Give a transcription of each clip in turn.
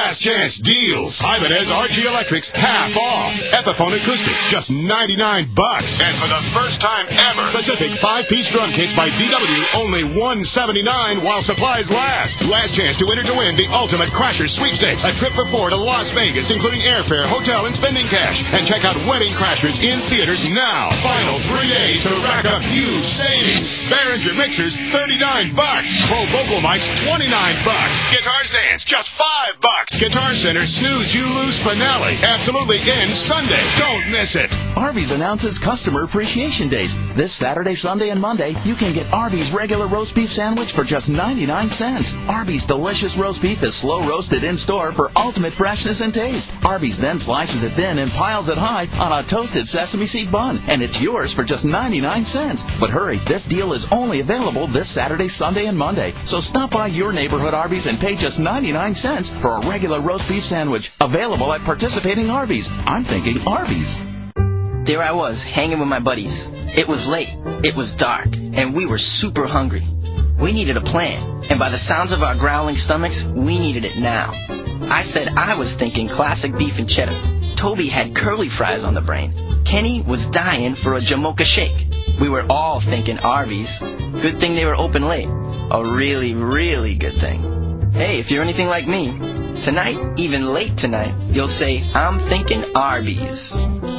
last chance deals. Ibanez RG Electrics, half off. Epiphone Acoustics, just $99. And for the first time ever, Pacific 5-piece drum kits by VW, only $179 while supplies last. Last chance to enter to win the Ultimate Crashers Sweepstakes, a trip for 4 to Las Vegas, including airfare, hotel, and spending cash. And check out Wedding Crashers in theaters now. Final 3 days to rack up huge savings. Behringer mixers, $39. Pro vocal mics, $29. Guitar stands, just $5. Guitar Center Snooze You Lose finale absolutely ends Sunday. Don't miss it. Arby's announces Customer Appreciation Days. This Saturday, Sunday, and Monday, you can get Arby's regular roast beef sandwich for just 99 cents. Arby's delicious roast beef is slow roasted in store for ultimate freshness and taste. Arby's then slices it thin and piles it high on a toasted sesame seed bun, and it's yours for just 99 cents. But hurry, this deal is only available this Saturday, Sunday, and Monday. So stop by your neighborhood Arby's and pay just 99 cents for a regular roast beef sandwich. Available at participating Arby's. I'm thinking Arby's. There I was, hanging with my buddies. It was late, it was dark, and we were super hungry. We needed a plan, and by the sounds of our growling stomachs, we needed it now. I said I was thinking classic beef and cheddar. Toby had curly fries on the brain. Kenny was dying for a Jamocha shake. We were all thinking Arby's. Good thing they were open late. A really, really good thing. Hey, if you're anything like me, tonight, even late tonight, you'll say, I'm thinking Arby's.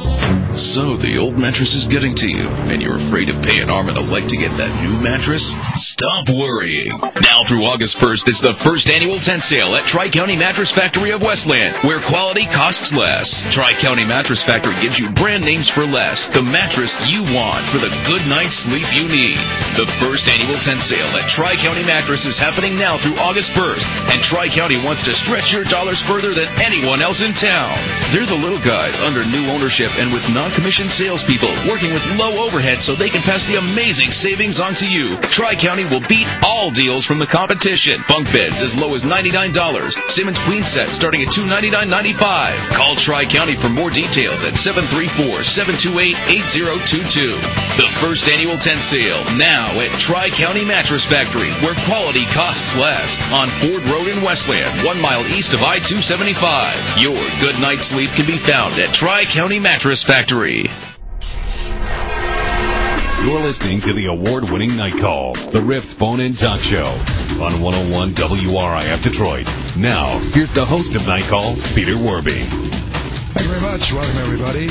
So the old mattress is getting to you, and you're afraid to pay an arm and a leg to get that new mattress? Stop worrying. Now through August 1st, it's the first annual tent sale at Tri-County Mattress Factory of Westland, where quality costs less. Tri-County Mattress Factory gives you brand names for less, the mattress you want for the good night's sleep you need. The first annual tent sale at Tri-County Mattress is happening now through August 1st, and Tri-County wants to stretch your dollars further than anyone else in town. They're the little guys under new ownership and with non-commissioned salespeople working with low overhead so they can pass the amazing savings on to you. Tri-County will beat all deals from the competition. Bunk beds as low as $99. Simmons Queen set starting at $299.95. Call Tri-County for more details at 734-728-8022. The first annual tent sale now at Tri-County Mattress Factory, where quality costs less. On Ford Road in Westland, 1 mile east of I-275. Your good night's sleep can be found at Tri-County Mattress Factory. You're listening to the award-winning Night Call, the Riffs Phone-In Talk Show on 101 WRIF Detroit. Now, here's the host of Night Call, Peter Werby. Thank you very much. Welcome, everybody.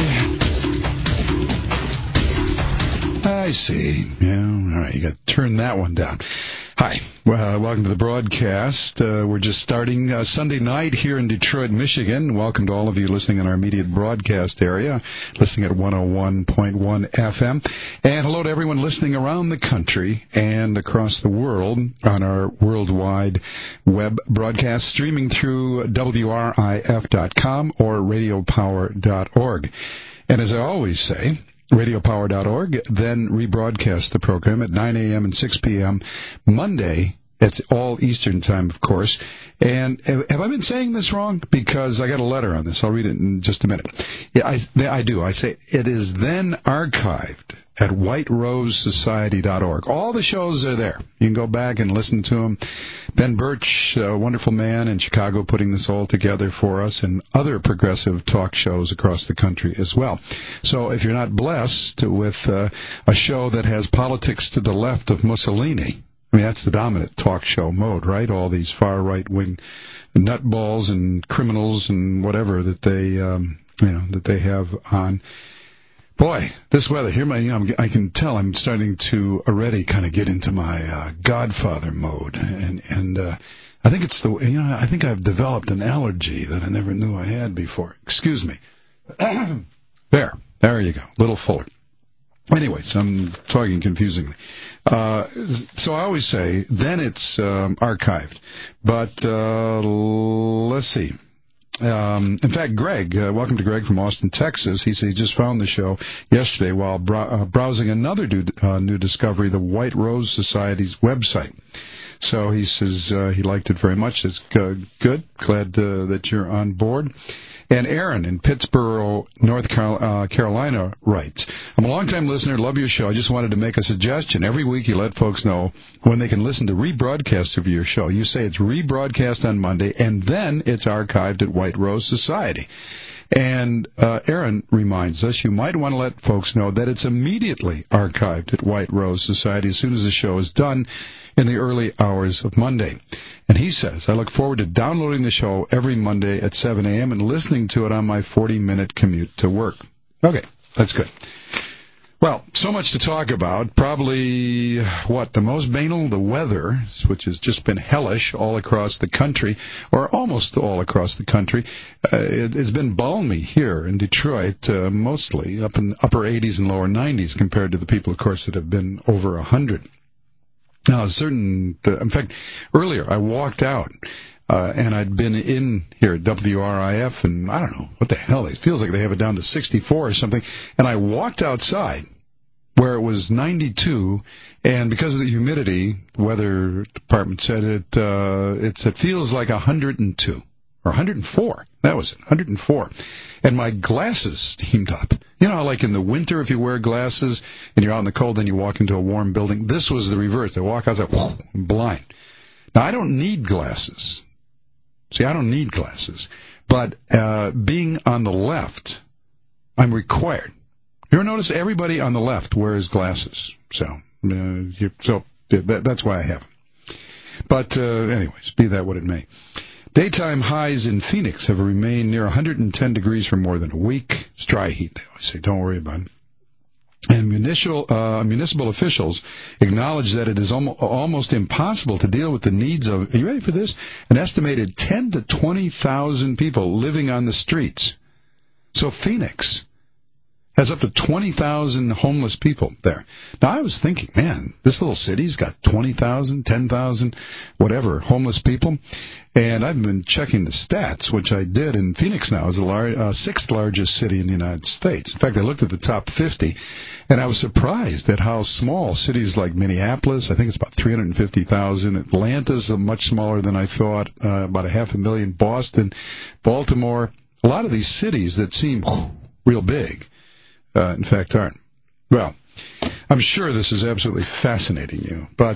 I see. Yeah, all right, you got to turn that one down. Hi. Welcome to the broadcast. We're just starting Sunday night here in Detroit, Michigan. Welcome to all of you listening in our immediate broadcast area, listening at 101.1 FM. And hello to everyone listening around the country and across the world on our worldwide web broadcast, streaming through WRIF.com or radiopower.org. And as I always say, radiopower.org, then rebroadcast the program at 9 a.m. and 6 p.m. Monday. It's all Eastern time, of course. And have I been saying this wrong? Because I got a letter on this. I'll read it in just a minute. Yeah, I do. I say it is then archived at whiterosesociety.org. All the shows are there. You can go back and listen to them. Ben Birch, a wonderful man in Chicago, putting this all together for us, and other progressive talk shows across the country as well. So if you're not blessed with a show that has politics to the left of Mussolini, I mean, that's the dominant talk show mode, right? All these far right-wing nutballs and criminals and whatever that they have on. Boy, this weather here, I can tell I'm starting to already kind of get into my Godfather mode, and I think it's I think I've developed an allergy that I never knew I had before. Excuse me. There you go, a little fuller. Anyways, I'm talking confusingly. So I always say, then it's archived. But let's see. In fact, Greg, welcome to Greg from Austin, Texas. He said he just found the show yesterday while browsing another new discovery, the White Rose Society's website. So he says he liked it very much. It's good. Glad that you're on board. And Aaron in Pittsburgh, North Carolina writes, I'm a long-time listener, love your show. I just wanted to make a suggestion. Every week you let folks know when they can listen to rebroadcasts of your show. You say it's rebroadcast on Monday, and then it's archived at White Rose Society. And Aaron reminds us you might want to let folks know that it's immediately archived at White Rose Society as soon as the show is done in the early hours of Monday. And he says, I look forward to downloading the show every Monday at 7 a.m. and listening to it on my 40-minute commute to work. Okay, that's good. Well, so much to talk about. Probably, the most banal, the weather, which has just been hellish all across the country, or almost all across the country. It's been balmy here in Detroit, mostly up in the upper 80s and lower 90s compared to the people, of course, that have been over 100. Now, in fact, earlier I walked out. And I'd been in here at WRIF, and I don't know, what the hell, it feels like they have it down to 64 or something, and I walked outside where it was 92, and because of the humidity, the weather department said it feels like 102, or 104, that was it, 104, and my glasses steamed up. You know, like in the winter, if you wear glasses, and you're out in the cold, and you walk into a warm building, this was the reverse. I walk outside, I'm blind. Now, I don't need glasses. See, I don't need glasses, but being on the left, I'm required. You ever notice everybody on the left wears glasses? So that's why I have them. But anyways, be that what it may. Daytime highs in Phoenix have remained near 110 degrees for more than a week. It's dry heat, they always say. Don't worry about it. And municipal officials acknowledge that it is almost impossible to deal with the needs of, are you ready for this? An estimated 10 to 20,000 people living on the streets. So Phoenix has up to 20,000 homeless people there. Now, I was thinking, man, this little city's got 20,000, 10,000, whatever, homeless people. And I've been checking the stats, which I did, and Phoenix now is the sixth largest city in the United States. In fact, I looked at the top 50, and I was surprised at how small cities like Minneapolis, I think it's about 350,000. Atlanta's much smaller than I thought, about 500,000. Boston, Baltimore, a lot of these cities that seem real big, in fact, aren't. Well, I'm sure this is absolutely fascinating you, but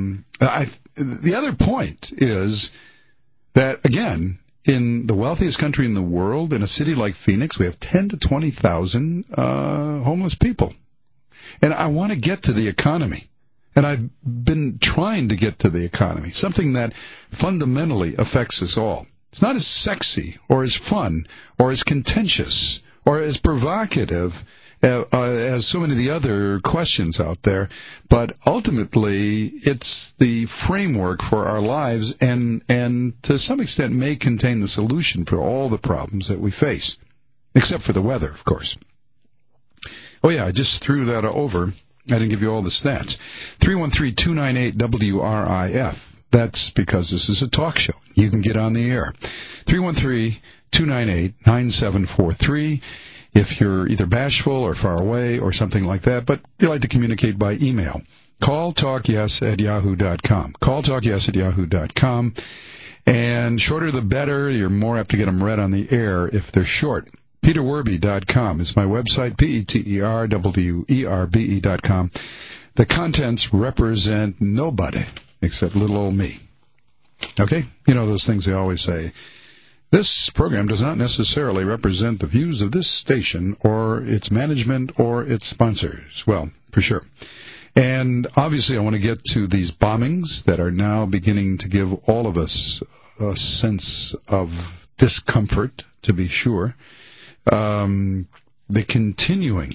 the other point is that, again, in the wealthiest country in the world, in a city like Phoenix, we have 10 to 20,000 homeless people. And I want to get to the economy. And I've been trying to get to the economy, something that fundamentally affects us all. It's not as sexy or as fun or as contentious or as provocative as so many of the other questions out there, but ultimately it's the framework for our lives and to some extent may contain the solution for all the problems that we face, except for the weather, of course. Oh yeah, I just threw that over. I didn't give you all the stats. 313-298-WRIF. That's because this is a talk show. You can get on the air. 313-298-9743. If you're either bashful or far away or something like that, but you like to communicate by email, calltalkyes@yahoo.com. Calltalkyes@yahoo.com. And shorter the better. You're more apt to get them read on the air if they're short. PeterWerby.com is my website, PeterWerbe.com. The contents represent nobody except little old me. Okay? You know those things they always say. This program does not necessarily represent the views of this station or its management or its sponsors. Well, for sure. And obviously I want to get to these bombings that are now beginning to give all of us a sense of discomfort, to be sure. The continuing...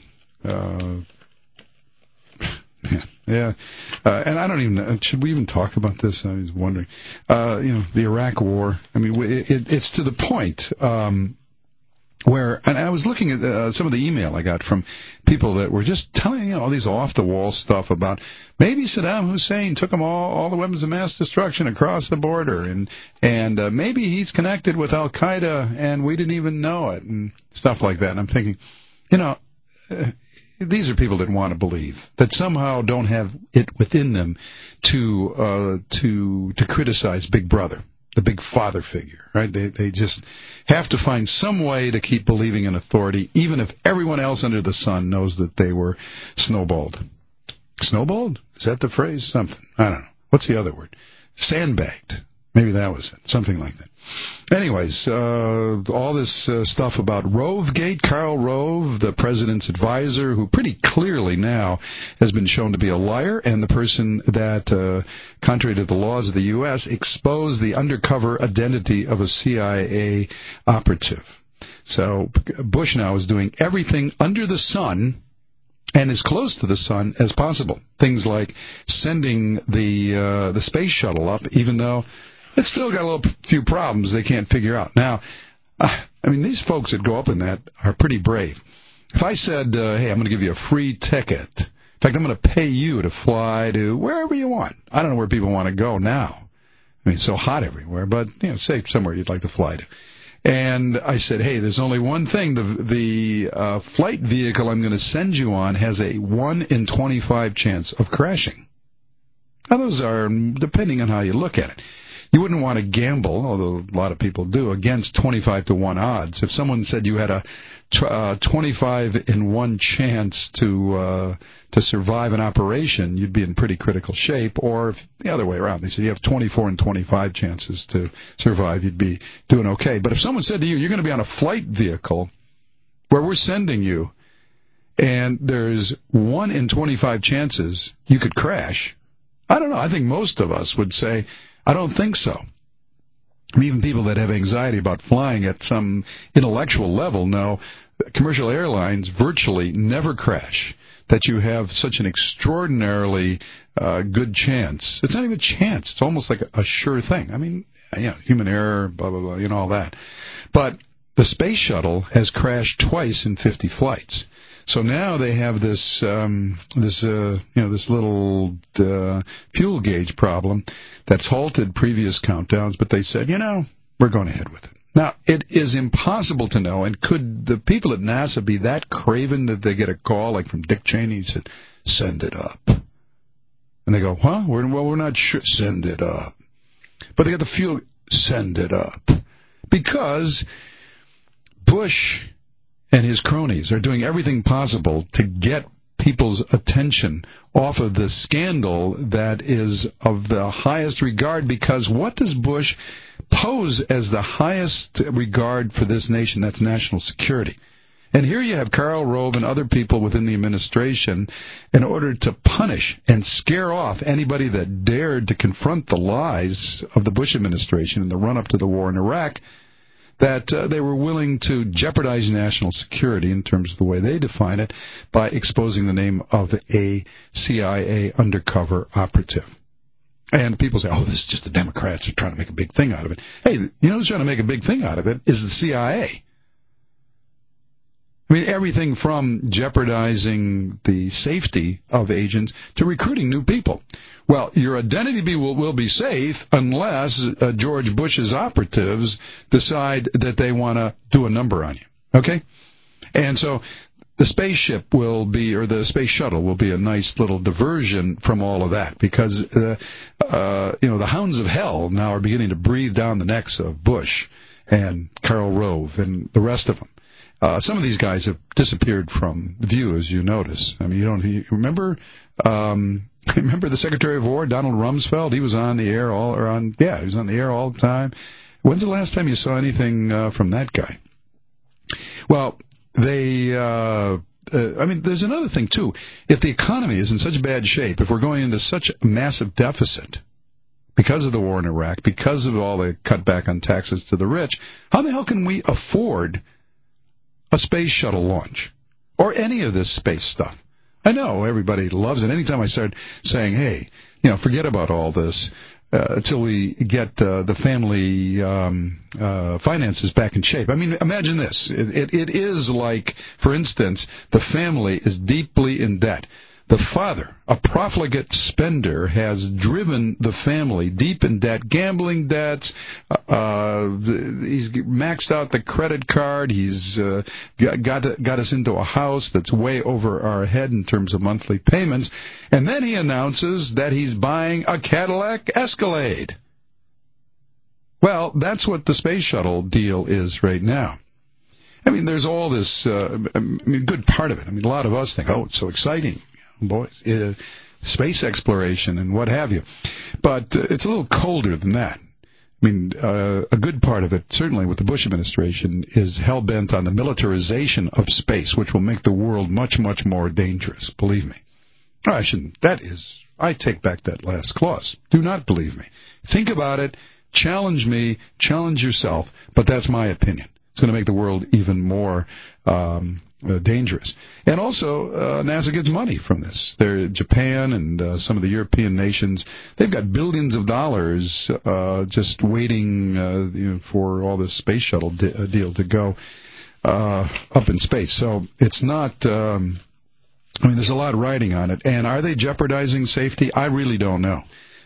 and I don't even know, should we even talk about this? I was wondering. The Iraq War, I mean, it's to the point where, and I was looking at some of the email I got from people that were just telling, all these off-the-wall stuff about maybe Saddam Hussein took them all the weapons of mass destruction across the border, and maybe he's connected with Al-Qaeda, and we didn't even know it, and stuff like that. And I'm thinking, these are people that want to believe, that somehow don't have it within them to criticize Big Brother. the big father figure, right? They just have to find some way to keep believing in authority, even if everyone else under the sun knows that they were snowballed. Snowballed? Is that the phrase? Something. I don't know. What's the other word? Sandbagged. Maybe that was it. Something like that. Anyways, all this stuff about Rovegate, Karl Rove, the president's advisor, who pretty clearly now has been shown to be a liar, and the person that, contrary to the laws of the U.S., exposed the undercover identity of a CIA operative. So Bush now is doing everything under the sun and as close to the sun as possible. Things like sending the space shuttle up, even though it's still got a few problems they can't figure out. Now, I mean, these folks that go up in that are pretty brave. If I said, hey, I'm going to give you a free ticket, in fact, I'm going to pay you to fly to wherever you want. I don't know where people want to go now. I mean, it's so hot everywhere, but, say somewhere you'd like to fly to. And I said, hey, there's only one thing. The flight vehicle I'm going to send you on has a 1 in 25 chance of crashing. Now, those are, depending on how you look at it. You wouldn't want to gamble, although a lot of people do, against 25 to 1 odds. If someone said you had a 25 in 1 chance to survive an operation, you'd be in pretty critical shape. Or if the other way around, they said you have 24 in 25 chances to survive, you'd be doing okay. But if someone said to you, you're going to be on a flight vehicle where we're sending you, and there's 1 in 25 chances you could crash, I don't know. I think most of us would say, I don't think so. I mean, even people that have anxiety about flying at some intellectual level know commercial airlines virtually never crash, that you have such an extraordinarily good chance. It's not even a chance. It's almost like a sure thing. I mean, human error, blah, blah, blah, all that. But the space shuttle has crashed twice in 50 flights. So now they have this little fuel gauge problem that's halted previous countdowns, but they said, we're going ahead with it. Now, it is impossible to know, and could the people at NASA be that craven that they get a call, like from Dick Cheney, he said, send it up. And they go, huh? We're not sure. Send it up. But they got the fuel, send it up. Because Bush and his cronies are doing everything possible to get people's attention off of the scandal that is of the highest regard, because what does Bush pose as the highest regard for this nation? That's national security. And here you have Karl Rove and other people within the administration in order to punish and scare off anybody that dared to confront the lies of the Bush administration in the run-up to the war in Iraq, that they were willing to jeopardize national security in terms of the way they define it by exposing the name of a CIA undercover operative. And people say, this is just the Democrats are trying to make a big thing out of it. Hey, who's trying to make a big thing out of it is the CIA. I mean, everything from jeopardizing the safety of agents to recruiting new people. Well, your identity will be safe unless George Bush's operatives decide that they want to do a number on you. Okay? And so the spaceship the space shuttle will be a nice little diversion from all of that, because the hounds of hell now are beginning to breathe down the necks of Bush and Karl Rove and the rest of them. Some of these guys have disappeared from view, as you notice. I mean, you remember the Secretary of War, Donald Rumsfeld? He was on the air he was on the air all the time. When's the last time you saw anything from that guy? Well, there's another thing, too. If the economy is in such bad shape, if we're going into such a massive deficit because of the war in Iraq, because of all the cutback on taxes to the rich, how the hell can we afford a space shuttle launch or any of this space stuff? I know everybody loves it. Anytime I start saying, hey, forget about all this until we get the family finances back in shape. I mean, imagine this. It is like, for instance, the family is deeply in debt. The father, a profligate spender, has driven the family deep in debt, gambling debts. He's maxed out the credit card. He's got us into a house that's way over our head in terms of monthly payments. And then he announces that he's buying a Cadillac Escalade. Well, that's what the space shuttle deal is right now. I mean, there's all this, good part of it. I mean, a lot of us think, oh, it's so exciting, boys, space exploration and what have you. But it's a little colder than that. I mean, a good part of it, certainly with the Bush administration, is hell-bent on the militarization of space, which will make the world much, much more dangerous, believe me. I take back that last clause. Do not believe me. Think about it. Challenge me. Challenge yourself. But that's my opinion. It's going to make the world even more dangerous. And also, NASA gets money from this. Japan and some of the European nations, they've got billions of dollars just waiting for all this space shuttle deal to go up in space. So it's not... there's a lot riding on it. And are they jeopardizing safety? I really don't know.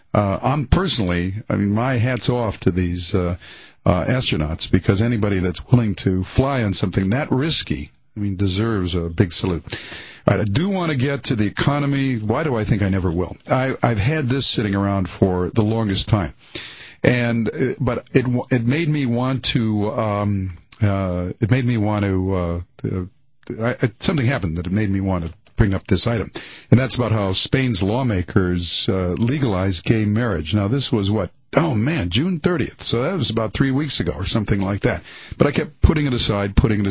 My hat's off to these astronauts, because anybody that's willing to fly on something that risky, deserves a big salute. All right, I do want to get to the economy. Why do I think I never will? I've had this sitting around for the longest time, but it made me want to. Something happened that it made me want to bring up this item, and that's about how Spain's lawmakers legalized gay marriage. Now, this was June 30th, so that was about 3 weeks ago or something like that. But I kept putting it aside.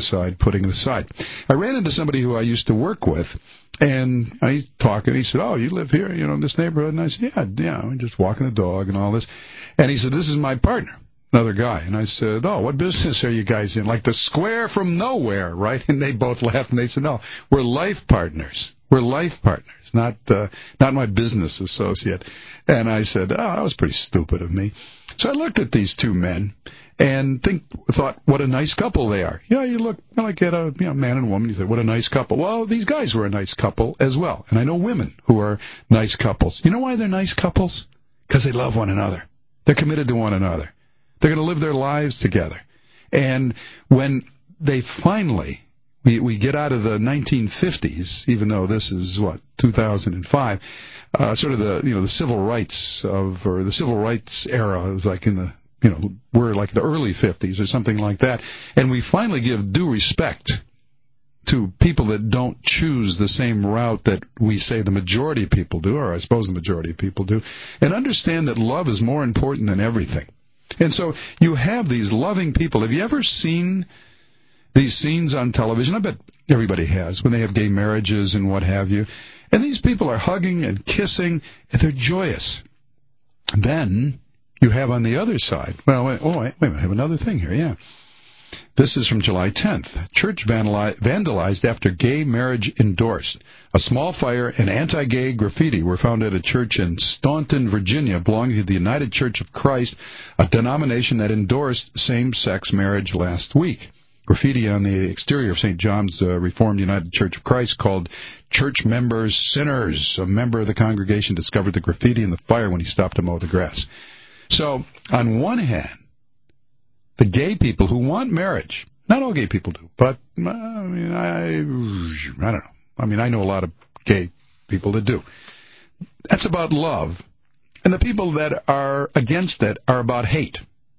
I ran into somebody who I used to work with, and I talked, and he said, "Oh, you live here, in this neighborhood?" And I said, "Yeah, I'm just walking the dog and all this." And he said, "This is my partner." Another guy. And I said, "Oh, what business are you guys in? Like the square from nowhere, right?" And they both laughed, and they said, "No, we're life partners. We're life partners, not my business associate." And I said, "Oh, that was pretty stupid of me." So I looked at these two men and thought, what a nice couple they are. You look like at a man and woman, you say, what a nice couple. Well, these guys were a nice couple as well. And I know women who are nice couples. You know why they're nice couples? Because they love one another. They're committed to one another. They're going to live their lives together. And when they finally, we get out of the 1950s, even though this is, 2005, sort of the civil rights the civil rights era is like in the, we're like the early 50s or something like that. And we finally give due respect to people that don't choose the same route that we say the majority of people do, or I suppose the majority of people do, and understand that love is more important than everything. And so you have these loving people. Have you ever seen these scenes on television? I bet everybody has, when they have gay marriages and what have you. And these people are hugging and kissing, and they're joyous. Then you have on the other side, wait a minute, I have another thing here, yeah. This is from July 10th. Church vandalized after gay marriage endorsed. A small fire and anti-gay graffiti were found at a church in Staunton, Virginia, belonging to the United Church of Christ, a denomination that endorsed same-sex marriage last week. Graffiti on the exterior of St. John's Reformed United Church of Christ called "Church Members Sinners." A member of the congregation discovered the graffiti in the fire when he stopped to mow the grass. So, on one hand, the gay people who want marriage, not all gay people do, but, I don't know. I know a lot of gay people that do. That's about love. And the people that are against it are about hate.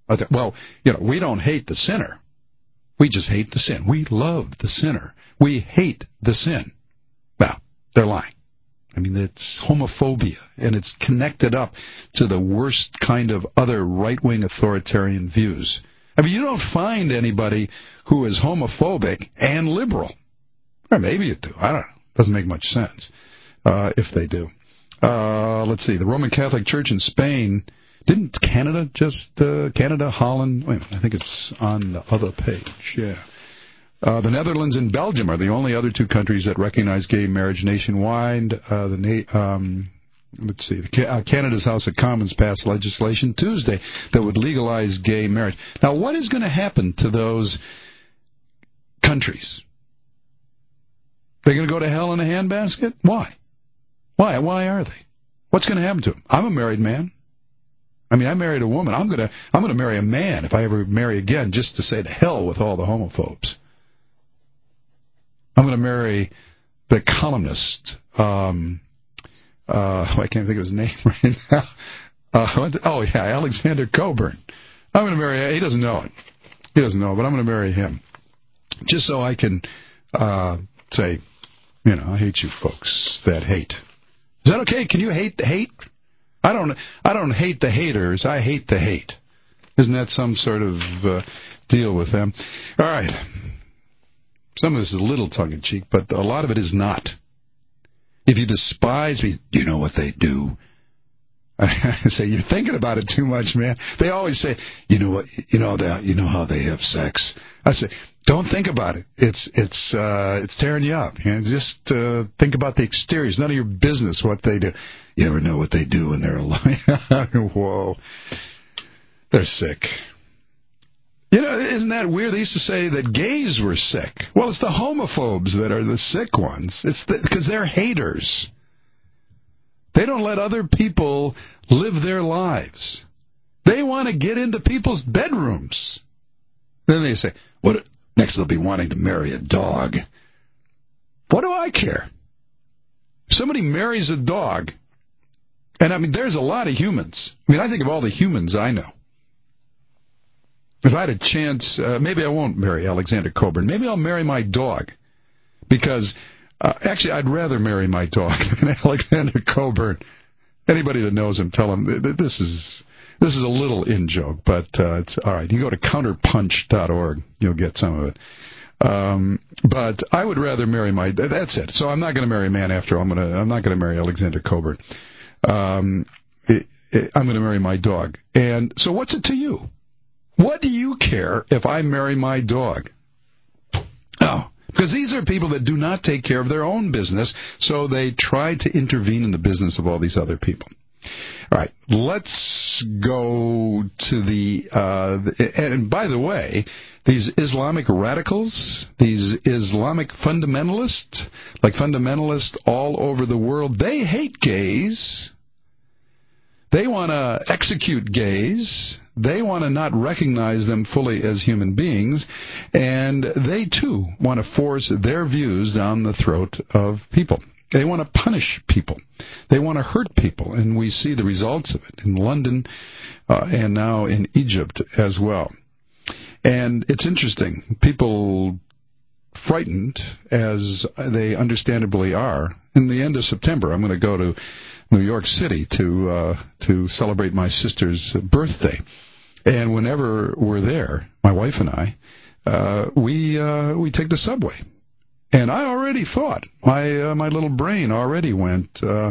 We don't hate the sinner. We just hate the sin. We love the sinner. We hate the sin. Well, they're lying. It's homophobia, and it's connected up to the worst kind of other right-wing authoritarian views. You don't find anybody who is homophobic and liberal. Or maybe you do. I don't know. Doesn't make much sense if they do. Let's see. The Roman Catholic Church in Spain, didn't Canada Canada, Holland, wait a minute, I think it's on the other page, yeah. The Netherlands and Belgium are the only other two countries that recognize gay marriage nationwide. Let's see. Canada's House of Commons passed legislation Tuesday that would legalize gay marriage. Now, what is going to happen to those countries? They're going to go to hell in a handbasket? Why? Why are they? What's going to happen to them? I'm a married man. I married a woman. I'm going to marry a man if I ever marry again, just to say to hell with all the homophobes. I'm going to marry the columnist. I can't think of his name right now. Alexander Coburn. I'm going to marry. He doesn't know it. He doesn't know it, but I'm going to marry him, just so I can say, I hate you folks that hate. Is that okay? Can you hate the hate? I don't hate the haters. I hate the hate. Isn't that some sort of deal with them? All right. Some of this is a little tongue-in-cheek, but a lot of it is not. If you despise me, do you know what they do? I say, you're thinking about it too much, man. They always say, you know what, you know how they have sex. I say, don't think about it. It's tearing you up. Just think about the exterior. It's none of your business what they do. You ever know what they do when they're alive? Whoa. They're sick. Isn't that weird? They used to say that gays were sick. Well, it's the homophobes that are the sick ones. It's because they're haters. They don't let other people live their lives. They want to get into people's bedrooms. Then they say, "What? Next they'll be wanting to marry a dog." What do I care? If somebody marries a dog, and there's a lot of humans. I think of all the humans I know. If I had a chance, maybe I won't marry Alexander Coburn. Maybe I'll marry my dog. Because, actually, I'd rather marry my dog than Alexander Coburn. Anybody that knows him, tell him this is a little in-joke, but it's all right. You go to counterpunch.org, you'll get some of it. But I would rather marry that's it. So I'm not going to marry a man after all. I'm not going to marry Alexander Coburn. I'm going to marry my dog. And so what's it to you? What do you care if I marry my dog? Oh, because these are people that do not take care of their own business, so they try to intervene in the business of all these other people. All right, let's go to and by the way, these Islamic radicals, these Islamic fundamentalists, like fundamentalists all over the world, they hate gays. They want to execute gays. They want to not recognize them fully as human beings. And they, too, want to force their views down the throat of people. They want to punish people. They want to hurt people. And we see the results of it in London and now in Egypt as well. And it's interesting. People frightened, as they understandably are. In the end of September, I'm going to go to New York City to celebrate my sister's birthday. And whenever we're there, my wife and I, we take the subway. And I already thought, my little brain already went, we're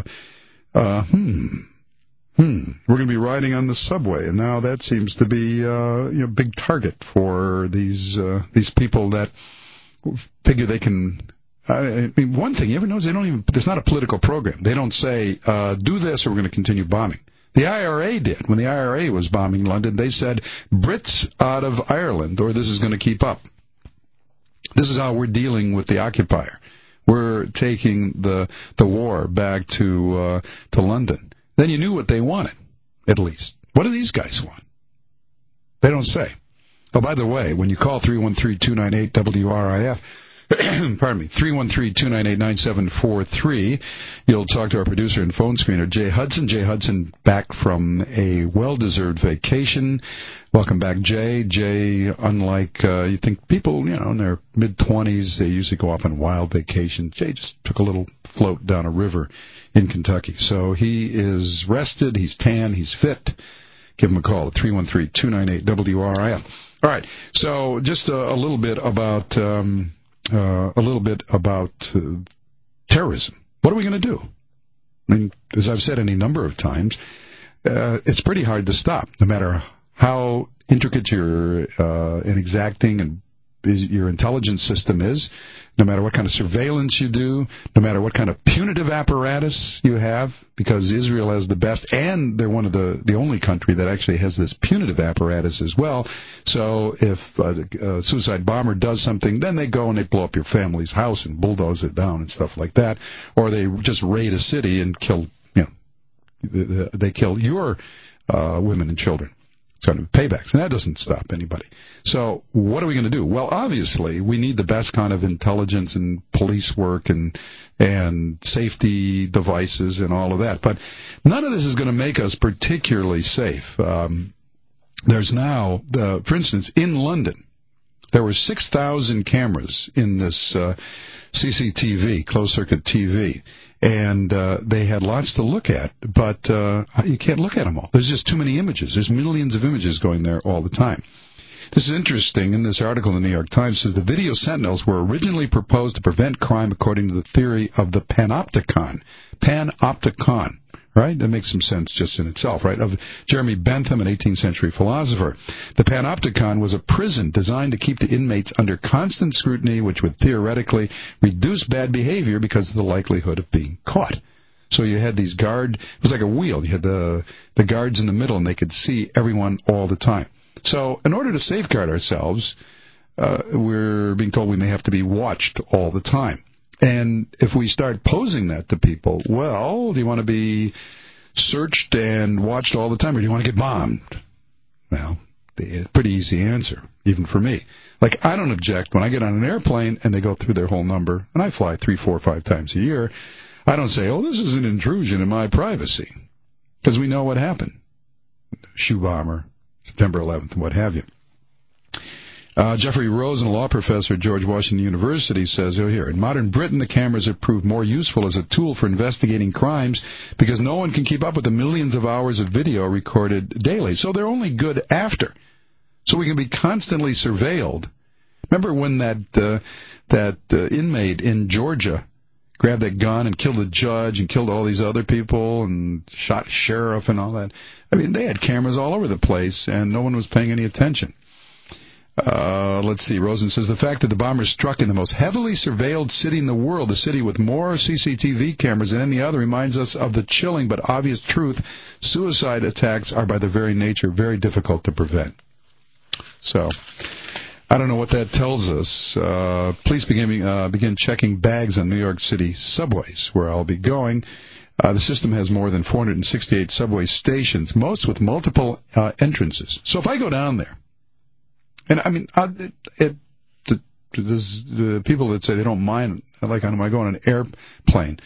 going to be riding on the subway. And now that seems to be a big target for these people that figure they can. One thing, you ever notice there's not a political program. They don't say, do this or we're going to continue bombing. The IRA did. When the IRA was bombing London, they said, Brits out of Ireland or this is going to keep up. This is how we're dealing with the occupier. We're taking the war back to London. Then you knew what they wanted, at least. What do these guys want? They don't say. Oh, by the way, when you call 313-298-WRIF, pardon me, 313-298-9743. You'll talk to our producer and phone screener, Jay Hudson. Jay Hudson back from a well-deserved vacation. Welcome back, Jay. Jay, unlike you think people, in their mid-20s, they usually go off on wild vacation. Jay just took a little float down a river in Kentucky. So he is rested, he's tan, he's fit. Give him a call at 313-298-WRIF. All right, so just a little bit about terrorism. What are we going to do? As I've said any number of times, it's pretty hard to stop, no matter how intricate and exacting and your intelligence system is, no matter what kind of surveillance you do, no matter what kind of punitive apparatus you have, because Israel has the best, and they're one of the only country that actually has this punitive apparatus as well. So if a suicide bomber does something, then they go and they blow up your family's house and bulldoze it down and stuff like that, or they just raid a city and kill, they kill your women and children. It's kind of paybacks, and that doesn't stop anybody. So what are we going to do? Well, obviously, we need the best kind of intelligence and police work and safety devices and all of that. But none of this is going to make us particularly safe. there's now, for instance, in London, there were 6,000 cameras in this CCTV, closed-circuit TV, and they had lots to look at, but you can't look at them all. There's just too many images. There's millions of images going there all the time. This is interesting. In this article in the New York Times, it says the video sentinels were originally proposed to prevent crime according to the theory of the panopticon. Panopticon. Right? That makes some sense just in itself, right? Of Jeremy Bentham, an 18th century philosopher. The panopticon was a prison designed to keep the inmates under constant scrutiny, which would theoretically reduce bad behavior because of the likelihood of being caught. So you had these it was like a wheel. You had the guards in the middle, and they could see everyone all the time. So in order to safeguard ourselves, we're being told we may have to be watched all the time. And if we start posing that to people, well, do you want to be searched and watched all the time, or do you want to get bombed? Well, pretty easy answer, even for me. Like, I don't object when I get on an airplane and they go through their whole number, and I fly 3, 4, 5 times a year. I don't say, oh, this is an intrusion in my privacy, because we know what happened. Shoe bomber, September 11th, and what have you. Jeffrey Rosen, a law professor at George Washington University, says, here, in modern Britain, the cameras have proved more useful as a tool for investigating crimes because no one can keep up with the millions of hours of video recorded daily. So they're only good after. So we can be constantly surveilled. Remember when that inmate in Georgia grabbed that gun and killed the judge and killed all these other people and shot sheriff and all that? I mean, they had cameras all over the place, and no one was paying any attention. Let's see. Rosen says the fact that the bomber struck in the most heavily surveilled city in the world, the city with more CCTV cameras than any other, reminds us of the chilling but obvious truth: suicide attacks are by their very nature very difficult to prevent. So, I don't know what that tells us. Police begin checking bags on New York City subways, where I'll be going. The system has more than 468 subway stations, most with multiple entrances. So if I go down there, and I mean, there's the people that say they don't mind, like when I go on an airplane,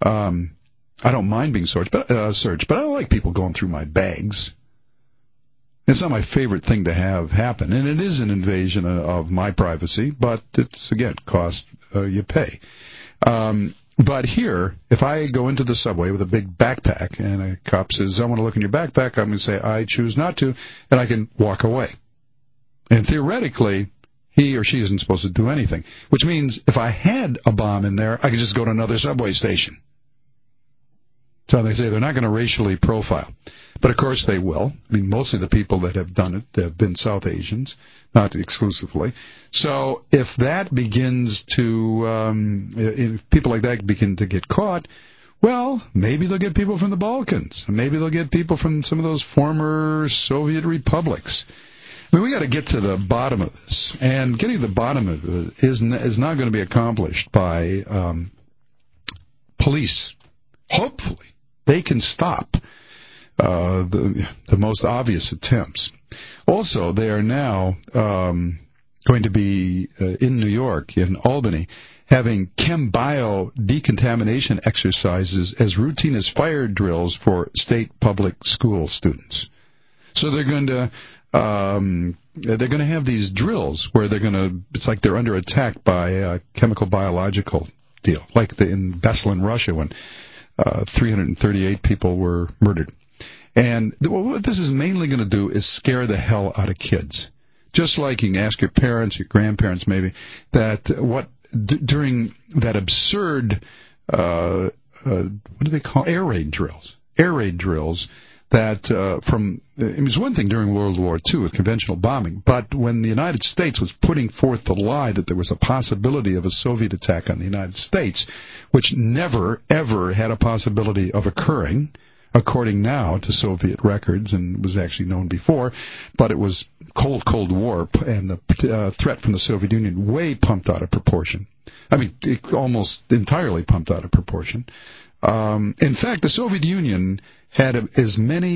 I don't mind being searched, but I don't like people going through my bags. It's not my favorite thing to have happen, and it is an invasion of my privacy, but it's, again, cost you pay. But here, if I go into the subway with a big backpack and a cop says, I want to look in your backpack, I'm going to say, I choose not to, and I can walk away. And theoretically, he or she isn't supposed to do anything, which means if I had a bomb in there, I could just go to another subway station. So they say they're not going to racially profile. But, of course, they will. I mean, mostly the people that have done it have been South Asians, not exclusively. So if that begins to, if people like that begin to get caught, well, maybe they'll get people from the Balkans. Maybe they'll get people from some of those former Soviet republics. I mean, we got to get to the bottom of this. And getting to the bottom of it is not going to be accomplished by police. Hopefully, they can stop the most obvious attempts. Also, they are now going to be in New York, in Albany, having chem-bio decontamination exercises as routine as fire drills for state public school students. So they're going to have these drills where it's like they're under attack by a chemical biological deal, like in Beslan, Russia, when 338 people were murdered. And what this is mainly going to do is scare the hell out of kids. Just like you can ask your parents, your grandparents maybe, that during that absurd, what do they call air raid drills? Air raid drills that it was one thing during World War II with conventional bombing, but when the United States was putting forth the lie that there was a possibility of a Soviet attack on the United States, which never, ever had a possibility of occurring, according now to Soviet records, and was actually known before, but it was Cold War, and the threat from the Soviet Union way pumped out of proportion. I mean, almost entirely pumped out of proportion. In fact, the Soviet Union had as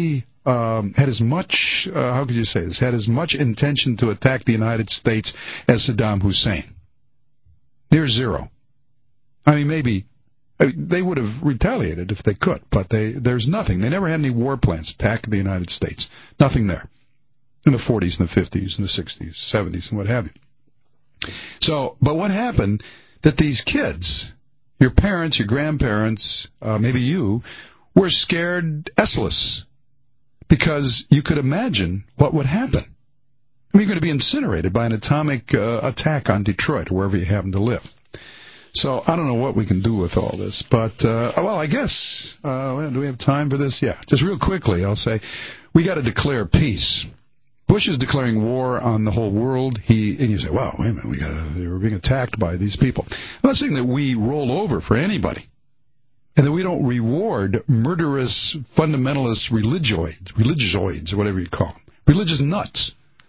much intention to attack the United States as Saddam Hussein. Near zero. I mean, they would have retaliated if they could, but there's nothing. They never had any war plans to attack the United States. Nothing there. in the 40s and the 50s and the 60s, 70s, and what have you. So, but what happened that these kids, your parents, your grandparents, maybe you, were scared essless because you could imagine what would happen. I mean, you're going to be incinerated by an atomic attack on Detroit or wherever you happen to live. So I don't know what we can do with all this, but, well, I guess, do we have time for this? Yeah, just real quickly, I'll say, we got to declare peace. Bush is declaring war on the whole world. And you say, well, wait a minute, we're being attacked by these people. I'm not saying that we roll over for anybody, and that we don't reward murderous, fundamentalist religioids, or whatever you call them, religious nuts.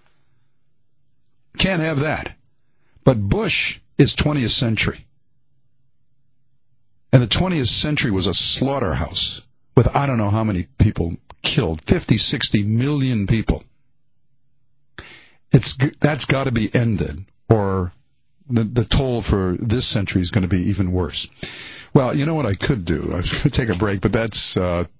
Can't have that. But Bush is 20th century. And the 20th century was a slaughterhouse with I don't know how many people killed, 50, 60 million people. That's got to be ended, or the toll for this century is going to be even worse. Well, you know what I could do? I was going to take a break, but that's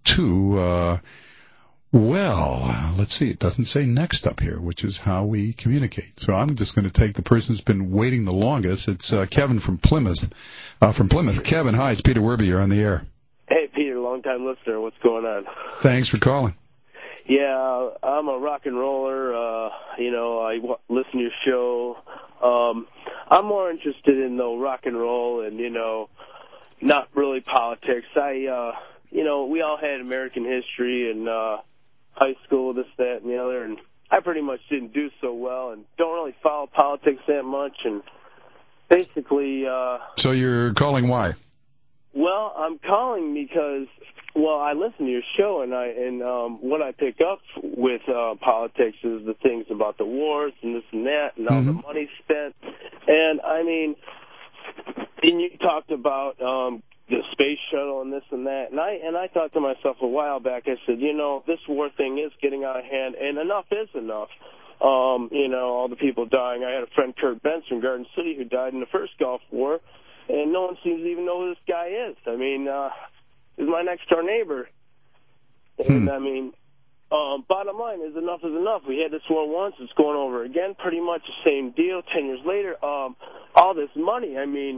well, let's see. It doesn't say next up here, which is how we communicate. So I'm just going to take the person who's been waiting the longest. It's Kevin from Plymouth. Kevin, hi. It's Peter Werby. You're on the air. Hey, Peter, long-time listener. What's going on? Thanks for calling. Yeah, I'm a rock and roller. I listen to your show. I'm more interested in, rock and roll and, not really politics. We all had American history and high school, this, that, and the other, and I pretty much didn't do so well and don't really follow politics that much, and basically... So you're calling why? Well, I'm calling because, I listen to your show, and what I pick up with politics is the things about the wars and this and that and all the money spent. And, and you talked about the space shuttle and this and that, and I thought to myself a while back, I said, this war thing is getting out of hand, and enough is enough. All the people dying. I had a friend, Kurt Benz from Garden City, who died in the first Gulf War, and no one seems to even know who this guy is. He's my next-door neighbor. And, bottom line is enough is enough. We had this war once. It's going over again. Pretty much the same deal 10 years later. All this money,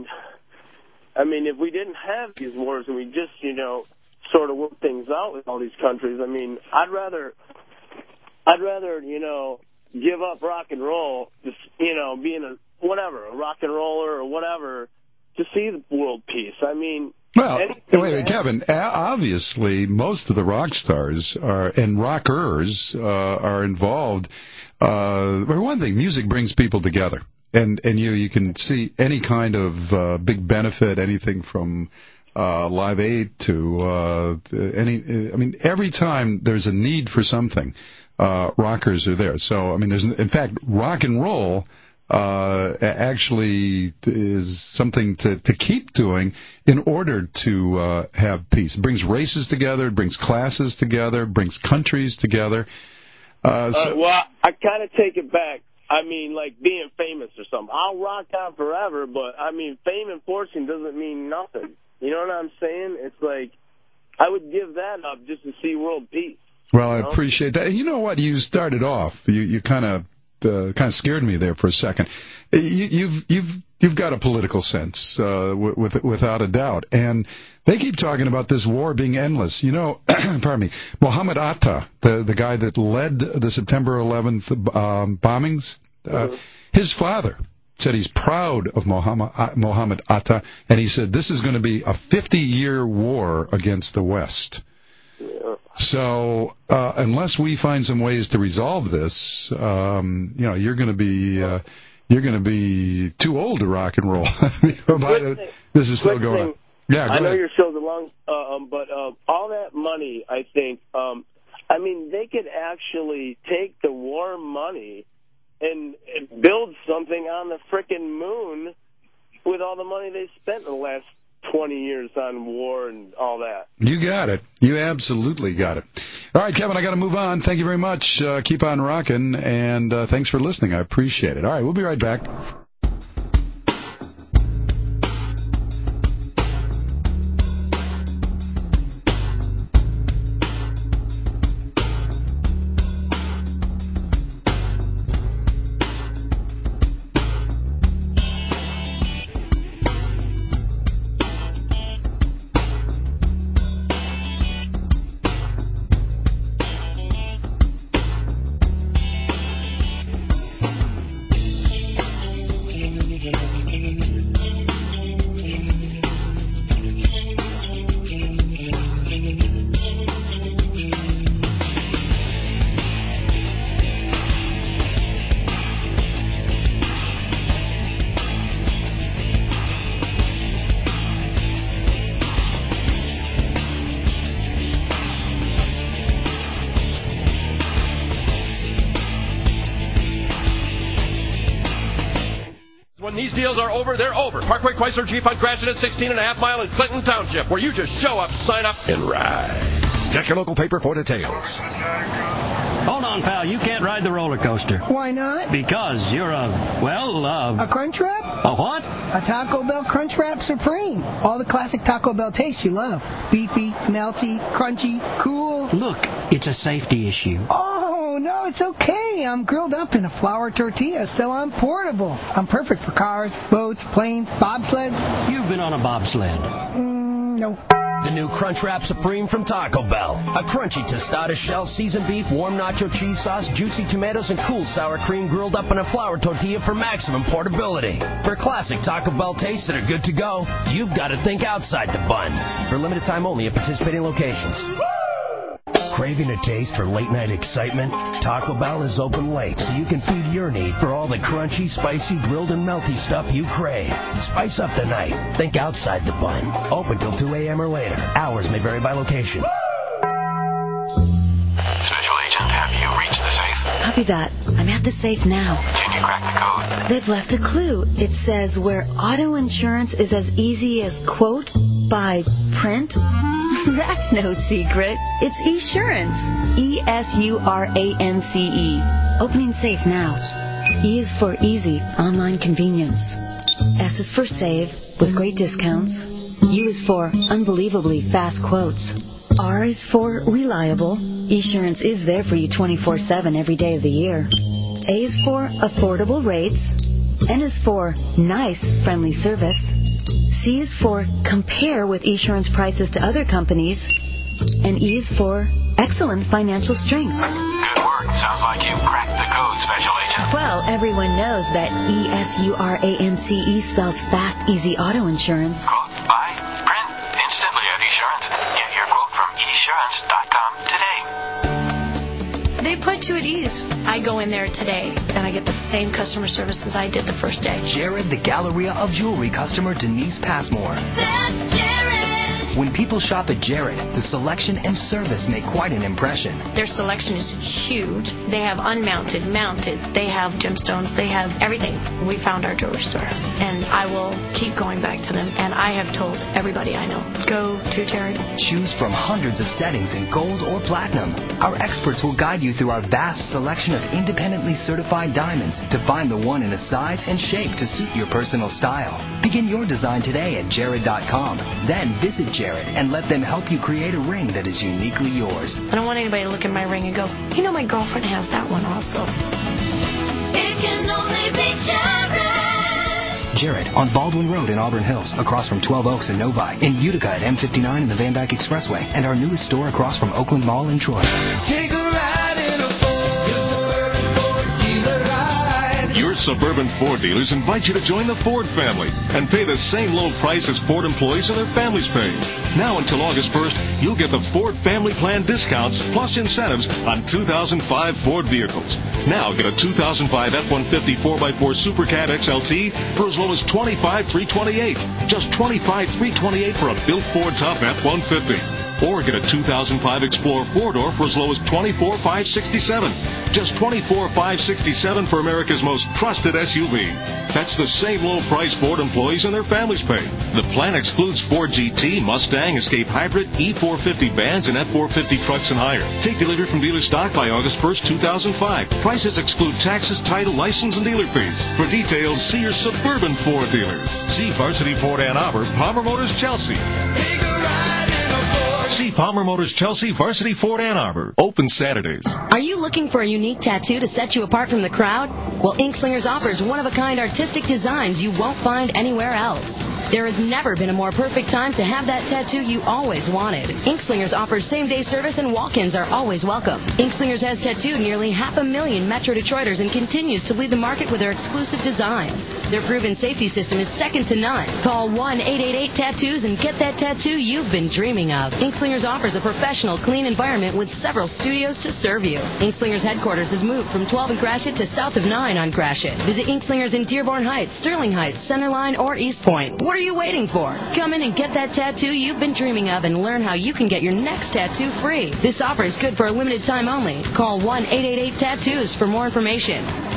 if we didn't have these wars and we just, sort of work things out with all these countries, I'd rather, give up rock and roll, just, being a rock and roller or whatever, to see the world peace. Well, wait, Kevin, obviously most of the rock stars and rockers are involved. For one thing, music brings people together. And you can see any kind of big benefit, anything from Live Aid to every time there's a need for something, rockers are there. So, in fact, rock and roll actually is something to keep doing in order to have peace. It brings races together, it brings classes together, it brings countries together. Well, I kind of take it back. Like being famous or something. I'll rock on forever, but, fame and fortune doesn't mean nothing. You know what I'm saying? It's like, I would give that up just to see world peace. Well, I appreciate that. You know what? You started off. You kind of scared me there for a second. You've got a political sense, without a doubt. And they keep talking about this war being endless. Pardon me, Mohammed Atta, the guy that led the September 11th bombings, his father said he's proud of Mohammed Atta, and he said this is going to be a 50-year war against the West. Yeah. So unless we find some ways to resolve this, you're going to be too old to rock and roll. This is still going on. Yeah, I know your show's long, but all that money, I think, they could actually take the war money and build something on the frickin' moon with all the money they spent in the last 20 years on war and all that. You got it. You absolutely got it. All right, Kevin, I got to move on. Thank you very much. Keep on rocking, and thanks for listening. I appreciate it. All right, we'll be right back. when these deals are over, they're over. Parkway Chrysler Jeep on Gratiot at 16.5 Mile in Clinton Township, where you just show up, sign up, and ride. Check your local paper for details. Hold on, pal. You can't ride the roller coaster. Why not? Because you're a Crunchwrap? A what? A Taco Bell Crunchwrap Supreme. All the classic Taco Bell tastes you love. Beefy, melty, crunchy, cool. Look, it's a safety issue. Oh, no, it's okay. I'm grilled up in a flour tortilla, so I'm portable. I'm perfect for cars, boats, planes, bobsleds. You've been on a bobsled. No. The new Crunchwrap Supreme from Taco Bell. A crunchy tostada shell, seasoned beef, warm nacho cheese sauce, juicy tomatoes, and cool sour cream grilled up in a flour tortilla for maximum portability. For classic Taco Bell tastes that are good to go, you've got to think outside the bun. For limited time only at participating locations. Craving a taste for late-night excitement? Taco Bell is open late, so you can feed your need for all the crunchy, spicy, grilled, and melty stuff you crave. Spice up the night. Think outside the bun. Open till 2 a.m. or later. Hours may vary by location. Special Agent, have you reached the safe? Copy that. I'm at the safe now. Can you crack the code? They've left a clue. It says where auto insurance is as easy as quote by print. That's no secret. It's Esurance. E-S-U-R-A-N-C-E. Opening safe now. E is for easy, online convenience. S is for save, with great discounts. U is for unbelievably fast quotes. R is for reliable. Esurance is there for you 24/7 every day of the year. A is for affordable rates. N is for nice, friendly service. C is for compare with Esurance prices to other companies. And E is for excellent financial strength. Good work. Sounds like you cracked the code, Special Agent. Well, everyone knows that E-S-U-R-A-N-C-E spells fast, easy auto insurance. Quote, buy, print, instantly at Esurance. Get your quote from Esurance.com today. They put you at ease. I go in there today, and I get the same customer service as I did the first day. Jared, the Galleria of Jewelry customer Denise Passmore. That's Jared! When people shop at Jared, the selection and service make quite an impression. Their selection is huge. They have unmounted, mounted. They have gemstones. They have everything. We found our jewelry store, and I will keep going back to them. And I have told everybody I know, go to Jared. Choose from hundreds of settings in gold or platinum. Our experts will guide you through our vast selection of independently certified diamonds to find the one in a size and shape to suit your personal style. Begin your design today at Jared.com. Then visit Jared and let them help you create a ring that is uniquely yours. I don't want anybody to look at my ring and go, you know, my girlfriend has that one also. It can only be Jared. Jared on Baldwin Road in Auburn Hills, across from 12 Oaks and Novi, in Utica at M59 and the Van Dyke Expressway, and our newest store across from Oakland Mall in Troy. Take a ride in a Ford, your Suburban Ford dealer ride. Your Suburban Ford dealers invite you to join the Ford family and pay the same low price as Ford employees and their families pay. Now until August 1st, you'll get the Ford Family Plan discounts plus incentives on 2005 Ford vehicles. Now get a 2005 F-150 4x4 Super Cab XLT for as low as $25,328. Just $25,328 for a built Ford Tough F-150. Or get a 2005 Explorer 4-door for as low as $24,567. Just $24,567 for America's most trusted SUV. That's the same low price Ford employees and their families pay. The plan excludes Ford GT, Mustang, Escape Hybrid, E450 vans, and F450 trucks and higher. Take delivery from dealer stock by August 1st, 2005. Prices exclude taxes, title, license, and dealer fees. For details, see your Suburban Ford dealers. See Varsity Ford Ann Arbor, Palmer Motors Chelsea. Take a ride in a Ford. See Palmer Motors Chelsea, Varsity Ford Ann Arbor. Open Saturdays. Are you looking for a unique tattoo to set you apart from the crowd? Well, Inkslingers offers one-of-a-kind artistic designs you won't find anywhere else. There has never been a more perfect time to have that tattoo you always wanted. Inkslingers offers same-day service and walk-ins are always welcome. Inkslingers has tattooed nearly 500,000 Metro Detroiters and continues to lead the market with their exclusive designs. Their proven safety system is second to none. Call 1-888-TATTOOS and get that tattoo you've been dreaming of. Inkslingers offers a professional, clean environment with several studios to serve you. Inkslingers headquarters has moved from 12 in Gratiot to south of 9 on Gratiot. Visit Inkslingers in Dearborn Heights, Sterling Heights, Centerline, or East Point. What are you waiting for? Come in and get that tattoo you've been dreaming of and learn how you can get your next tattoo free. This offer is good for a limited time only. Call 1-888-TATTOOS for more information.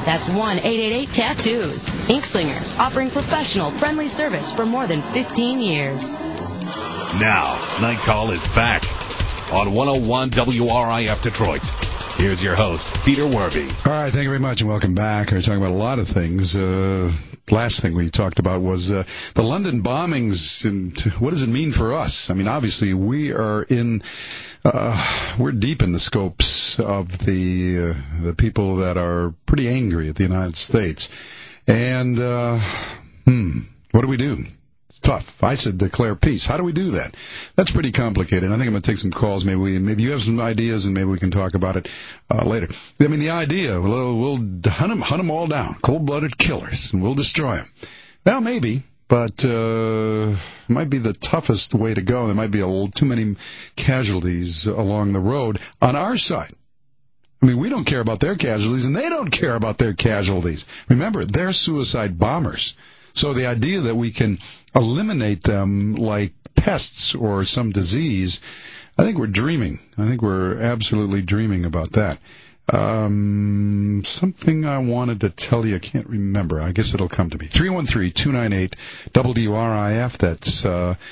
That's 1-888-TATTOOS. Ink Slingers, offering professional, friendly service for more than 15 years. Now, Night Call is back on 101 WRIF Detroit. Here's your host, Peter Werby. All right, thank you very much, and welcome back. We're talking about a lot of things. Last thing we talked about was the London bombings, and what does it mean for us? I mean, obviously, we are we're deep in the scopes of the people that are pretty angry at the United States. And, what do we do? It's tough. I said declare peace. How do we do that? That's pretty complicated. I think I'm going to take some calls. Maybe you have some ideas, and maybe we can talk about it later. I mean, the idea, we'll hunt them all down, cold-blooded killers, and we'll destroy them. Well, maybe, but it might be the toughest way to go. There might be too many casualties along the road on our side. I mean, we don't care about their casualties, and they don't care about their casualties. Remember, they're suicide bombers. So the idea that we can eliminate them like pests or some disease, I think we're dreaming. I think we're absolutely dreaming about that. Something I wanted to tell you, I can't remember. I guess it'll come to me. 313-298-WRIF. That's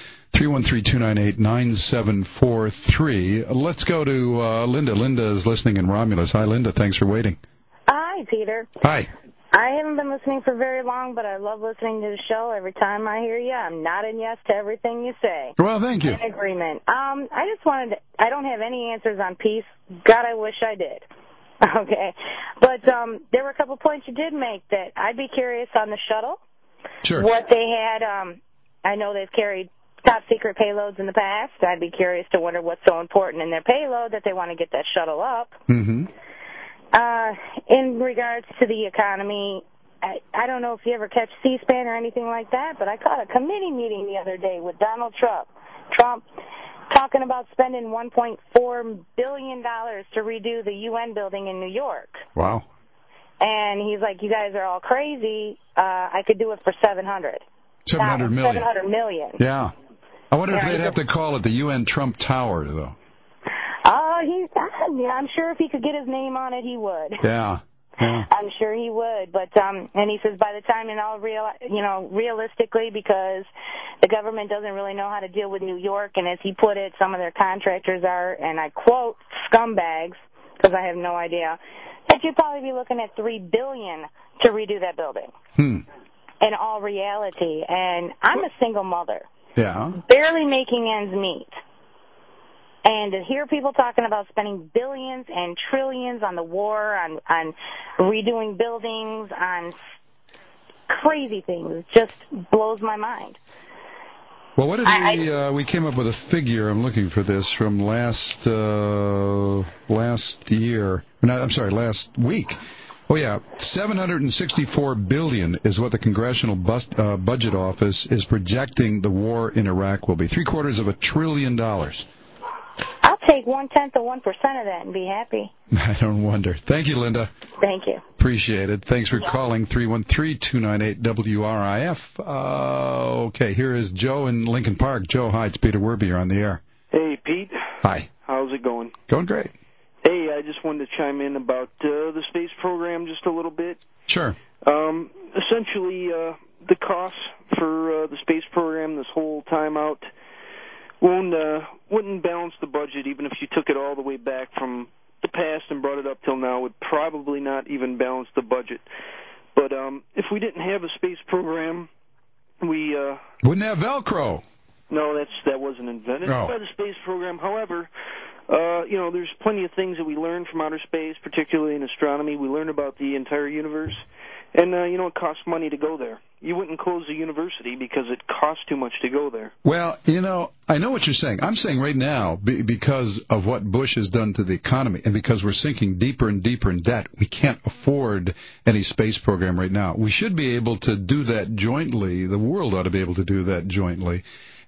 313-298-9743. Let's go to Linda. Linda is listening in Romulus. Hi, Linda. Thanks for waiting. Hi, Peter. Hi. I haven't been listening for very long, but I love listening to the show. Every time I hear you, I'm nodding yes to everything you say. Well, thank you. In agreement. I just wanted to, I don't have any answers on peace. God, I wish I did. Okay. But there were a couple points you did make that I'd be curious on the shuttle. Sure. What they had, I know they've carried top-secret payloads in the past. I'd be curious to wonder what's so important in their payload that they want to get that shuttle up. Mm-hmm. In regards to the economy, I don't know if you ever catch C-SPAN or anything like that, but I caught a committee meeting the other day with Donald Trump talking about spending $1.4 billion to redo the UN building in New York. Wow. And he's like, you guys are all crazy. I could do it for $700 million. $700 million. Yeah. I wonder if they'd have to call it the UN Trump Tower, though. I'm sure if he could get his name on it, he would. Yeah. I'm sure he would. But and he says by the time realistically, because the government doesn't really know how to deal with New York, and as he put it, some of their contractors are, and I quote, scumbags, because I have no idea, that you'd probably be looking at $3 billion to redo that building. In all reality. And I'm a single mother. Yeah. Barely making ends meet. And to hear people talking about spending billions and trillions on the war, on redoing buildings, on crazy things, just blows my mind. Well, what did we came up with a figure, I'm looking for this, from last week. Oh, yeah, $764 billion is what the Congressional Budget Office is projecting the war in Iraq will be. $750 billion. I'll take 1/10 of 1% of that and be happy. I don't wonder. Thank you, Linda. Thank you. Appreciate it. Thanks for calling 313-298-WRIF. Okay, here is Joe in Lincoln Park. Joe, hi, it's Peter Werby. You're on the air. Hey, Pete. Hi. How's it going? Going great. Hey, I just wanted to chime in about the space program just a little bit. Sure. Essentially, the costs for the space program this whole time out wouldn't balance the budget, even if you took it all the way back from the past and brought it up till now. Would probably not even balance the budget. But if we didn't have a space program, we wouldn't have Velcro. No, that wasn't invented by the space program. However, there's plenty of things that we learn from outer space, particularly in astronomy. We learn about the entire universe. And, it costs money to go there. You wouldn't close the university because it costs too much to go there. Well, I know what you're saying. I'm saying right now, because of what Bush has done to the economy and because we're sinking deeper and deeper in debt, we can't afford any space program right now. We should be able to do that jointly. The world ought to be able to do that jointly.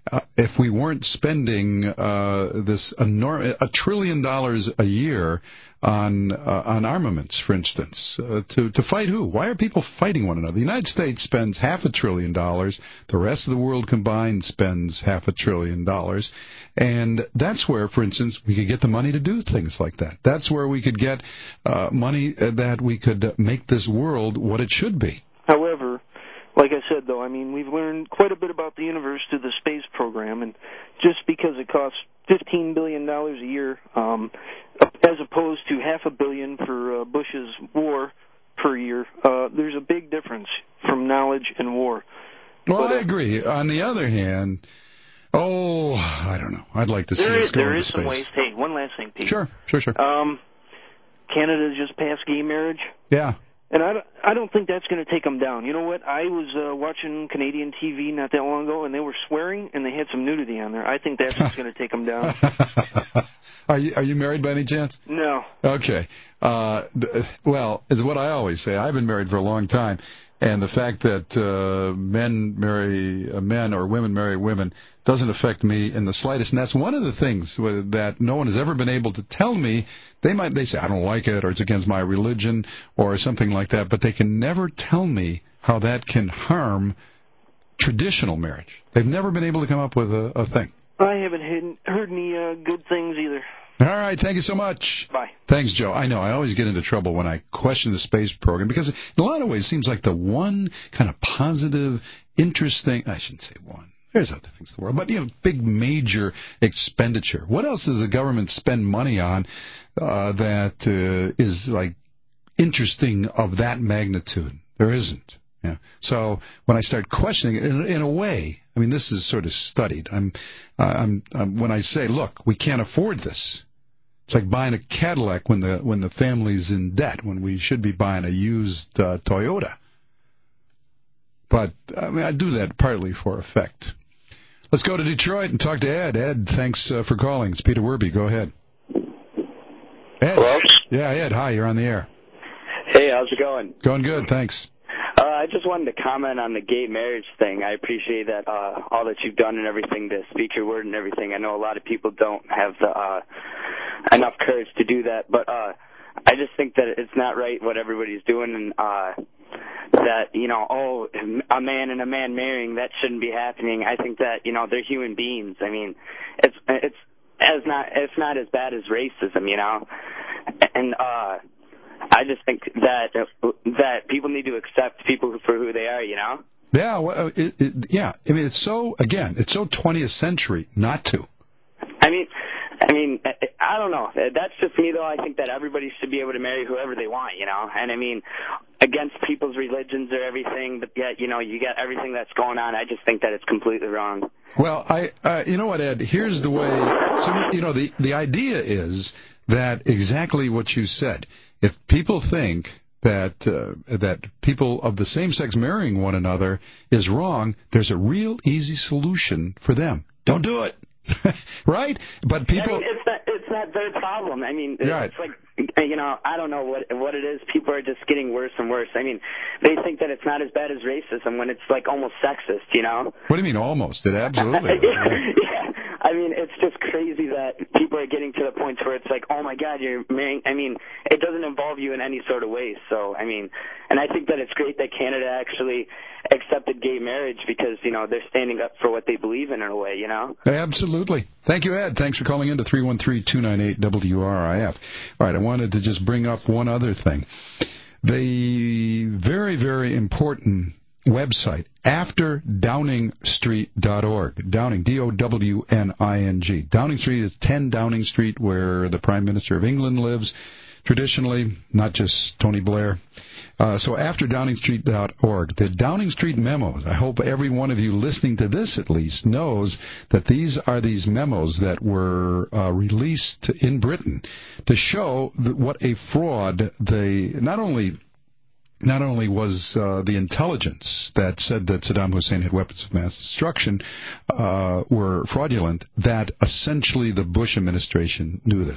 if we weren't spending this enormous $1 trillion a year on armaments, for instance, to fight who? Why are people fighting one another? The United States spends $500 billion. The rest of the world combined spends $500 billion. And that's where, for instance, we could get the money to do things like that. That's where we could get money that we could make this world what it should be. However, like I said, though, I mean, we've learned quite a bit about the universe through the space program, and just because it costs $15 billion a year, as opposed to $500 million for Bush's war per year, there's a big difference from knowledge and war. Well, I agree. On the other hand, I don't know. I'd like to see us go into space. There is some ways. Hey, one last thing, Pete. Sure. Canada just passed gay marriage. Yeah. And I don't think that's going to take them down. You know what? I was watching Canadian TV not that long ago, and they were swearing, and they had some nudity on there. I think that's what's going to take them down. Are you married by any chance? No. Okay. Well, it's what I always say. I've been married for a long time, and the fact that men marry men or women marry women doesn't affect me in the slightest. And that's one of the things that no one has ever been able to tell me. They say, I don't like it, or it's against my religion, or something like that, but they can never tell me how that can harm traditional marriage. They've never been able to come up with a thing. I haven't heard any good things either. All right, thank you so much. Bye. Thanks, Joe. I know, I always get into trouble when I question the space program, because in a lot of ways it seems like the one kind of positive, interesting, I shouldn't say one, there's other things in the world, but, big major expenditure. What else does the government spend money on that is, like, interesting of that magnitude? There isn't. Yeah. So when I start questioning it, in a way, I mean, this is sort of studied. I'm when I say, look, we can't afford this. It's like buying a Cadillac when the family's in debt, when we should be buying a used Toyota. But I mean, I do that partly for effect. Let's go to Detroit and talk to Ed. Ed, thanks for calling. It's Peter Werby. Go ahead. Ed. Hello? Yeah, Ed. Hi. You're on the air. Hey, how's it going? Going good. Thanks. I just wanted to comment on the gay marriage thing. I appreciate that all that you've done and everything to speak your word and everything. I know a lot of people don't have the enough courage to do that, but I just think that it's not right what everybody's doing, and that a man and a man marrying, that shouldn't be happening. I think that they're human beings. I mean, it's not as bad as racism, and I just think that people need to accept people for who they are, Yeah, well, yeah. I mean, it's so 20th century not to. I mean, I don't know. That's just me, though. I think that everybody should be able to marry whoever they want, And I mean, against people's religions or everything, but yet, you got everything that's going on. I just think that it's completely wrong. Well, you know what, Ed? Here's the way. So, the idea is that exactly what you said. If people think that people of the same sex marrying one another is wrong, there's a real easy solution for them. Don't do it. Right? But people... I mean, it's not their problem. I mean, right. It's like, I don't know what it is. People are just getting worse and worse. I mean, they think that it's not as bad as racism when it's, like, almost sexist, What do you mean almost? It absolutely is. Yeah. I mean, it's just crazy that people are getting to the point where it's like, oh, my God, you're marrying. I mean, it doesn't involve you in any sort of way. So, I mean, and I think that it's great that Canada actually accepted gay marriage because, they're standing up for what they believe in a way, Absolutely. Thank you, Ed. Thanks for calling in to 313-298-WRIF. All right, I wanted to just bring up one other thing. The very, very important website, AfterDowningStreet.org. Downing, D-O-W-N-I-N-G. Downing Street is 10 Downing Street, where the Prime Minister of England lives, traditionally, not just Tony Blair. So AfterDowningStreet.org. The Downing Street memos, I hope every one of you listening to this at least knows that these are these memos that were released in Britain to show what a fraud not only was the intelligence that said that Saddam Hussein had weapons of mass destruction were fraudulent, that essentially the Bush administration knew this.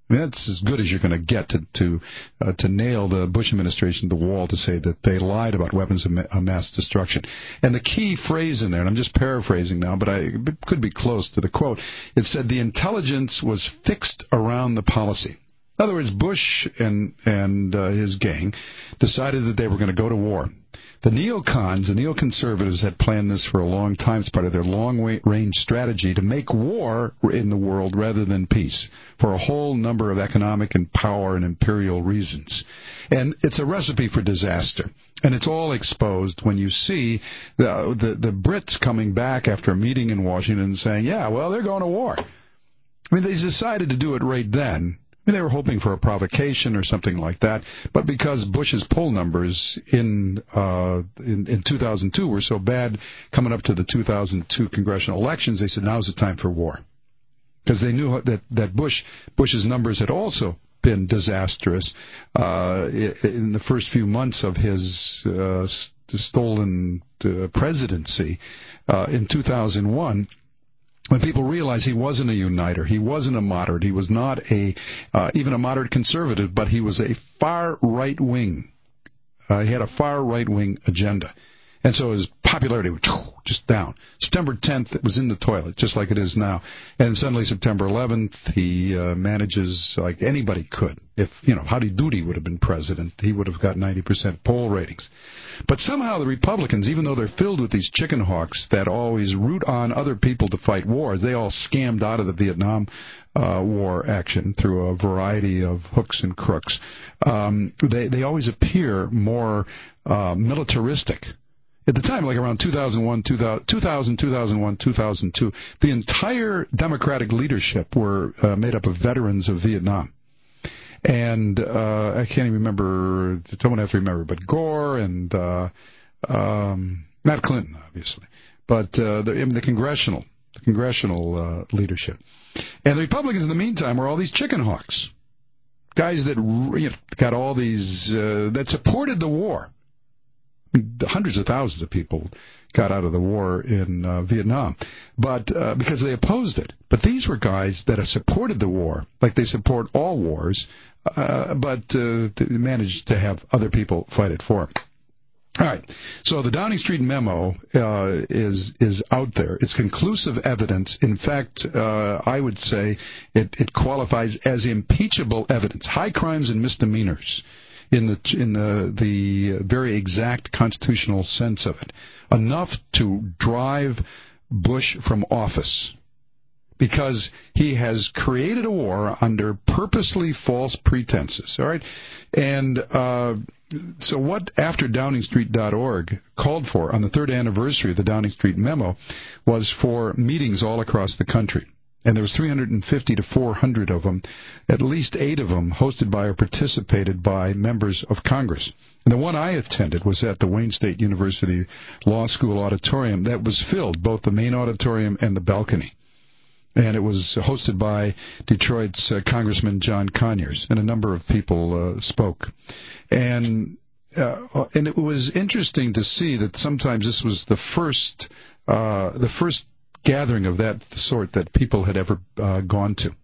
I mean, that's as good as you're going to get to nail the Bush administration to the wall to say that they lied about weapons of mass destruction. And the key phrase in there, and I'm just paraphrasing now, but it could be close to the quote, it said the intelligence was fixed around the policy. In other words, Bush and his gang decided that they were going to go to war. The neocons, the neoconservatives, had planned this for a long time as part of their long-range strategy to make war in the world rather than peace for a whole number of economic and power and imperial reasons. And it's a recipe for disaster. And it's all exposed when you see the Brits coming back after a meeting in Washington and saying, yeah, well, they're going to war. I mean, they decided to do it right then. I mean, they were hoping for a provocation or something like that, but because Bush's poll numbers in 2002 were so bad coming up to the 2002 congressional elections, they said, now's the time for war. Because they knew that Bush's numbers had also been disastrous in the first few months of his stolen presidency in 2001. When people realized he wasn't a uniter, he wasn't a moderate, he was not even a moderate conservative, but he was a far right-wing. He had a far right-wing agenda. And so his popularity was just down. September 10th, it was in the toilet, just like it is now. And suddenly September 11th, he manages like anybody could. If, Howdy Doody would have been president, he would have got 90% poll ratings. But somehow the Republicans, even though they're filled with these chicken hawks that always root on other people to fight wars, they all scammed out of the Vietnam War action through a variety of hooks and crooks. They always appear more militaristic. At the time, like around 2001, 2002, the entire Democratic leadership were made up of veterans of Vietnam. And I can't even remember, someone has to remember, but Gore and not Clinton, obviously, but the congressional leadership. And the Republicans, in the meantime, were all these chicken hawks, guys that got all these that supported the war. Hundreds of thousands of people got out of the war in Vietnam, but because they opposed it. But these were guys that have supported the war, like they support all wars, but managed to have other people fight it for them. All right, so the Downing Street memo is out there. It's conclusive evidence. In fact, I would say it qualifies as impeachable evidence, high crimes and misdemeanors. In the very exact constitutional sense of it, enough to drive Bush from office because he has created a war under purposely false pretenses. All right, and so what after DowningStreet.org called for on the third anniversary of the Downing Street memo was for meetings all across the country. And there was 350 to 400 of them, at least 8 of them hosted by or participated by members of Congress. And the one I attended was at the Wayne State University Law School auditorium that was filled, both the main auditorium and the balcony. And it was hosted by Detroit's Congressman John Conyers, and a number of people spoke. And it was interesting to see that sometimes this was the first gathering of that sort that people had ever gone to.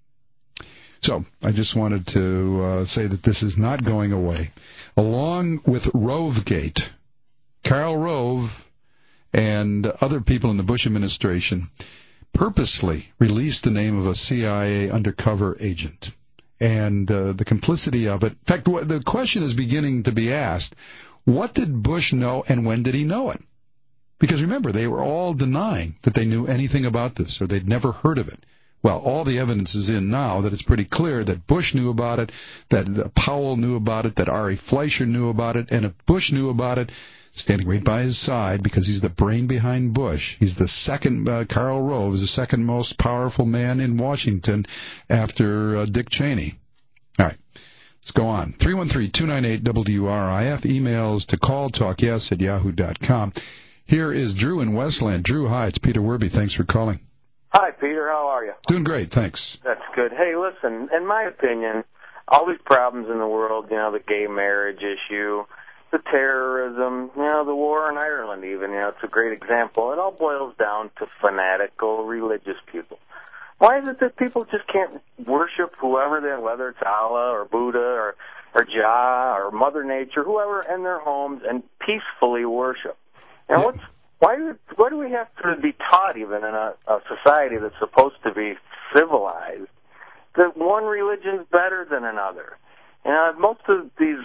So I just wanted to say that this is not going away. Along with Rovegate, Karl Rove and other people in the Bush administration purposely released the name of a CIA undercover agent. And the complicity of it. In fact, the question is beginning to be asked, what did Bush know and when did he know it? Because remember, they were all denying that they knew anything about this, or they'd never heard of it. Well, all the evidence is in now that it's pretty clear that Bush knew about it, that Powell knew about it, that Ari Fleischer knew about it, and if Bush knew about it, standing right by his side, because he's the brain behind Bush, he's the second, Karl Rove is the second most powerful man in Washington after Dick Cheney. All right. Let's go on. 313-298-WRIF. Emails to calltalkyes@yahoo.com. Here is Drew in Westland. Drew, hi, it's Peter Werby. Thanks for calling. Hi, Peter. How are you? Doing great, thanks. That's good. Hey, listen, in my opinion, all these problems in the world, the gay marriage issue, the terrorism, the war in Ireland even, it's a great example. It all boils down to fanatical religious people. Why is it that people just can't worship whoever they, whether it's Allah or Buddha or Jah or Mother Nature, whoever, in their homes and peacefully worship? And why do we have to be taught, even in a society that's supposed to be civilized, that one religion's better than another? Most of these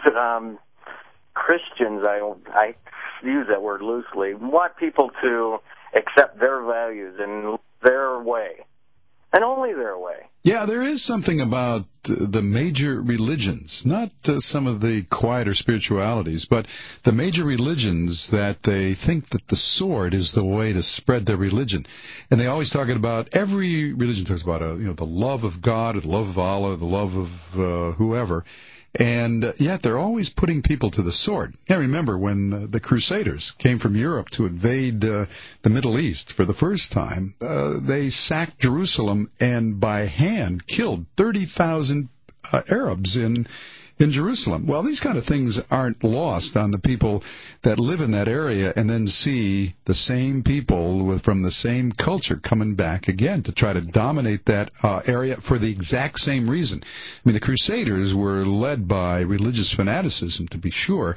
Christians, I use that word loosely, want people to accept their values and their way, and only their way. Yeah, there is something about the major religions, not some of the quieter spiritualities, but the major religions that they think that the sword is the way to spread their religion. And they always talk about, every religion talks about, the love of God, or the love of Allah, the love of whoever. And yet they're always putting people to the sword. Yeah, remember when the Crusaders came from Europe to invade the Middle East for the first time, they sacked Jerusalem and by hand killed 30,000 Arabs in Jerusalem. Well, these kind of things aren't lost on the people that live in that area and then see the same people from the same culture coming back again to try to dominate that area for the exact same reason. I mean, the Crusaders were led by religious fanaticism, to be sure,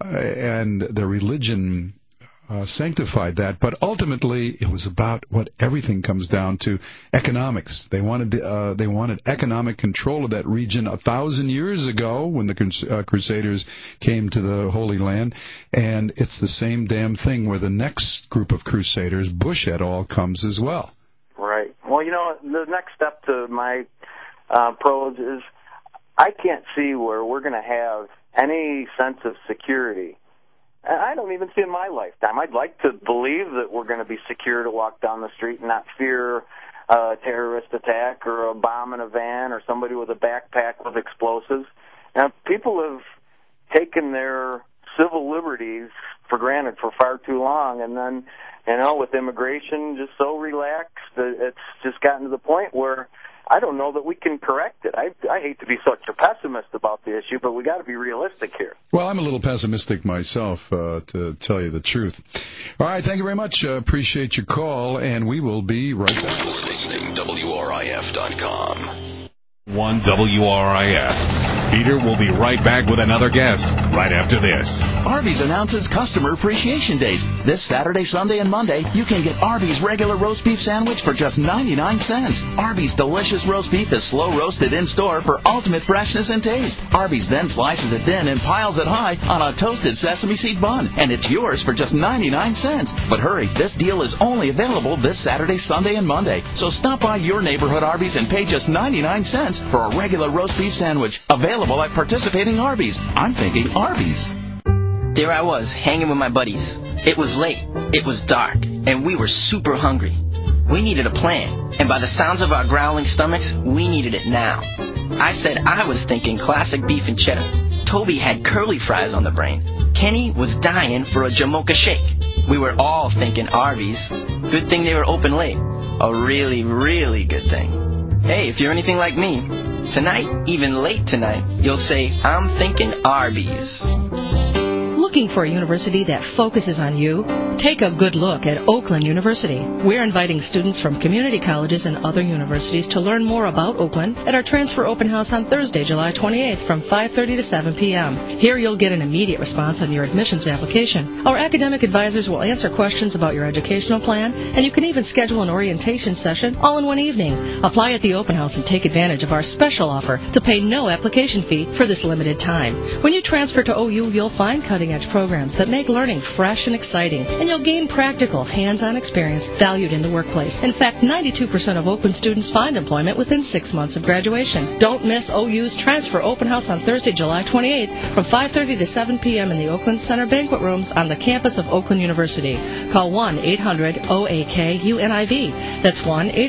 and their religion sanctified that, but ultimately it was about what everything comes down to: economics. They wanted economic control of that region 1,000 years ago when the Crusaders came to the Holy Land, and it's the same damn thing where the next group of Crusaders, Bush et al., comes as well. Right. Well, the next step to my pros is I can't see where we're going to have any sense of security. I don't even see in my lifetime. I'd like to believe that we're going to be secure to walk down the street and not fear a terrorist attack or a bomb in a van or somebody with a backpack with explosives. Now, people have taken their civil liberties for granted for far too long, and then, with immigration just so relaxed, it's just gotten to the point where I don't know that we can correct it. I hate to be such a pessimist about the issue, but we got to be realistic here. Well, I'm a little pessimistic myself, to tell you the truth. All right, thank you very much. Appreciate your call, and we will be right back. Listening WRIF.com. 1 WRIF. Peter will be right back with another guest right after this. Arby's announces Customer Appreciation Days. This Saturday, Sunday, and Monday, you can get Arby's regular roast beef sandwich for just 99 cents. Arby's delicious roast beef is slow roasted in-store for ultimate freshness and taste. Arby's then slices it thin and piles it high on a toasted sesame seed bun, and it's yours for just 99 cents. But hurry, this deal is only available this Saturday, Sunday, and Monday. So stop by your neighborhood Arby's and pay just 99 cents for a regular roast beef sandwich. Available at participating Arby's. I'm thinking Arby's. There I was, hanging with my buddies. It was late, it was dark, and we were super hungry. We needed a plan, and by the sounds of our growling stomachs, we needed it now. I said I was thinking classic beef and cheddar. Toby had curly fries on the brain. Kenny was dying for a Jamocha shake. We were all thinking Arby's. Good thing they were open late. A really, really good thing. Hey, if you're anything like me, tonight, even late tonight, you'll say, I'm thinking Arby's. Looking for a university that focuses on you? Take a good look at Oakland University. We're inviting students from community colleges and other universities to learn more about Oakland at our transfer open house on Thursday, July 28th from 5:30 to 7 p.m. Here you'll get an immediate response on your admissions application. Our academic advisors will answer questions about your educational plan, and you can even schedule an orientation session all in one evening. Apply at the open house and take advantage of our special offer to pay no application fee for this limited time. When you transfer to OU, you'll find cutting-edge programs that make learning fresh and exciting, and you'll gain practical, hands-on experience valued in the workplace. In fact, 92% of Oakland students find employment within 6 months of graduation. Don't miss OU's Transfer Open House on Thursday, July 28th from 5:30 to 7 p.m. in the Oakland Center banquet rooms on the campus of Oakland University. Call 1-800-OAK-UNIV. That's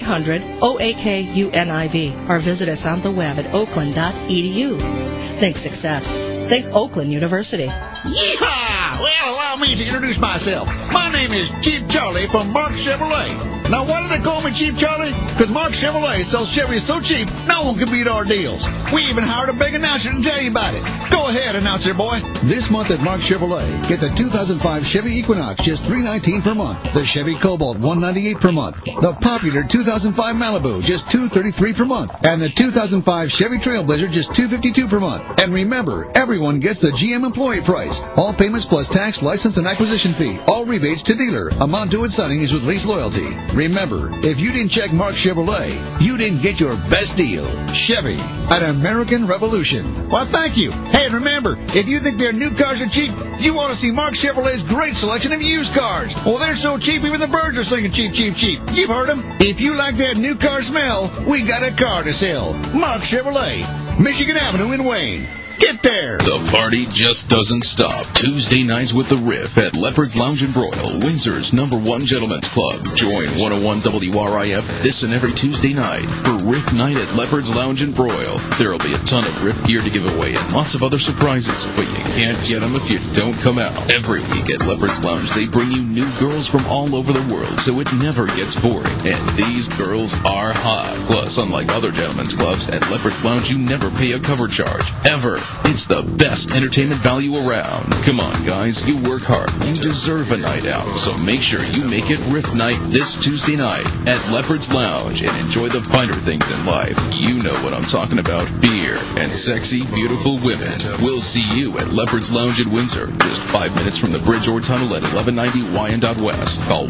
1-800-OAK-UNIV. Or visit us on the web at oakland.edu. Think success. Think Oakland University. Yeehaw! Well, allow me to introduce myself. My name is Chief Charlie from Mark Chevrolet. Now, why do they call me Cheap Charlie? Because Mark Chevrolet sells Chevy so cheap, no one can beat our deals. We even hired a big announcer to tell you about it. Go ahead, announcer boy. This month at Mark Chevrolet, get the 2005 Chevy Equinox, just $319 per month. The Chevy Cobalt, $198 per month. The popular 2005 Malibu, just $233 per month. And the 2005 Chevy Trailblazer, just $252 per month. And remember, everyone gets the GM employee price. All payments plus tax, license, and acquisition fee. All rebates to dealer. Amount due at signing is with lease loyalty. Remember, if you didn't check Mark Chevrolet, you didn't get your best deal. Chevy, an American revolution. Well, thank you. Hey, and remember, if you think their new cars are cheap, you want to see Mark Chevrolet's great selection of used cars. Well, they're so cheap, even the birds are singing cheap, cheap, cheap. You've heard them. If you like that new car smell, we got a car to sell. Mark Chevrolet, Michigan Avenue in Wayne. Get there. The party just doesn't stop. Tuesday nights with the Riff at Leopard's Lounge and Broil, Windsor's #1 gentlemen's club. Join 101 WRIF this and every Tuesday night for Riff Night at Leopard's Lounge and Broil. There'll be a ton of Riff gear to give away and lots of other surprises, but you can't get them if you don't come out. Every week at Leopard's Lounge, they bring you new girls from all over the world, so it never gets boring. And these girls are hot. Plus, unlike other gentlemen's clubs, at Leopard's Lounge, you never pay a cover charge. Ever. It's the best entertainment value around. Come on, guys. You work hard. You deserve a night out. So make sure you make it Riff Night this Tuesday night at Leopard's Lounge and enjoy the finer things in life. You know what I'm talking about. Beer and sexy, beautiful women. We'll see you at Leopard's Lounge in Windsor. Just 5 minutes from the Bridgeore Tunnel at 1190 Wyandotte West. Call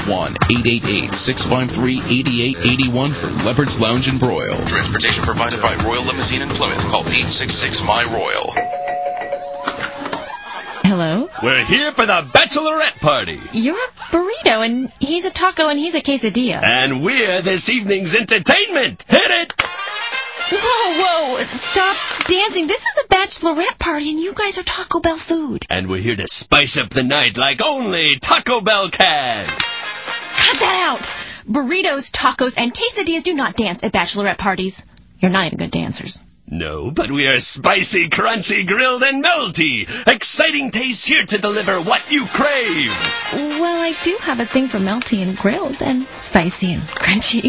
1-888-653-8881 for Leopard's Lounge and Broil. Transportation provided by Royal Limousine in Plymouth. Call 866-MY-ROYAL. Hello? We're here for the bachelorette party. You're a burrito, and he's a taco, and he's a quesadilla. And we're this evening's entertainment. Hit it! Whoa, stop dancing. This is a bachelorette party, and you guys are Taco Bell food. And we're here to spice up the night like only Taco Bell can. Cut that out! Burritos, tacos, and quesadillas do not dance at bachelorette parties. You're not even good dancers. No, but we are spicy, crunchy, grilled, and melty. Exciting tastes here to deliver what you crave. Well, I do have a thing for melty and grilled and spicy and crunchy.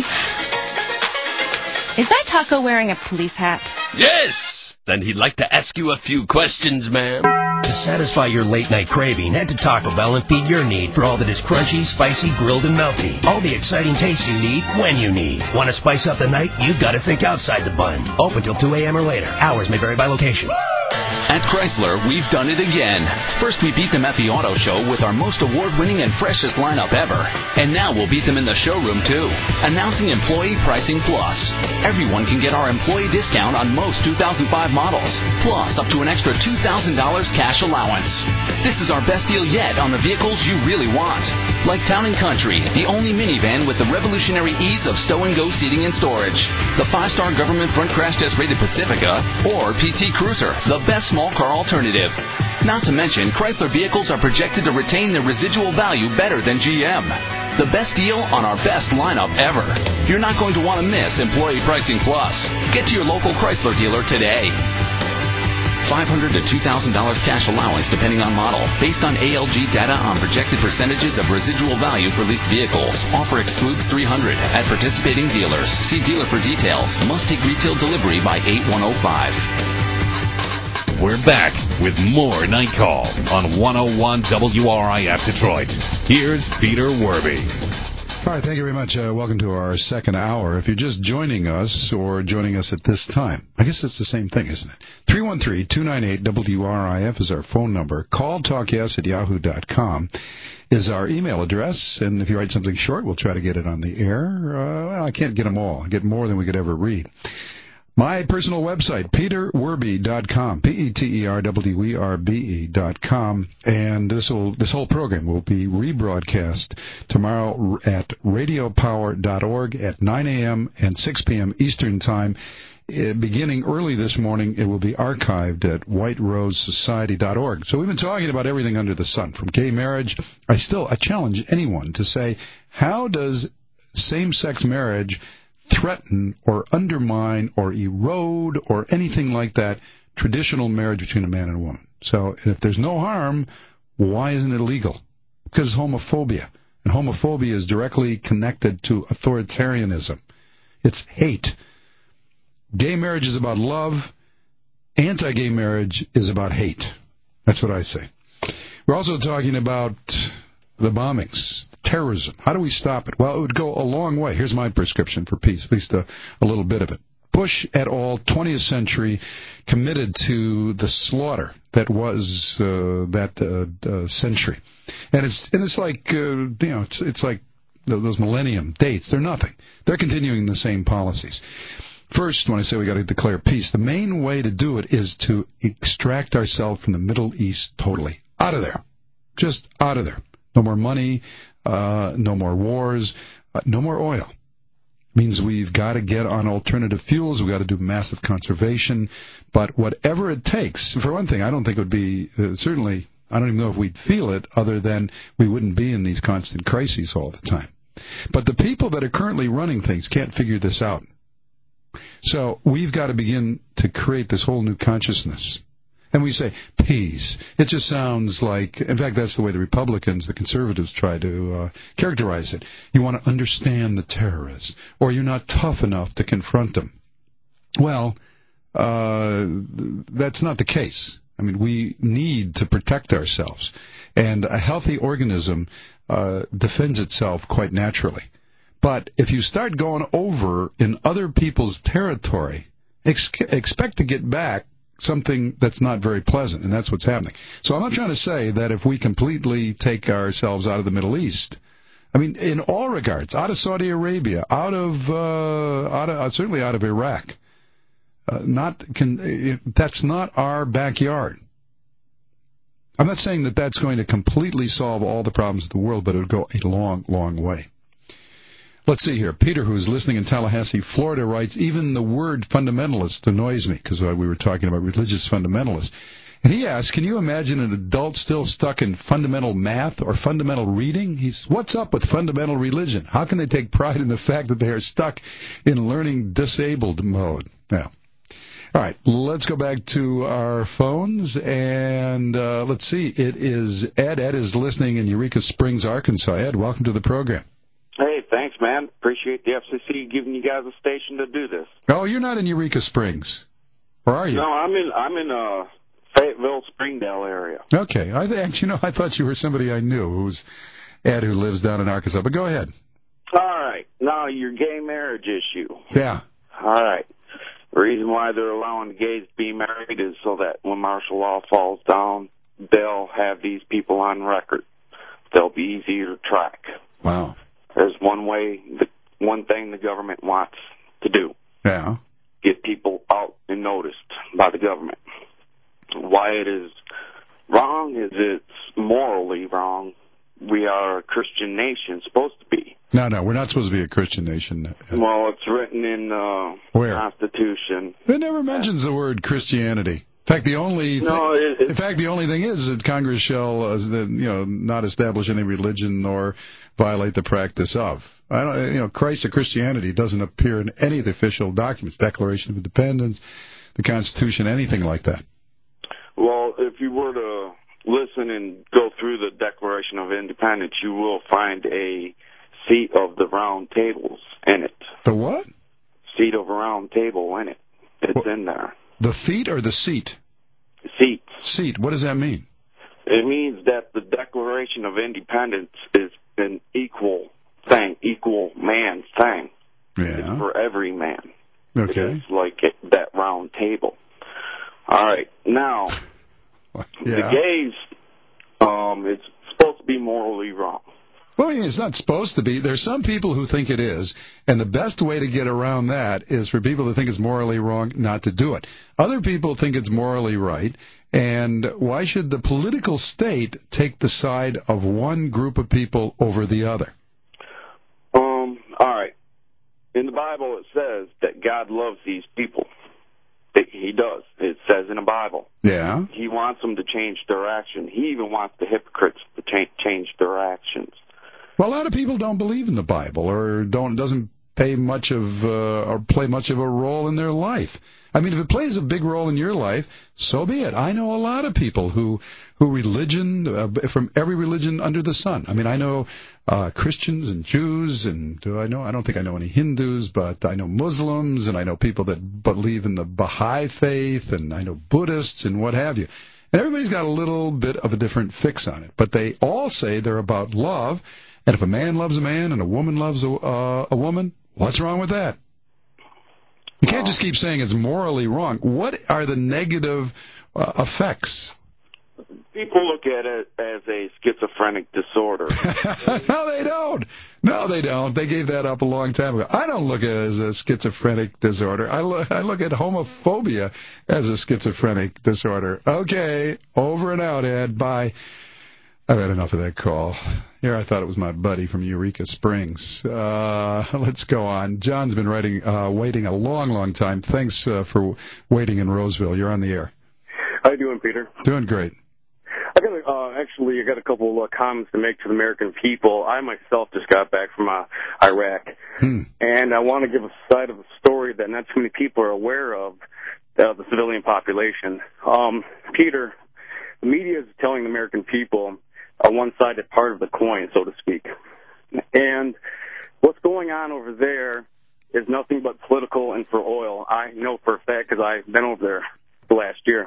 Is that taco wearing a police hat? Yes! And he'd like to ask you a few questions, ma'am. To satisfy your late-night craving, head to Taco Bell and feed your need for all that is crunchy, spicy, grilled, and melty. All the exciting tastes you need when you need. Want to spice up the night? You've got to think outside the bun. Open till 2 a.m. or later. Hours may vary by location. At Chrysler, we've done it again. First, we beat them at the auto show with our most award-winning and freshest lineup ever. And now we'll beat them in the showroom, too. Announcing Employee Pricing Plus. Everyone can get our employee discount on most 2005 models, plus up to an extra $2,000 cash allowance. This is our best deal yet on the vehicles you really want. Like Town & Country, the only minivan with the revolutionary ease of stow-and-go seating and storage. The 5-star government front crash test rated Pacifica, or PT Cruiser, the best small car alternative. Not to mention, Chrysler vehicles are projected to retain their residual value better than GM. The best deal on our best lineup ever. You're not going to want to miss Employee Pricing Plus. Get to your local Chrysler dealer today. $500 to $2,000 cash allowance depending on model, based on ALG data on projected percentages of residual value for leased vehicles. Offer excludes 300 at participating dealers. See dealer for details. Must take retail delivery by 8/105. We're back with more Night Call on 101 WRIF Detroit. Here's Peter Werby. All right, thank you very much. Welcome to our second hour. If you're just joining us or joining us at this time, I guess it's the same thing, isn't it? 313-298-WRIF is our phone number. calltalkyes@yahoo.com is our email address. And if you write something short, we'll try to get it on the air. Well, I can't get them all. I get more than we could ever read. My personal website, peterwerby.com, PeterWerbe.com, and this whole program will be rebroadcast tomorrow at radiopower.org at 9 a.m. and 6 p.m. Eastern Time. Beginning early this morning, it will be archived at whiterosesociety.org. So we've been talking about everything under the sun, from gay marriage. I challenge anyone to say, how does same-sex marriage threaten or undermine or erode or anything like that traditional marriage between a man and a woman? So if there's no harm, why isn't it illegal? Because homophobia. And homophobia is directly connected to authoritarianism. It's hate. Gay marriage is about love. Anti-gay marriage is about hate. That's what I say. We're also talking about the bombings, terrorism. How do we stop it? Well, it would go a long way. Here's my prescription for peace, at least a little bit of it. Bush et al., 20th century, committed to the slaughter that was that century. And it's like, it's like those millennium dates. They're nothing. They're continuing the same policies. First, when I say we got to declare peace, the main way to do it is to extract ourselves from the Middle East totally. Out of there. Just out of there. No more money, no more wars, no more oil. Means we've got to get on alternative fuels. We've got to do massive conservation. But whatever it takes, for one thing, I don't think it would be, certainly, I don't even know if we'd feel it other than we wouldn't be in these constant crises all the time. But the people that are currently running things can't figure this out. So we've got to begin to create this whole new consciousness. And we say, peace. It just sounds like, in fact, that's the way the Republicans, the conservatives try to characterize it. You want to understand the terrorists, or you're not tough enough to confront them. Well, that's not the case. I mean, we need to protect ourselves. And a healthy organism defends itself quite naturally. But if you start going over in other people's territory, expect to get back something that's not very pleasant, and that's what's happening. So I'm not trying to say that if we completely take ourselves out of the Middle East, I mean, in all regards, out of Saudi Arabia, certainly out of Iraq, that's not our backyard. I'm not saying that that's going to completely solve all the problems of the world, but it would go a long, long way. Let's see here. Peter, who's listening in Tallahassee, Florida, writes, even the word fundamentalist annoys me, because we were talking about religious fundamentalists. And he asks, can you imagine an adult still stuck in fundamental math or fundamental reading? What's up with fundamental religion? How can they take pride in the fact that they are stuck in learning disabled mode? Now, all right, let's go back to our phones, and let's see. It is Ed. Ed is listening in Eureka Springs, Arkansas. Ed, welcome to the program. Hey, thanks, man. Appreciate the FCC giving you guys a station to do this. Oh, you're not in Eureka Springs. Where are you? No, I'm in Fayetteville, Springdale area. Okay. I thought you were somebody I knew who's Ed, who lives down in Arkansas. But go ahead. All right. Now, your gay marriage issue. Yeah. All right. The reason why they're allowing the gays to be married is so that when martial law falls down, they'll have these people on record. They'll be easier to track. Wow. There's one thing the government wants to do. Yeah. Get people out and noticed by the government. Why it is wrong is it's morally wrong. We are a Christian nation, supposed to be. No, we're not supposed to be a Christian nation. Well, it's written in the Constitution. It never mentions the word Christianity. In fact, the only thing is that Congress shall, not establish any religion nor violate the practice of. Christ or Christianity doesn't appear in any of the official documents, Declaration of Independence, the Constitution, anything like that. Well, if you were to listen and go through the Declaration of Independence, you will find a seat of the round tables in it. The what? Seat of a round table in it. It's in there. The feet or the seat? Seat. Seat. What does that mean? It means that the Declaration of Independence is an equal thing, equal man thing. Yeah. It's for every man. Okay. It's like that round table. All right. Now, the gays, it's supposed to be morally wrong. Well, it's not supposed to be. There's some people who think it is, and the best way to get around that is for people to think it's morally wrong not to do it. Other people think it's morally right, and why should the political state take the side of one group of people over the other? All right. In the Bible, it says that God loves these people. He does. It says in the Bible. Yeah. He wants them to change their action. He even wants the hypocrites to change their actions. Well, a lot of people don't believe in the Bible or doesn't pay much of or play much of a role in their life. I mean, if it plays a big role in your life, so be it. I know a lot of people who religion from every religion under the sun. I mean, I know Christians and Jews, and I don't think I know any Hindus, but I know Muslims, and I know people that believe in the Baha'i faith, and I know Buddhists and what have you. And everybody's got a little bit of a different fix on it. But they all say they're about love, and if a man loves a man and a woman loves a woman, what's wrong with that? You can't just keep saying it's morally wrong. What are the negative effects? People look at it as a schizophrenic disorder. No, they don't. No, they don't. They gave that up a long time ago. I don't look at it as a schizophrenic disorder. I look at homophobia as a schizophrenic disorder. Okay, over and out, Ed. Bye. I've had enough of that call. Here, I thought it was my buddy from Eureka Springs. Let's go on. John's been waiting a long, long time. Thanks for waiting in Roseville. You're on the air. How you doing, Peter? Doing great. I got a couple of comments to make to the American people. I myself just got back from Iraq, and I want to give a side of the story that not too many people are aware of, the civilian population. Peter, the media is telling the American people a one-sided part of the coin, so to speak. And what's going on over there is nothing but political and for oil. I know for a fact because I've been over there the last year.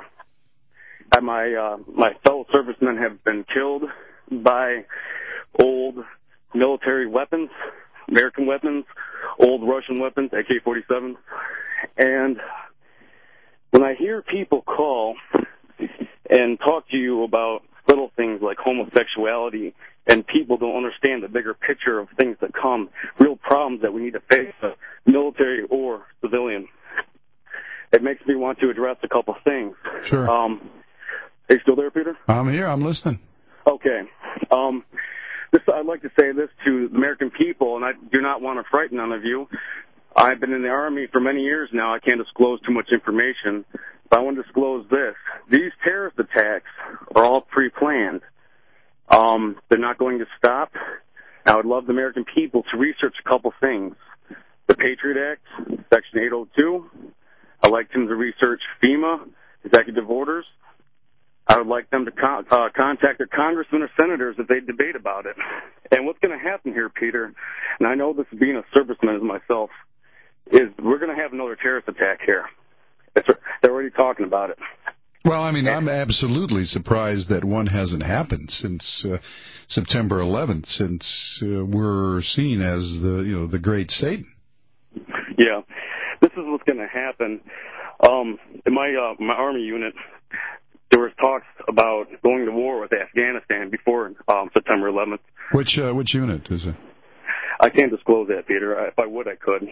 My fellow servicemen have been killed by old military weapons, American weapons, old Russian weapons, AK-47. And when I hear people call and talk to you about little things like homosexuality, and people don't understand the bigger picture of things that come, real problems that we need to face, military or civilian, it makes me want to address a couple things. Sure. Are you still there, Peter? I'm here. I'm listening. Okay. I'd like to say this to the American people, and I do not want to frighten none of you. I've been in the Army for many years now. I can't disclose too much information, but I want to disclose this. These terrorist attacks are all pre-planned. They're not going to stop. I would love the American people to research a couple things. The Patriot Act, Section 802. I'd like them to research FEMA, executive orders. I would like them to contact their congressmen or senators if they debate about it. And what's going to happen here, Peter, and I know this being a serviceman as myself, is we're going to have another terrorist attack here. They're already talking about it. Well, I mean, I'm absolutely surprised that one hasn't happened since September 11th, since we're seen as the great Satan. Yeah, this is what's going to happen. In my Army unit, there was talks about going to war with Afghanistan before September 11th. Which unit is it? I can't disclose that, Peter. If I would, I could.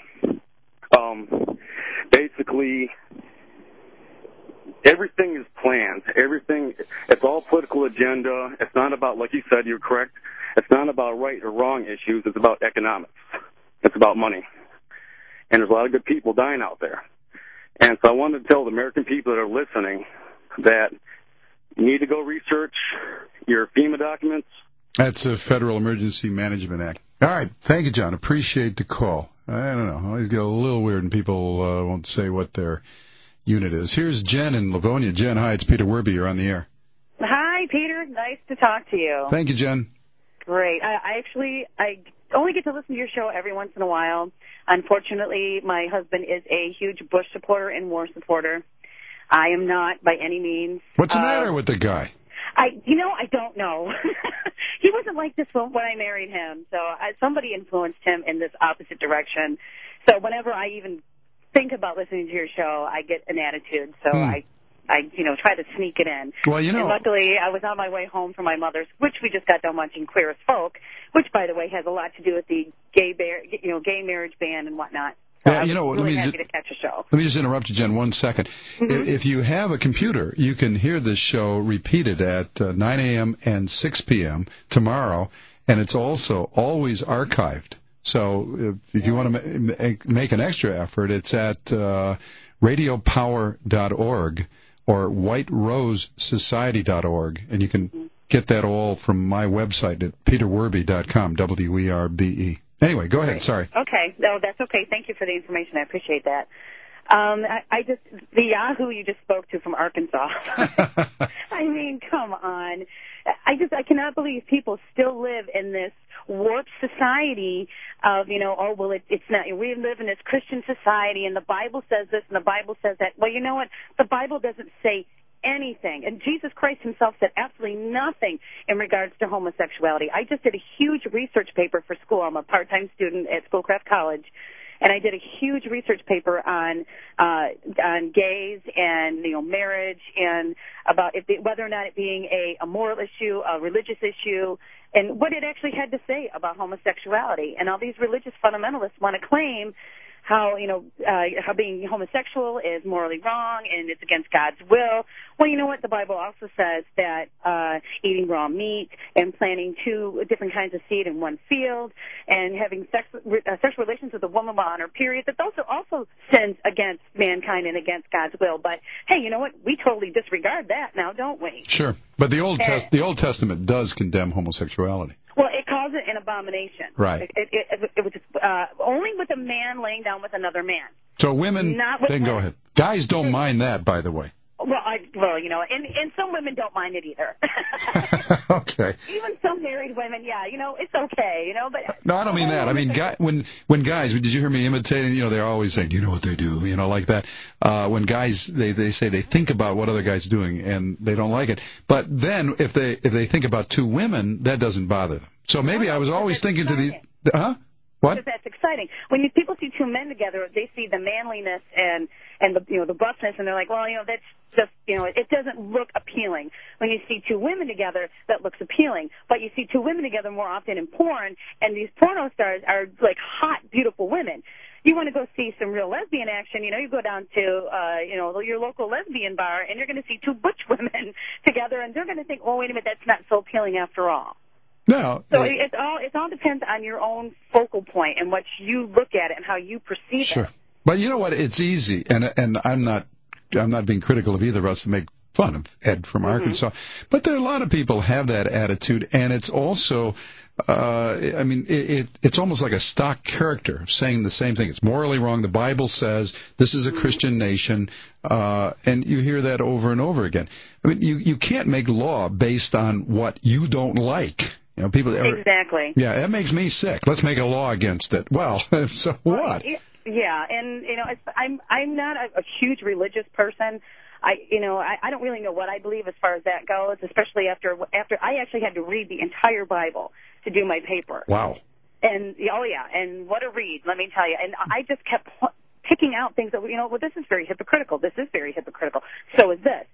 Basically, everything is planned. It's all political agenda. It's not about, like you said, you're correct, it's not about right or wrong issues. It's about economics. It's about money. And there's a lot of good people dying out there. And so I wanted to tell the American people that are listening that you need to go research your FEMA documents. That's a Federal Emergency Management Act. All right. Thank you, John. Appreciate the call. I don't know. I always get a little weird when people won't say what their unit is. Here's Jen in Livonia. Jen, hi. It's Peter Werby. You're on the air. Hi, Peter. Nice to talk to you. Thank you, Jen. Great. I only get to listen to your show every once in a while. Unfortunately, my husband is a huge Bush supporter and war supporter. I am not by any means. What's the matter with the guy? I don't know. He wasn't like this when I married him. So somebody influenced him in this opposite direction. So whenever I even think about listening to your show, I get an attitude. So I try to sneak it in. Well, And luckily, I was on my way home from my mother's, which we just got done watching Queer as Folk, which, by the way, has a lot to do with the gay marriage ban and whatnot. So yeah, I was really happy to catch a show. Let me just interrupt you, Jen, 1 second. Mm-hmm. If you have a computer, you can hear this show repeated at 9 a.m. and 6 p.m. tomorrow, and it's also always archived. So if you want to make an extra effort, it's at radiopower.org or whiterosesociety.org, and you can get that all from my website at peterwerby.com, W-E-R-B-E. Anyway, go ahead. Sorry. Okay. No, that's okay. Thank you for the information. I appreciate that. The Yahoo you just spoke to from Arkansas. I mean, come on. I cannot believe people still live in this warped society of, oh, well, it's not, we live in this Christian society and the Bible says this and the Bible says that. Well, you know what? The Bible doesn't say anything. And Jesus Christ himself said absolutely nothing in regards to homosexuality. I just did a huge research paper for school. I'm a part-time student at Schoolcraft College. And I did a huge research paper on gays and marriage and about whether or not it being a moral issue, a religious issue, and what it actually had to say about homosexuality. And all these religious fundamentalists want to claim how being homosexual is morally wrong and it's against God's will. Well, you know what? The Bible also says that eating raw meat and planting 2 different kinds of seed in one field and having sexual relations with a woman while on her period, that those are also sins against mankind and against God's will. But, hey, you know what? We totally disregard that now, don't we? Sure. But the Old Testament does condemn homosexuality. Well, it calls it an abomination. Right. It was only with a man laying down with another man. So women, then go ahead. Guys don't mind that, by the way. Well, and some women don't mind it either. Okay. Even some married women, it's okay, but... No, I don't mean that. I mean, when guys, did you hear me imitating, they're always saying, you know what they do, like that. When guys, they say they think about what other guys are doing, and they don't like it. But then, if they think about 2 women, that doesn't bother them. So maybe I was always thinking to the... Huh? What? Because that's exciting. When people see 2 men together, they see the manliness and the the buffness, and they're like, well, that's just it doesn't look appealing. When you see 2 women together, that looks appealing. But you see 2 women together more often in porn, and these porno stars are like hot, beautiful women. You want to go see some real lesbian action, you go down to, your local lesbian bar, and you're going to see 2 butch women together, and they're going to think, oh, wait a minute, that's not so appealing after all. No. So it all depends on your own focal point and what you look at it and how you perceive it. But you know what? It's easy, and I'm not being critical of either of us to make fun of Ed from Arkansas. But there are a lot of people have that attitude, and it's also, it's almost like a stock character of saying the same thing. It's morally wrong. The Bible says this is a Christian nation, and you hear that over and over again. I mean, you can't make law based on what you don't like. People. Exactly. Yeah, that makes me sick. Let's make a law against it. Well, so what? Yeah, and I'm not a huge religious person. I don't really know what I believe as far as that goes, especially after I actually had to read the entire Bible to do my paper. Wow. And and what a read, let me tell you. And I just kept picking out things that well, this is very hypocritical. This is very hypocritical. So is this.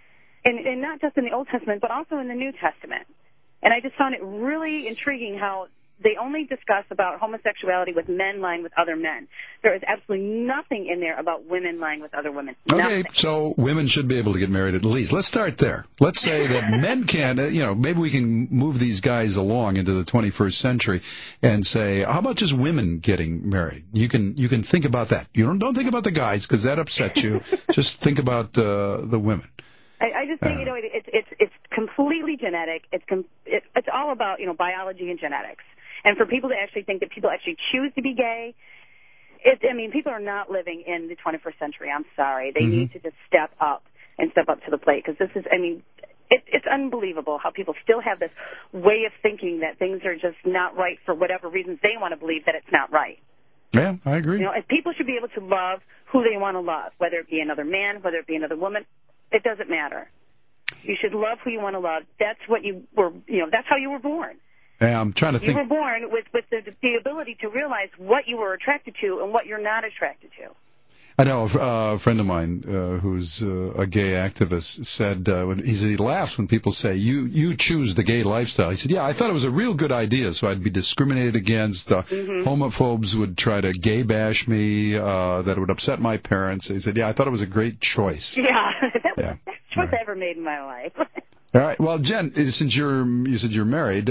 And not just in the Old Testament, but also in the New Testament. And I just found it really intriguing how they only discuss about homosexuality with men lying with other men. There is absolutely nothing in there about women lying with other women. Okay, nothing. So women should be able to get married at least. Let's start there. Let's say that men can, maybe we can move these guys along into the 21st century and say, how about just women getting married? You can think about that. You don't think about the guys because that upsets you. Just think about the women. I just think it's completely genetic. It's all about biology and genetics. And for people to actually think that people actually choose to be gay, people are not living in the 21st century. I'm sorry. They need to just step up to the plate because this is it's unbelievable how people still have this way of thinking that things are just not right for whatever reasons they want to believe that it's not right. Yeah, I agree. People should be able to love who they want to love, whether it be another man, whether it be another woman. It doesn't matter. You should love who you want to love. That's what you were, that's how you were born. Yeah, I'm trying to think. You were born with the ability to realize what you were attracted to and what you're not attracted to. I know a friend of mine who's a gay activist said he laughs when people say you choose the gay lifestyle. He said, yeah, I thought it was a real good idea, so I'd be discriminated against. Homophobes would try to gay bash me. That would upset my parents. He said, yeah, I thought it was a great choice. Yeah, that was the best choice I ever made in my life. All right. Well, Jen, since you said you're married,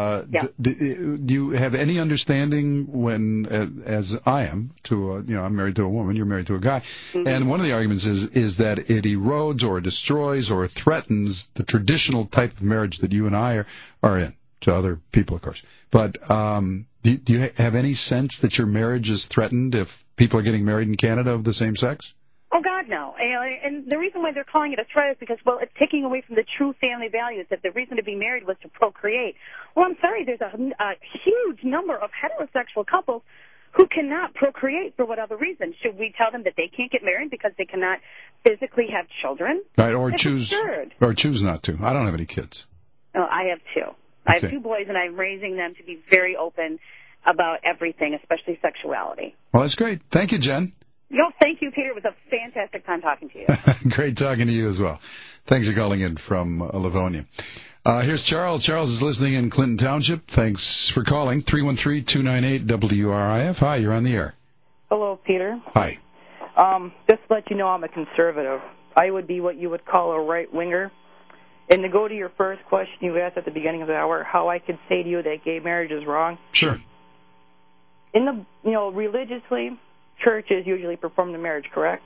do you have any understanding when, as I am, I'm married to a woman, you're married to a guy, and one of the arguments is that it erodes or destroys or threatens the traditional type of marriage that you and I are in, to other people, of course. But do you have any sense that your marriage is threatened if people are getting married in Canada of the same sex? Oh, God, no. know, and the reason why they're calling it a threat is because, well, it's taking away from the true family values, that the reason to be married was to procreate. Well, I'm sorry, there's a huge number of heterosexual couples who cannot procreate for whatever reason. Should we tell them that they can't get married because they cannot physically have children? Right, or That's choose absurd. Or choose not to. I don't have any kids. Oh, I have two. I have two boys, and I'm raising them to be very open about everything, especially sexuality. Well, that's great. Thank you, Jen. Thank you, Peter. It was a fantastic time talking to you. Great talking to you as well. Thanks for calling in from Livonia. Here's Charles. Charles is listening in Clinton Township. Thanks for calling. 313-298-WRIF. Hi, you're on the air. Hello, Peter. Hi. Just to let you know I'm a conservative. I would be what you would call a right-winger. And to go to your first question you asked at the beginning of the hour, how I could say to you that gay marriage is wrong. Sure. In the, religiously, churches usually perform the marriage, correct?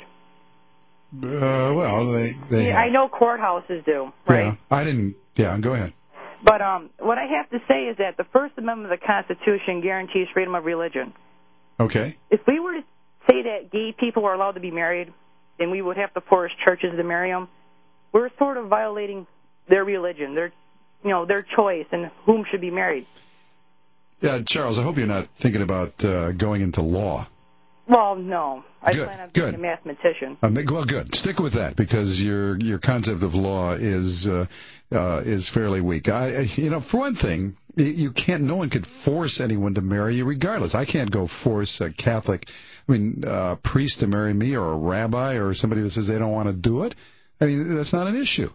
Well, they I know courthouses do, right? Yeah, go ahead. But what I have to say is that the First Amendment of the Constitution guarantees freedom of religion. Okay. If we were to say that gay people are allowed to be married, and we would have to force churches to marry them, we're sort of violating their religion, their choice, and whom should be married. Yeah, Charles, I hope you're not thinking about going into law. Well, no. I plan on being a mathematician. Well, good. Stick with that, because your concept of law is fairly weak. For one thing, no one could force anyone to marry you regardless. I can't go force a Catholic, priest to marry me, or a rabbi, or somebody that says they don't want to do it. That's not an issue.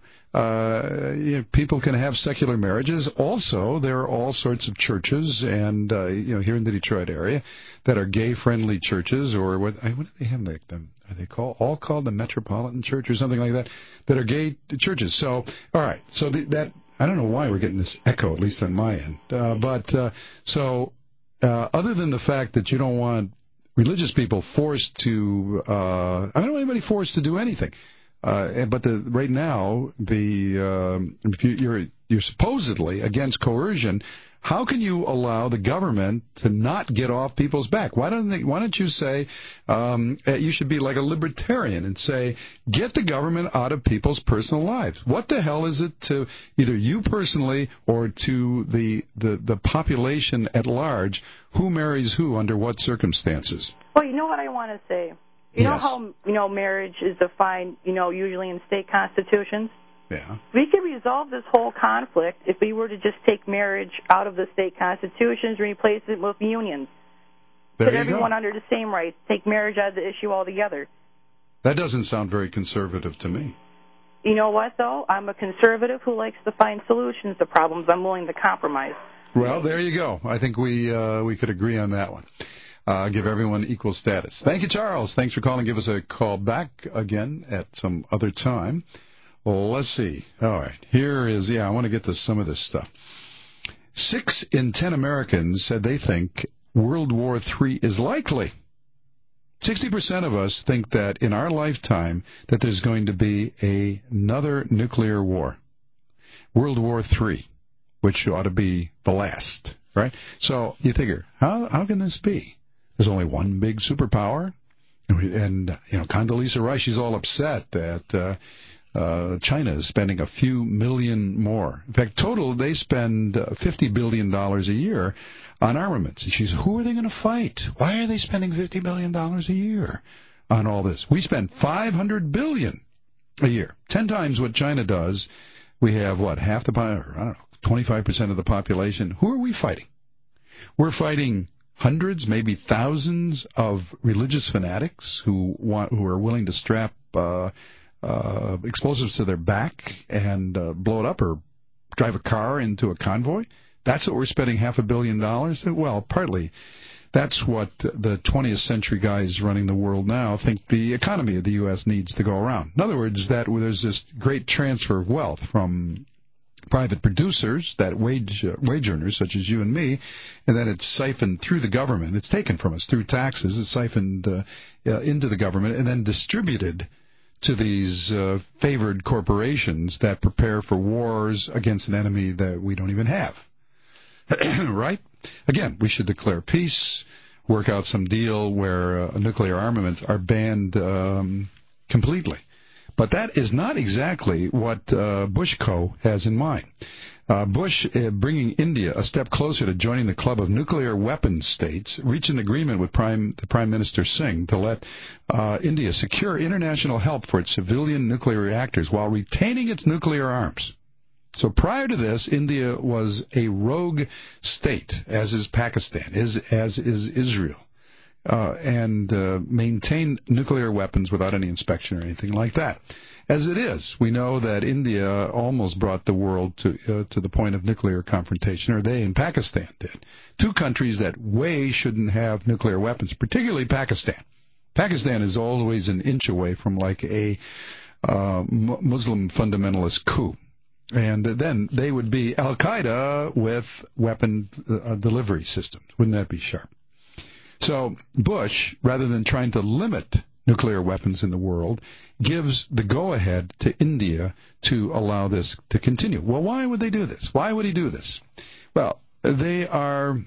People can have secular marriages. Also, there are all sorts of churches, and here in the Detroit area, that are gay-friendly churches, or what do they have? Are they called the Metropolitan Church or something like that? That are gay churches. So, all right. So that I don't know why we're getting this echo, at least on my end. Other than the fact that you don't want religious people forced to, I don't want anybody forced to do anything. But right now, if you're supposedly against coercion, how can you allow the government to not get off people's back? Why don't you say you should be like a libertarian and say, get the government out of people's personal lives? What the hell is it to either you personally or to the population at large? Who marries who under what circumstances? Well, you know what I want to say. You know how, marriage is defined, usually in state constitutions? Yeah. We could resolve this whole conflict if we were to just take marriage out of the state constitutions and replace it with unions. Put everyone under the same rights. Take marriage out of the issue altogether. That doesn't sound very conservative to me. You know what, though? I'm a conservative who likes to find solutions to problems. I'm willing to compromise. Well, there you go. I think we could agree on that one. Give everyone equal status. Thank you, Charles. Thanks for calling. Give us a call back again at some other time. Well, let's see. All right. Here is, I want to get to some of this stuff. 6 in 10 Americans said they think World War III is likely. 60% of us think that in our lifetime that there's going to be another nuclear war. World War III, which ought to be the last, right? So you figure, how can this be? There's only one big superpower. And Condoleezza Rice, she's all upset that China is spending a few million more. In fact, total, they spend $50 billion a year on armaments. And she says, who are they going to fight? Why are they spending $50 billion a year on all this? We spend $500 billion a year, 10 times what China does. We have, half the, 25% of the population. Who are we fighting? We're fighting hundreds, maybe thousands of religious fanatics who are willing to strap explosives to their back and blow it up, or drive a car into a convoy. That's what we're spending $500 million. Well, partly that's what the 20th century guys running the world now think the economy of the U.S. needs to go around. In other words, that there's this great transfer of wealth from private producers, that wage earners such as you and me, and then it's siphoned through the government. It's taken from us through taxes. It's siphoned into the government and then distributed to these favored corporations that prepare for wars against an enemy that we don't even have. Right? Again, we should declare peace, work out some deal where nuclear armaments are banned completely. But that is not exactly what Bush-Co has in mind. Bush bringing India a step closer to joining the club of nuclear weapons states, reached an agreement with the Prime Minister Singh to let India secure international help for its civilian nuclear reactors while retaining its nuclear arms. So prior to this, India was a rogue state, as is Pakistan, as is Israel, and maintained nuclear weapons without any inspection or anything like that. As it is, we know that India almost brought the world to the point of nuclear confrontation, or they in Pakistan did. Two countries that way shouldn't have nuclear weapons, particularly Pakistan. Pakistan is always an inch away from like a Muslim fundamentalist coup. And then they would be Al-Qaeda with weapon delivery systems. Wouldn't that be sharp? So Bush, rather than trying to limit nuclear weapons in the world, gives the go-ahead to India to allow this to continue. Well, why would they do this? Why would he do this? Well, they're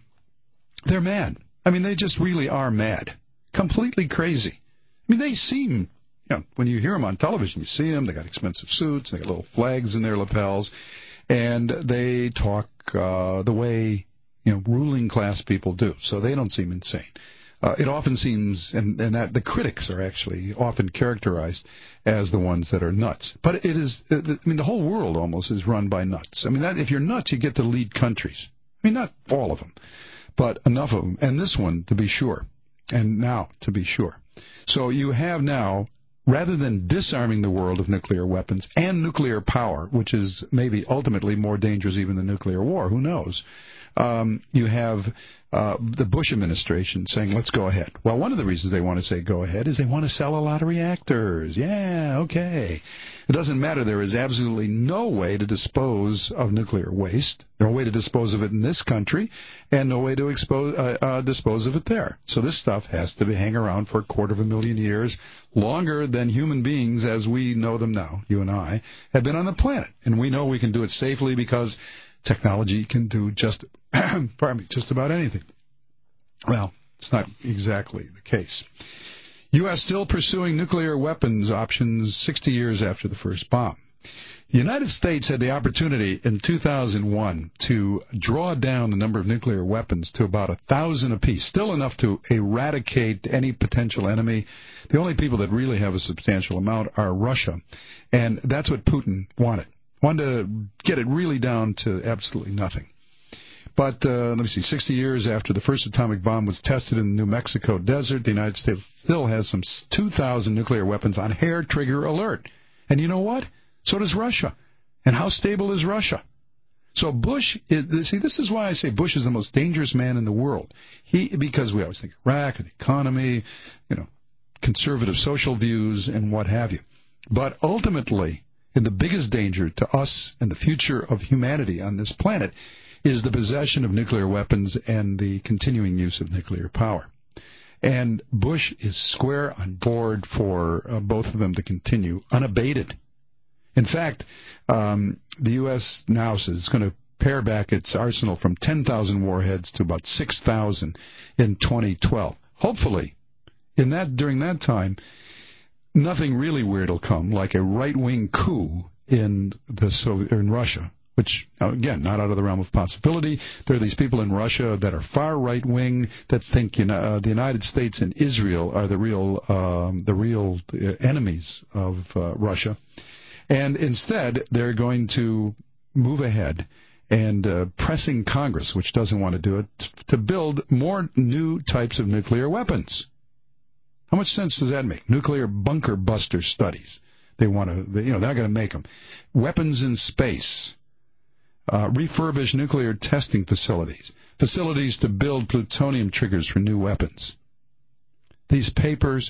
mad. I mean, they just really are mad. Completely crazy. I mean, they seem, when you hear them on television, you see them, they got expensive suits, they got little flags in their lapels, and they talk the way, ruling class people do. So they don't seem insane. It often seems, and that the critics are actually often characterized as the ones that are nuts. But it is, the whole world almost is run by nuts. I mean, if you're nuts, you get to lead countries. I mean, not all of them, but enough of them. And this one, to be sure. And now, to be sure. So you have now, rather than disarming the world of nuclear weapons and nuclear power, which is maybe ultimately more dangerous even than nuclear war, who knows, you have the Bush administration saying, let's go ahead. Well, one of the reasons they want to say go ahead is they want to sell a lot of reactors. Yeah, okay. It doesn't matter. There is absolutely no way to dispose of nuclear waste, no way to dispose of it in this country, and no way to dispose of it there. So this stuff has to hang around for 250,000 years, longer than human beings as we know them now, you and I, have been on the planet. And we know we can do it safely because technology can do just about anything. Well, it's not exactly the case. U.S. still pursuing nuclear weapons options 60 years after the first bomb. The United States had the opportunity in 2001 to draw down the number of nuclear weapons to about 1,000 apiece, still enough to eradicate any potential enemy. The only people that really have a substantial amount are Russia, and that's what Putin wanted. Wanted to get it really down to absolutely nothing. But, 60 years after the first atomic bomb was tested in the New Mexico desert, the United States still has some 2,000 nuclear weapons on hair-trigger alert. And you know what? So does Russia. And how stable is Russia? So Bush, this is why I say Bush is the most dangerous man in the world. Because we always think Iraq and the economy, conservative social views and what have you. But ultimately, and the biggest danger to us and the future of humanity on this planet is the possession of nuclear weapons and the continuing use of nuclear power. And Bush is square on board for both of them to continue unabated. In fact, the U.S. now says it's going to pare back its arsenal from 10,000 warheads to about 6,000 in 2012. Hopefully, during that time, nothing really weird will come, like a right-wing coup in Russia, which, again, not out of the realm of possibility. There are these people in Russia that are far right-wing that think the United States and Israel are the real enemies of Russia. And instead, they're going to move ahead and pressing Congress, which doesn't want to do it, to build more new types of nuclear weapons. How much sense does that make? Nuclear bunker buster studies. They're not going to make them. Weapons in space. Refurbish nuclear testing facilities. Facilities to build plutonium triggers for new weapons. These people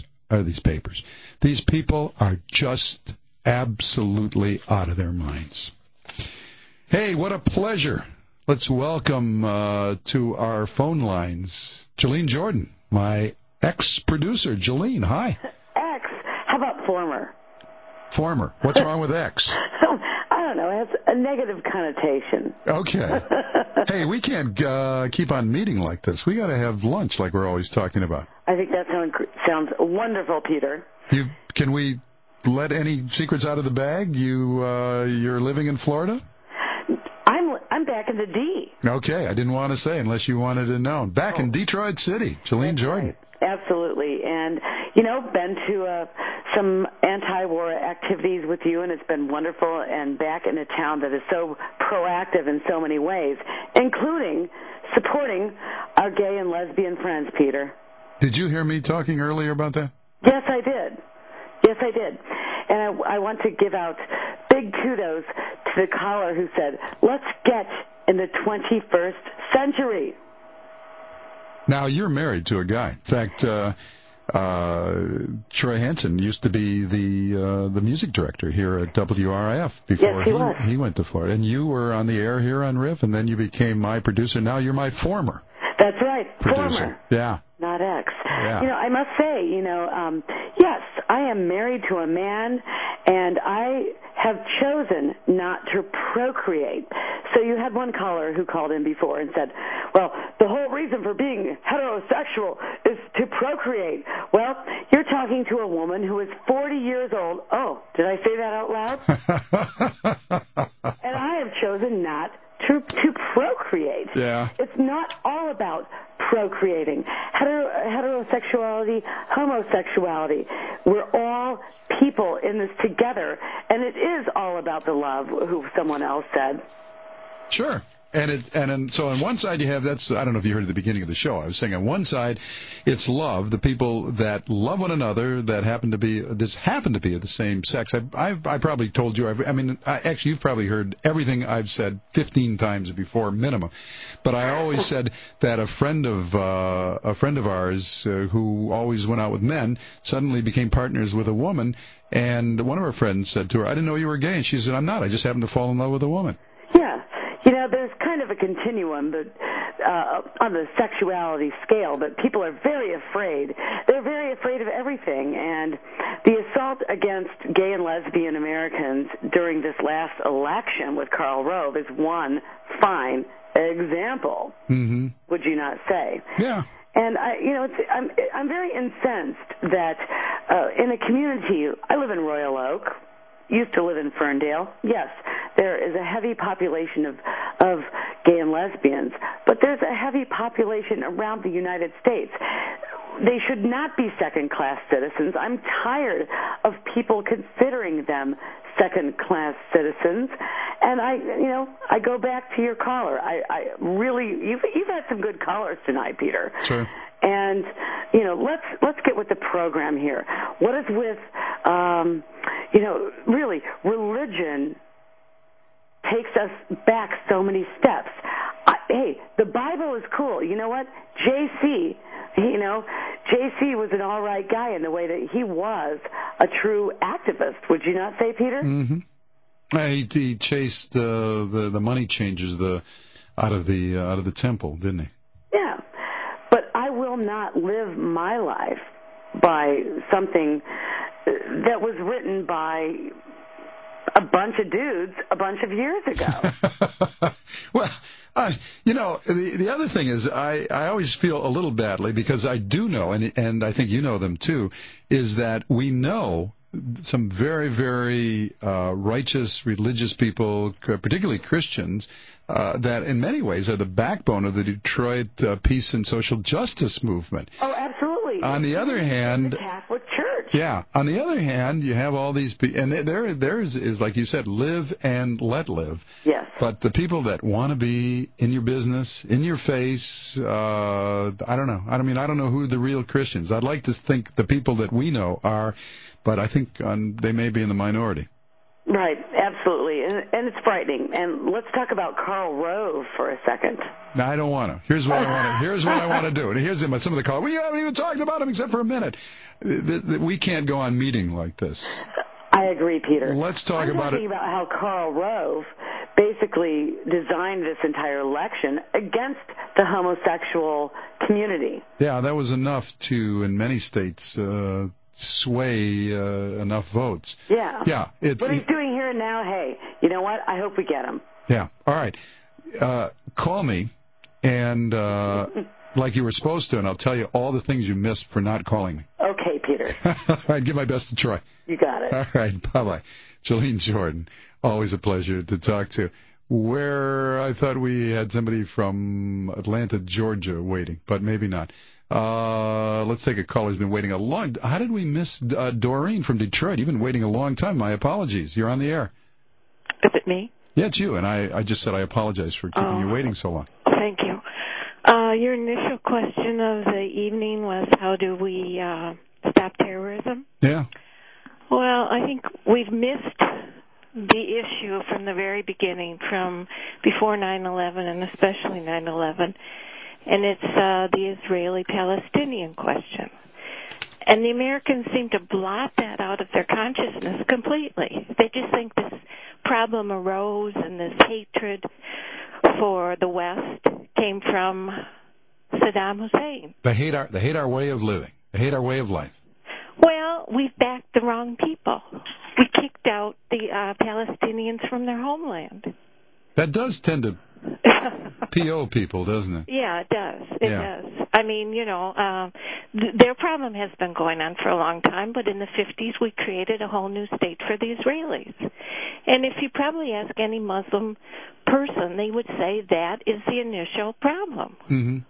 are just absolutely out of their minds. Hey, what a pleasure. Let's welcome to our phone lines Jolene Jordan, my ex-producer. Jolene, hi. Ex? How about former? Former. What's wrong with ex? I don't know. It has a negative connotation. Okay. Hey, we can't keep on meeting like this. We got to have lunch like we're always talking about. I think that sounds wonderful, Peter. Can we let any secrets out of the bag? You're living in Florida? I'm back in the D. Okay, I didn't want to say unless you wanted to know. Back in Detroit City, Jolene Jordan. Right. Absolutely, and been to some anti-war activities with you, and it's been wonderful. And back in a town that is so proactive in so many ways, including supporting our gay and lesbian friends, Peter. Did you hear me talking earlier about that? Yes, I did. And I want to give out big kudos to the caller who said, let's get in the 21st century. Now, you're married to a guy. In fact, Troy Hansen used to be the music director here at WRIF before he went to Florida. And you were on the air here on RIF, and then you became my producer. Now you're my former. That's right, producer. Former. Yeah. Not ex. Yeah. I must say, yes, I am married to a man, and I have chosen not to procreate. So you had one caller who called in before and said, well, the whole reason for being heterosexual is to procreate. Well, you're talking to a woman who is 40 years old. Oh, did I say that out loud? And I have chosen not to procreate. Yeah. It's not all about procreating. Heterosexuality, homosexuality. We're all people in this together, and it is all about the love, who someone else said. Sure. So on one side you have, I don't know if you heard at the beginning of the show, I was saying on one side it's love, the people that love one another, that happen to be of the same sex. I probably told you, actually you've probably heard everything I've said 15 times before minimum. But I always said that a friend of ours who always went out with men suddenly became partners with a woman, and one of her friends said to her, I didn't know you were gay. And she said, I'm not. I just happened to fall in love with a woman. Yeah. There's kind of a continuum on the sexuality scale, but people are very afraid. They're very afraid of everything, and the assault against gay and lesbian Americans during this last election with Karl Rove is one fine example. Mm-hmm. Would you not say? Yeah. And I'm very incensed that in a community, I live in Royal Oak, used to live in Ferndale. Yes, there is a heavy population of gay and lesbians, but there's a heavy population around the United States. They should not be second-class citizens. I'm tired of people considering them second-class citizens. And I go back to your caller. I really, you've had some good callers tonight, Peter. Sure. And let's get with the program here. What is with really religion takes us back so many steps. Hey, the Bible is cool. You know what? JC was an all right guy in the way that he was a true activist. Would you not say, Peter? Mm-hmm. He chased the money changers out of the temple, didn't he? Yeah, but I will not live my life by something that was written by a bunch of dudes a bunch of years ago. Well, the other thing is I always feel a little badly because I do know, and I think you know them too, is that we know some very, very righteous, religious people, particularly Christians, that in many ways are the backbone of the Detroit peace and social justice movement. Oh, absolutely. On the other hand, the Catholic Church. Yeah. On the other hand, you have all these people, and theirs is, like you said, live and let live. Yes. But the people that want to be in your business, in your face, I don't know. I don't know who the real Christians. I'd like to think the people that we know are, but I think they may be in the minority. Right, absolutely, and it's frightening. And let's talk about Karl Rove for a second. No, I don't want to. Here's what I want to do. And here's some of the callers. We haven't even talked about him except for a minute. We can't go on meeting like this. I agree, Peter. Let's talk about it. I'm talking about how Karl Rove basically designed this entire election against the homosexual community. Yeah, that was enough to, in many states, sway enough votes. Yeah. Yeah. What he's doing here and now, hey, you know what? I hope we get him. Yeah. All right. Call me, and like you were supposed to, and I'll tell you all the things you missed for not calling me. Okay, Peter. I'd give my best to try. You got it. All right, bye-bye. Jolene Jordan, always a pleasure to talk to. Where I thought we had somebody from Atlanta, Georgia waiting, but maybe not. Let's take a caller who's been waiting a long time. How did we miss Doreen from Detroit? You've been waiting a long time. My apologies. You're on the air. Is it me? Yeah, it's you, and I just said I apologize for keeping you waiting so long. Thank you. Your initial question of the evening was, how do we stop terrorism? Yeah. Well, I think we've missed the issue from the very beginning, from before 9/11 and especially 9/11, and it's the Israeli-Palestinian question. And the Americans seem to blot that out of their consciousness completely. They just think this problem arose and this hatred for the West came from Saddam Hussein. They hate our way of living. They hate our way of life. Well, we've backed the wrong people. We kicked out the Palestinians from their homeland. That does tend to PO people, doesn't it? Yeah, it does. It does. I mean, their problem has been going on for a long time, but in the 50s we created a whole new state for the Israelis. And if you probably ask any Muslim person, they would say that is the initial problem. Mm-hmm.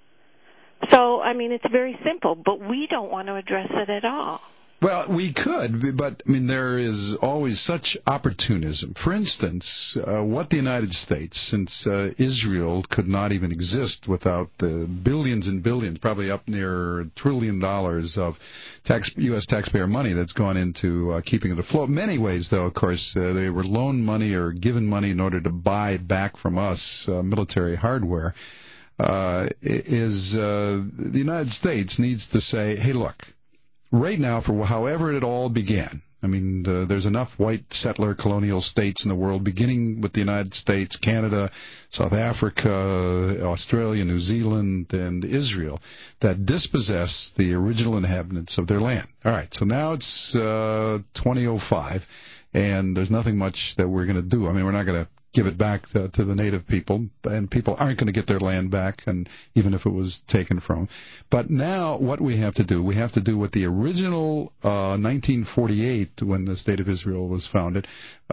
So, I mean, it's very simple, but we don't want to address it at all. Well, we could, but, I mean, there is always such opportunism. For instance, what the United States, since Israel could not even exist without the billions and billions, probably up near $1 trillion of U.S. taxpayer money that's gone into keeping it afloat. Many ways, though, of course, they were loaned money or given money in order to buy back from us military hardware. The United States needs to say, hey, look, right now, for however it all began, I mean, there's enough white settler colonial states in the world, beginning with the United States, Canada, South Africa, Australia, New Zealand, and Israel, that dispossess the original inhabitants of their land. All right, so now it's 2005, and there's nothing much that we're going to do. I mean, we're not going to give it back to the native people, and people aren't going to get their land back, and even if it was taken from them. But now what we have to do what the original 1948, when the State of Israel was founded,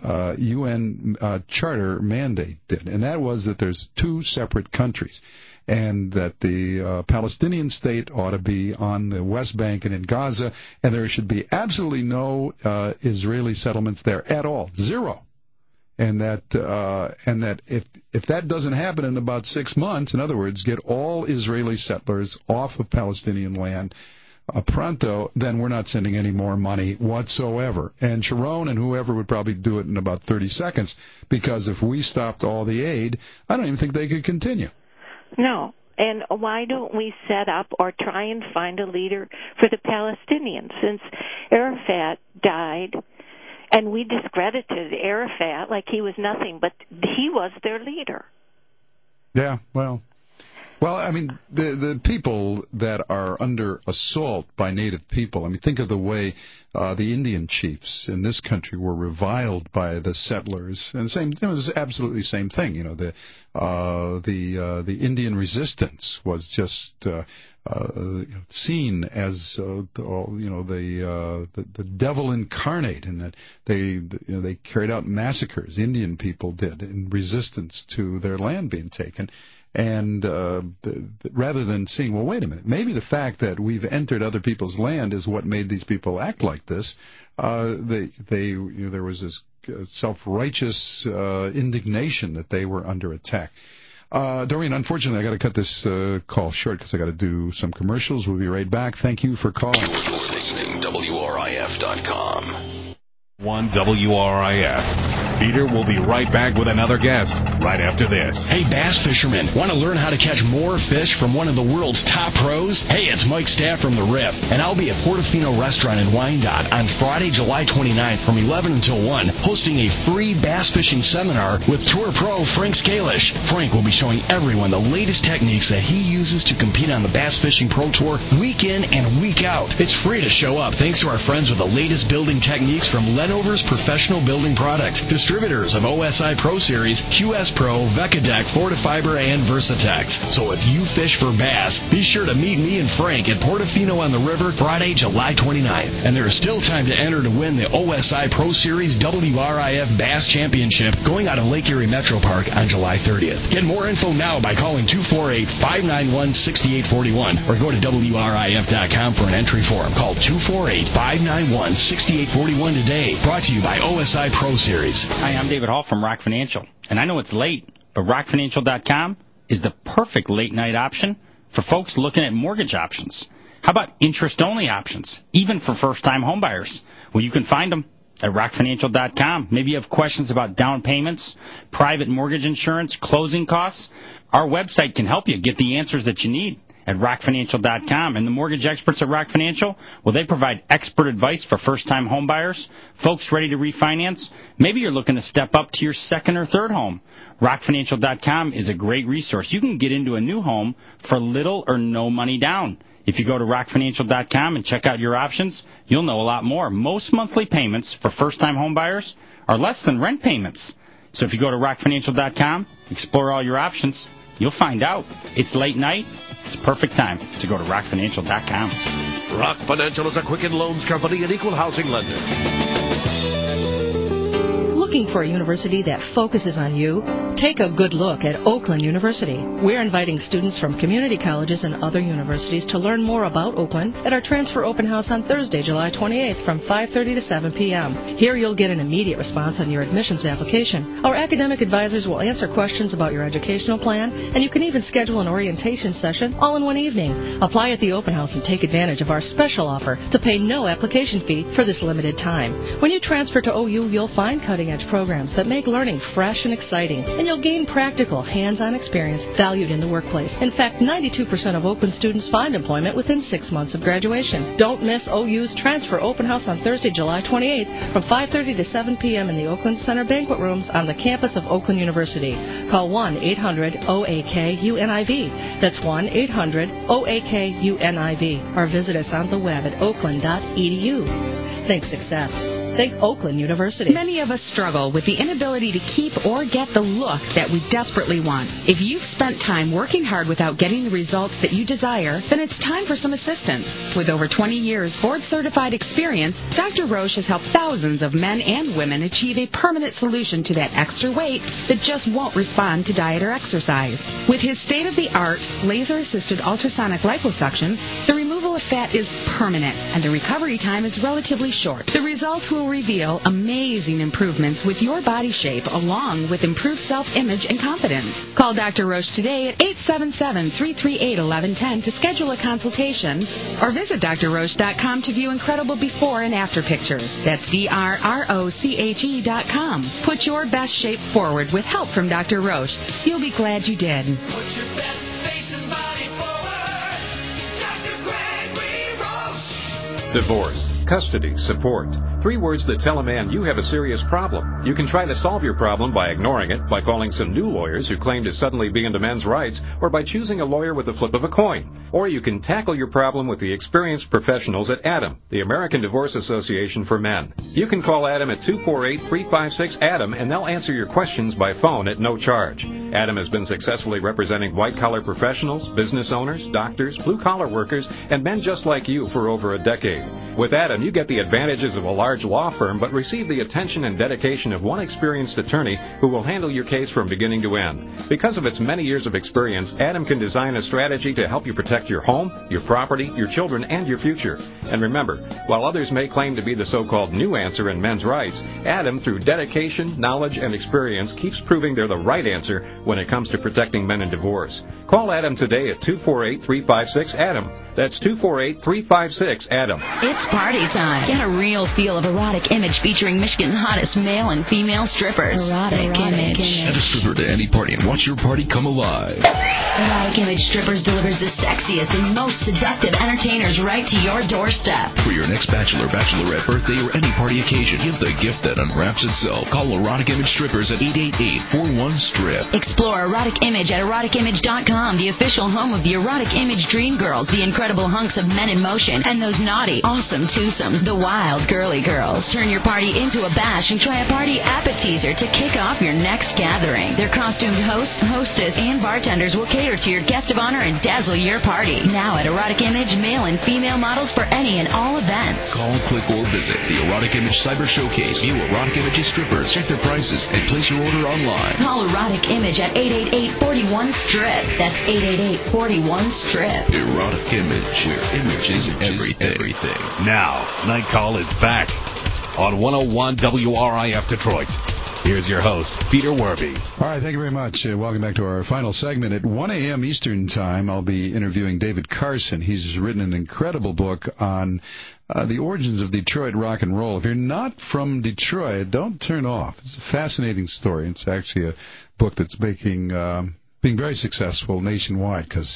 UN charter mandate did, and that was that there's two separate countries, and that the Palestinian state ought to be on the West Bank and in Gaza, and there should be absolutely no Israeli settlements there at all, zero. And that if that doesn't happen in about 6 months, in other words, get all Israeli settlers off of Palestinian land pronto, then we're not sending any more money whatsoever. And Sharon and whoever would probably do it in about 30 seconds, because if we stopped all the aid, I don't even think they could continue. No. And why don't we set up or try and find a leader for the Palestinians? Since Arafat died, and we discredited Arafat like he was nothing, but he was their leader. Yeah, well, I mean, the people that are under assault by native people, I mean, think of the way the Indian chiefs in this country were reviled by the settlers. And it was absolutely the same thing. You know, the Indian resistance was just seen as the devil incarnate, in that they carried out massacres. Indian people did in resistance to their land being taken. And rather than seeing, well, wait a minute, maybe the fact that we've entered other people's land is what made these people act like this, there was this self-righteous indignation that they were under attack. Doreen, unfortunately, I got to cut this call short because I got to do some commercials. We'll be right back. Thank you for calling. You're listening to WRIF.com. 1 WRIF. Peter will be right back with another guest right after this. Hey, bass fishermen, want to learn how to catch more fish from one of the world's top pros? Hey, it's Mike Staff from The Riff, and I'll be at Portofino Restaurant in Wyandotte on Friday, July 29th from 11 until 1, hosting a free bass fishing seminar with tour pro Frank Scalish. Frank will be showing everyone the latest techniques that he uses to compete on the Bass Fishing Pro Tour week in and week out. It's free to show up thanks to our friends with the latest building techniques from Lenover's Professional Building Products. To distributors of OSI Pro Series, QS Pro, Vecadeck, Fortifiber, and Versatex. So if you fish for bass, be sure to meet me and Frank at Portofino on the River Friday, July 29th. And there is still time to enter to win the OSI Pro Series WRIF Bass Championship going out of Lake Erie Metro Park on July 30th. Get more info now by calling 248-591-6841 or go to WRIF.com for an entry form. Call 248-591-6841 today. Brought to you by OSI Pro Series. Hi, I'm David Hall from Rock Financial, and I know it's late, but RockFinancial.com is the perfect late-night option for folks looking at mortgage options. How about interest-only options, even for first-time homebuyers? Well, you can find them at RockFinancial.com. Maybe you have questions about down payments, private mortgage insurance, closing costs. Our website can help you get the answers that you need at RockFinancial.com. And the mortgage experts at Rock Financial, well, they provide expert advice for first-time home buyers, folks ready to refinance. Maybe you're looking to step up to your second or third home. RockFinancial.com is a great resource. You can get into a new home for little or no money down. If you go to RockFinancial.com and check out your options, you'll know a lot more. Most monthly payments for first-time home buyers are less than rent payments. So if you go to RockFinancial.com, explore all your options, you'll find out. It's late night. It's a perfect time to go to RockFinancial.com. Rock Financial is a Quicken Loans company and equal housing lender. Looking for a university that focuses on you? Take a good look at Oakland University. We're inviting students from community colleges and other universities to learn more about Oakland at our transfer open house on Thursday, July 28th from 5:30 to 7 p.m. Here you'll get an immediate response on your admissions application. Our academic advisors will answer questions about your educational plan, and you can even schedule an orientation session all in one evening. Apply at the open house and take advantage of our special offer to pay no application fee for this limited time. When you transfer to OU, you'll find cutting-edge programs that make learning fresh and exciting, and you'll gain practical, hands-on experience valued in the workplace. In fact, 92% of Oakland students find employment within 6 months of graduation. Don't miss OU's Transfer Open House on Thursday, July 28th from 5:30 to 7 p.m. in the Oakland Center banquet rooms on the campus of Oakland University. Call 1-800-OAK-UNIV. That's 1-800-OAK-UNIV. Or visit us on the web at oakland.edu. Think success. Think Oakland University. Many of us struggle with the inability to keep or get the look that we desperately want. If you've spent time working hard without getting the results that you desire, then it's time for some assistance. With over 20 years board-certified experience, Dr. Roche has helped thousands of men and women achieve a permanent solution to that extra weight that just won't respond to diet or exercise. With his state-of-the-art laser-assisted ultrasonic liposuction, the removal of fat is permanent, and the recovery time is relatively short. The results will reveal amazing improvements with your body shape, along with improved self-image and confidence. Call Dr. Roche today at 877-338-1110 to schedule a consultation, or visit drroche.com to view incredible before and after pictures. That's drroche.com. Put your best shape forward with help from Dr. Roche. You'll be glad you did. Divorce, custody, support. 3 words that tell a man you have a serious problem. You can try to solve your problem by ignoring it, by calling some new lawyers who claim to suddenly be into men's rights, or by choosing a lawyer with the flip of a coin. Or you can tackle your problem with the experienced professionals at ADAM, the American Divorce Association for Men. You can call ADAM at 248-356-ADAM, and they'll answer your questions by phone at no charge. ADAM has been successfully representing white-collar professionals, business owners, doctors, blue-collar workers, and men just like you for over a decade. With ADAM, you get the advantages of a large law firm, but receive the attention and dedication of one experienced attorney who will handle your case from beginning to end. Because of its many years of experience, ADAM can design a strategy to help you protect your home, your property, your children, and your future. And remember, while others may claim to be the so-called new answer in men's rights, ADAM, through dedication, knowledge, and experience, keeps proving they're the right answer when it comes to protecting men in divorce. Call ADAM today at 248-356-ADAM. That's 248-356-ADAM. It's party time. Get a real feel of Erotic Image featuring Michigan's hottest male and female strippers. Erotic Image. Add a stripper to any party and watch your party come alive. Erotic Image Strippers delivers the sexiest and most seductive entertainers right to your doorstep. For your next bachelor, bachelorette, birthday, or any party occasion, give the gift that unwraps itself. Call Erotic Image Strippers at 888-41-STRIP. Explore Erotic Image at eroticimage.com Erotica.com, the official home of the erotic image dream girls, the incredible hunks of men in motion, and those naughty, awesome twosomes, the wild girly girls. Turn your party into a bash and try a party appetizer to kick off your next gathering. Their costumed host, hostess, and bartenders will cater to your guest of honor and dazzle your party. Now at Erotic Image, male and female models for any and all events. Call, click, or visit the Erotic Image Cyber Showcase. View Erotic Image's strippers, check their prices, and place your order online. Call Erotic Image at 888-41-STRIP. That's 888-41-STRIP. Erotic Image, where image is everything. Now, Night Call is back on 101 WRIF Detroit. Here's your host, Peter Werby. All right, thank you very much. Welcome back to our final segment. At 1 a.m. Eastern Time, I'll be interviewing David Carson. He's written an incredible book on the origins of Detroit rock and roll. If you're not from Detroit, don't turn off. It's a fascinating story. It's actually a book that's being very successful nationwide because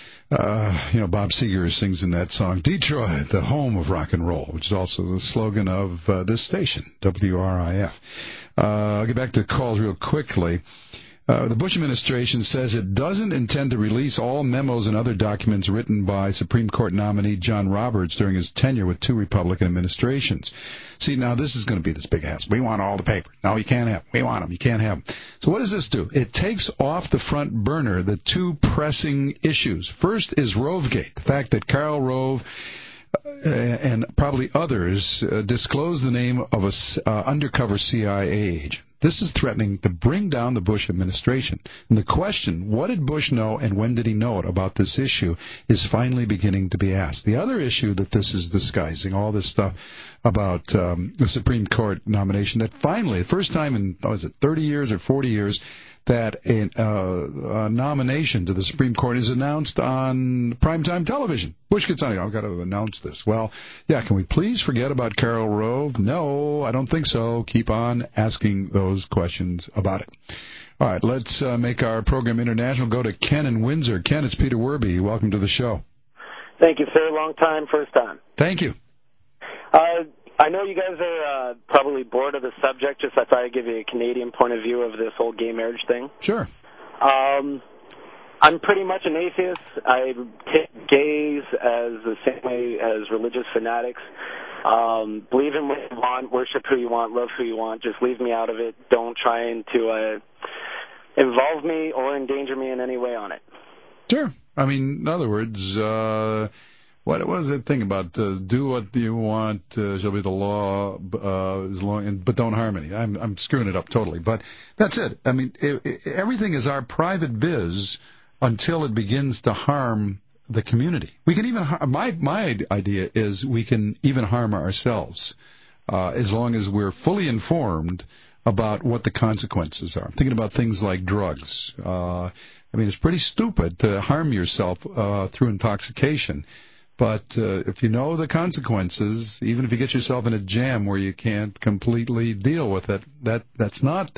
Bob Seger sings in that song, Detroit, the home of rock and roll, which is also the slogan of this station, WRIF. I'll get back to the calls real quickly. The Bush administration says it doesn't intend to release all memos and other documents written by Supreme Court nominee John Roberts during his tenure with two Republican administrations. See, now this is going to be this big hassle. We want all the papers. No, you can't have them. We want them. You can't have them. So what does this do? It takes off the front burner the two pressing issues. First is Rovegate, the fact that Karl Rove and probably others disclosed the name of an undercover CIA agent. This is threatening to bring down the Bush administration. And the question, what did Bush know and when did he know it about this issue, is finally beginning to be asked. The other issue that this is disguising, all this stuff about the Supreme Court nomination, that finally, the first time in, 30 years or 40 years, that a nomination to the Supreme Court is announced on primetime television. Bush gets on, I've got to announce this. Well, yeah, can we please forget about Karl Rove? No, I don't think so. Keep on asking those questions about it. All right, let's make our program international. Go to Ken in Windsor. Ken, it's Peter Werby. Welcome to the show. Thank you, sir. Long time, first time. Thank you. I know you guys are probably bored of the subject, just I thought I'd give you a Canadian point of view of this whole gay marriage thing. Sure. I'm pretty much an atheist. I take gays as the same way as religious fanatics. Believe in what you want, worship who you want, love who you want. Just leave me out of it. Don't try to involve me or endanger me in any way on it. Sure. I mean, in other words, what was that thing about do what you want shall be the law, but don't harm any? I'm screwing it up totally, but that's it. I mean, everything is our private biz until it begins to harm the community. We can even my idea is we can even harm ourselves as long as we're fully informed about what the consequences are. I'm thinking about things like drugs. I mean, it's pretty stupid to harm yourself through intoxication. But if you know the consequences, even if you get yourself in a jam where you can't completely deal with it, it's not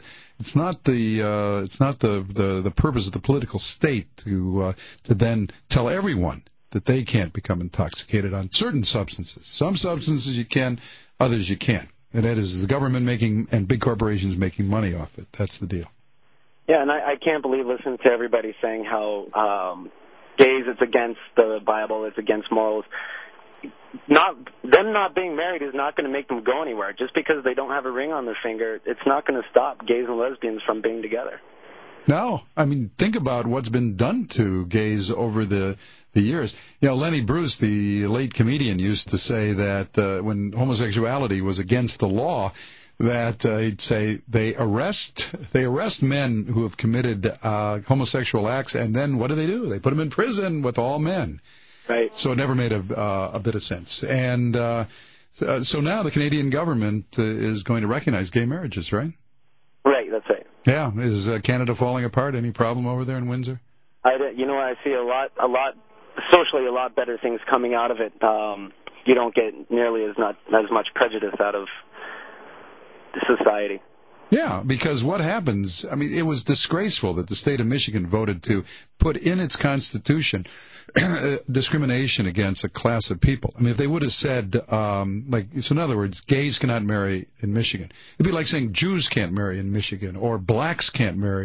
the purpose of the political state to then tell everyone that they can't become intoxicated on certain substances. Some substances you can, others you can't. And that is the government making and big corporations making money off it. That's the deal. Yeah, and I can't believe listening to everybody saying how gays, it's against the Bible, it's against morals. Them not being married is not going to make them go anywhere. Just because they don't have a ring on their finger, it's not going to stop gays and lesbians from being together. No. I mean, think about what's been done to gays over the years. You know, Lenny Bruce, the late comedian, used to say that when homosexuality was against the law, that he'd say they arrest men who have committed homosexual acts, and then what do? They put them in prison with all men. Right. So it never made a bit of sense. And so now the Canadian government is going to recognize gay marriages, right? Right, that's right. Yeah. Is Canada falling apart? Any problem over there in Windsor? I see a lot, socially a lot better things coming out of it. You don't get nearly as much prejudice out of society. Yeah, because what happens, I mean, it was disgraceful that the state of Michigan voted to put in its constitution discrimination against a class of people. I mean, if they would have said, so in other words, gays cannot marry in Michigan. It'd be like saying Jews can't marry in Michigan or blacks can't marry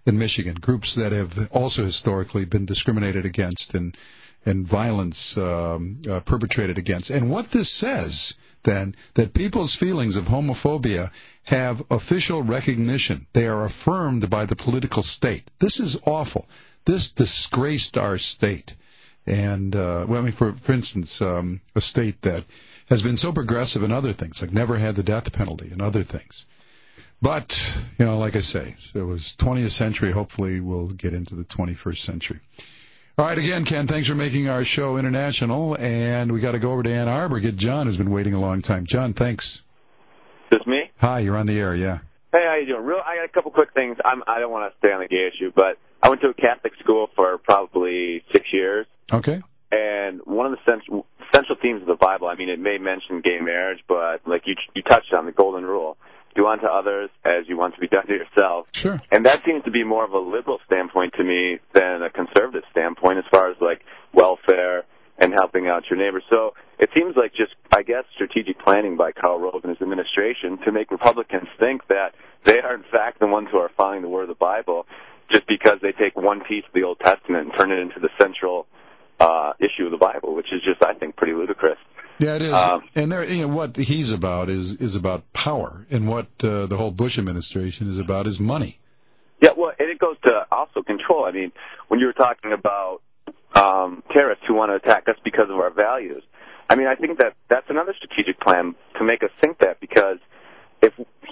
in Michigan, groups that have also historically been discriminated against and violence perpetrated against. And what this says, then, that people's feelings of homophobia have official recognition. They are affirmed by the political state. This is awful. This disgraced our state. And, for instance, a state that has been so progressive in other things, like never had the death penalty and other things. But, like I say, it was 20th century. Hopefully we'll get into the 21st century. All right, again, Ken, thanks for making our show international. And we got to go over to Ann Arbor, get John, who's been waiting a long time. John, thanks. This me? Hi, you're on the air, yeah. Hey, how you doing? I got a couple quick things. I don't want to stay on the gay issue, but I went to a Catholic school for probably 6 years. Okay. And one of the central themes of the Bible, it may mention gay marriage, but like you touched on the golden rule. Do unto others as you want to be done to yourself. Sure. And that seems to be more of a liberal standpoint to me than a conservative standpoint as far as like welfare and helping out your neighbor. So it seems like just, I guess, strategic planning by Karl Rove and his administration to make Republicans think that they are in fact the ones who are following the word of the Bible just because they take one piece of the Old Testament and turn it into the central issue of the Bible, which is just, I think, pretty ludicrous. Yeah, it is. And there, what he's about is about power, and what the whole Bush administration is about is money. Yeah, well, and it goes to also control. When you were talking about terrorists who want to attack us because of our values, I think that's another strategic plan to make us think that, because if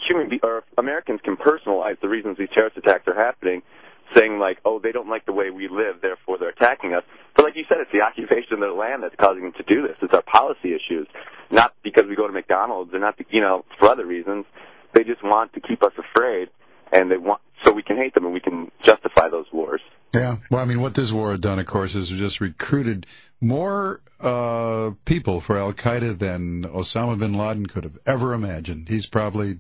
Americans can personalize the reasons these terrorist attacks are happening, saying like, oh, they don't like the way we live, therefore they're attacking us. But like you said, it's the occupation of their land that's causing them to do this. It's our policy issues, not because we go to McDonald's and not, for other reasons. They just want to keep us afraid, and they want so we can hate them and we can justify those wars. Yeah. Well, what this war had done, of course, is just recruited more people for Al-Qaeda than Osama bin Laden could have ever imagined. He's probably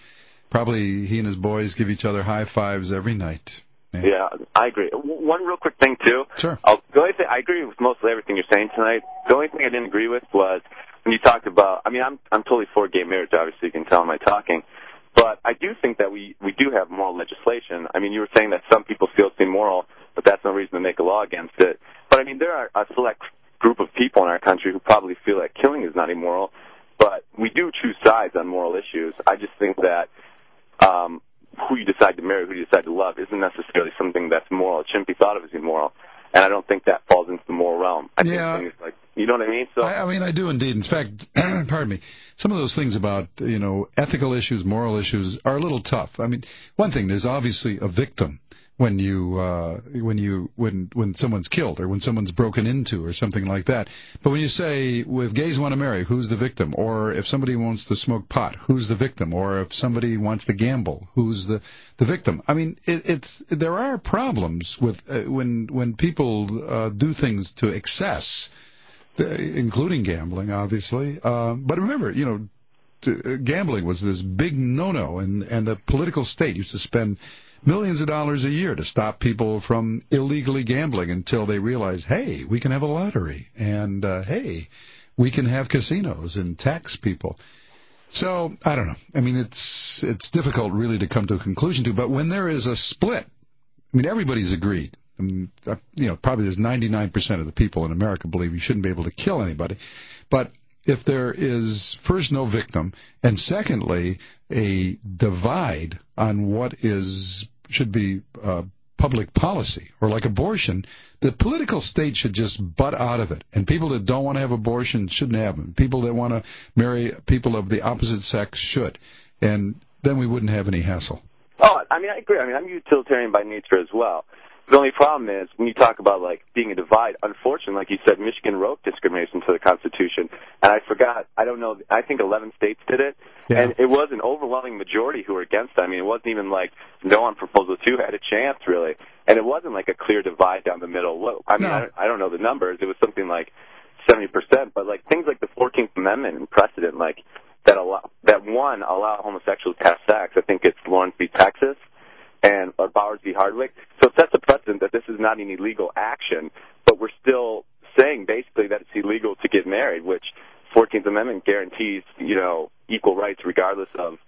he and his boys give each other high fives every night. Yeah, I agree. One real quick thing, too. Sure. The only thing, I agree with mostly everything you're saying tonight. The only thing I didn't agree with was when you talked about, I'm totally for gay marriage, obviously, you can tell in my talking. But I do think that we do have moral legislation. You were saying that some people feel it's immoral, but that's no reason to make a law against it. But, there are a select group of people in our country who probably feel that killing is not immoral. But we do choose sides on moral issues. I just think that who you decide to marry, who you decide to love, isn't necessarily something that's moral. It shouldn't be thought of as immoral. And I don't think that falls into the moral realm. I think things like, you know what I mean? So I do indeed. In fact, pardon me, some of those things about, ethical issues, moral issues are a little tough. One thing, there's obviously a victim when someone's killed or when someone's broken into or something like that. But when you say, if gays want to marry, who's the victim? Or if somebody wants to smoke pot, who's the victim? Or if somebody wants to gamble, who's the victim? There are problems with when people do things to excess, including gambling, obviously. But remember, gambling was this big no-no, and the political state used to spend millions of dollars a year to stop people from illegally gambling until they realized, hey, we can have a lottery, and hey, we can have casinos and tax people. So, I don't know. It's difficult really to come to a conclusion to, but when there is a split, everybody's agreed. Probably there's 99% of the people in America believe you shouldn't be able to kill anybody. But if there is, first, no victim, and secondly, a divide on what should be public policy, or like abortion, the political state should just butt out of it. And people that don't want to have abortion shouldn't have them. People that want to marry people of the opposite sex should. And then we wouldn't have any hassle. Oh, I agree. I'm utilitarian by nature as well. The only problem is when you talk about being a divide, unfortunately, like you said, Michigan wrote discrimination to the Constitution, and I forgot, I don't know, I think 11 states did it, and it was an overwhelming majority who were against it. It wasn't even like no on Proposal 2 had a chance, really, and it wasn't like a clear divide down the middle. I don't know the numbers. It was something like 70%, but things like the 14th Amendment and precedent, that allow homosexuals to have sex. I think it's Lawrence v. Texas and Bowers v. Hardwick. So it sets a precedent that this is not an illegal action, but we're still saying basically that it's illegal to get married, which 14th Amendment guarantees, equal rights regardless of,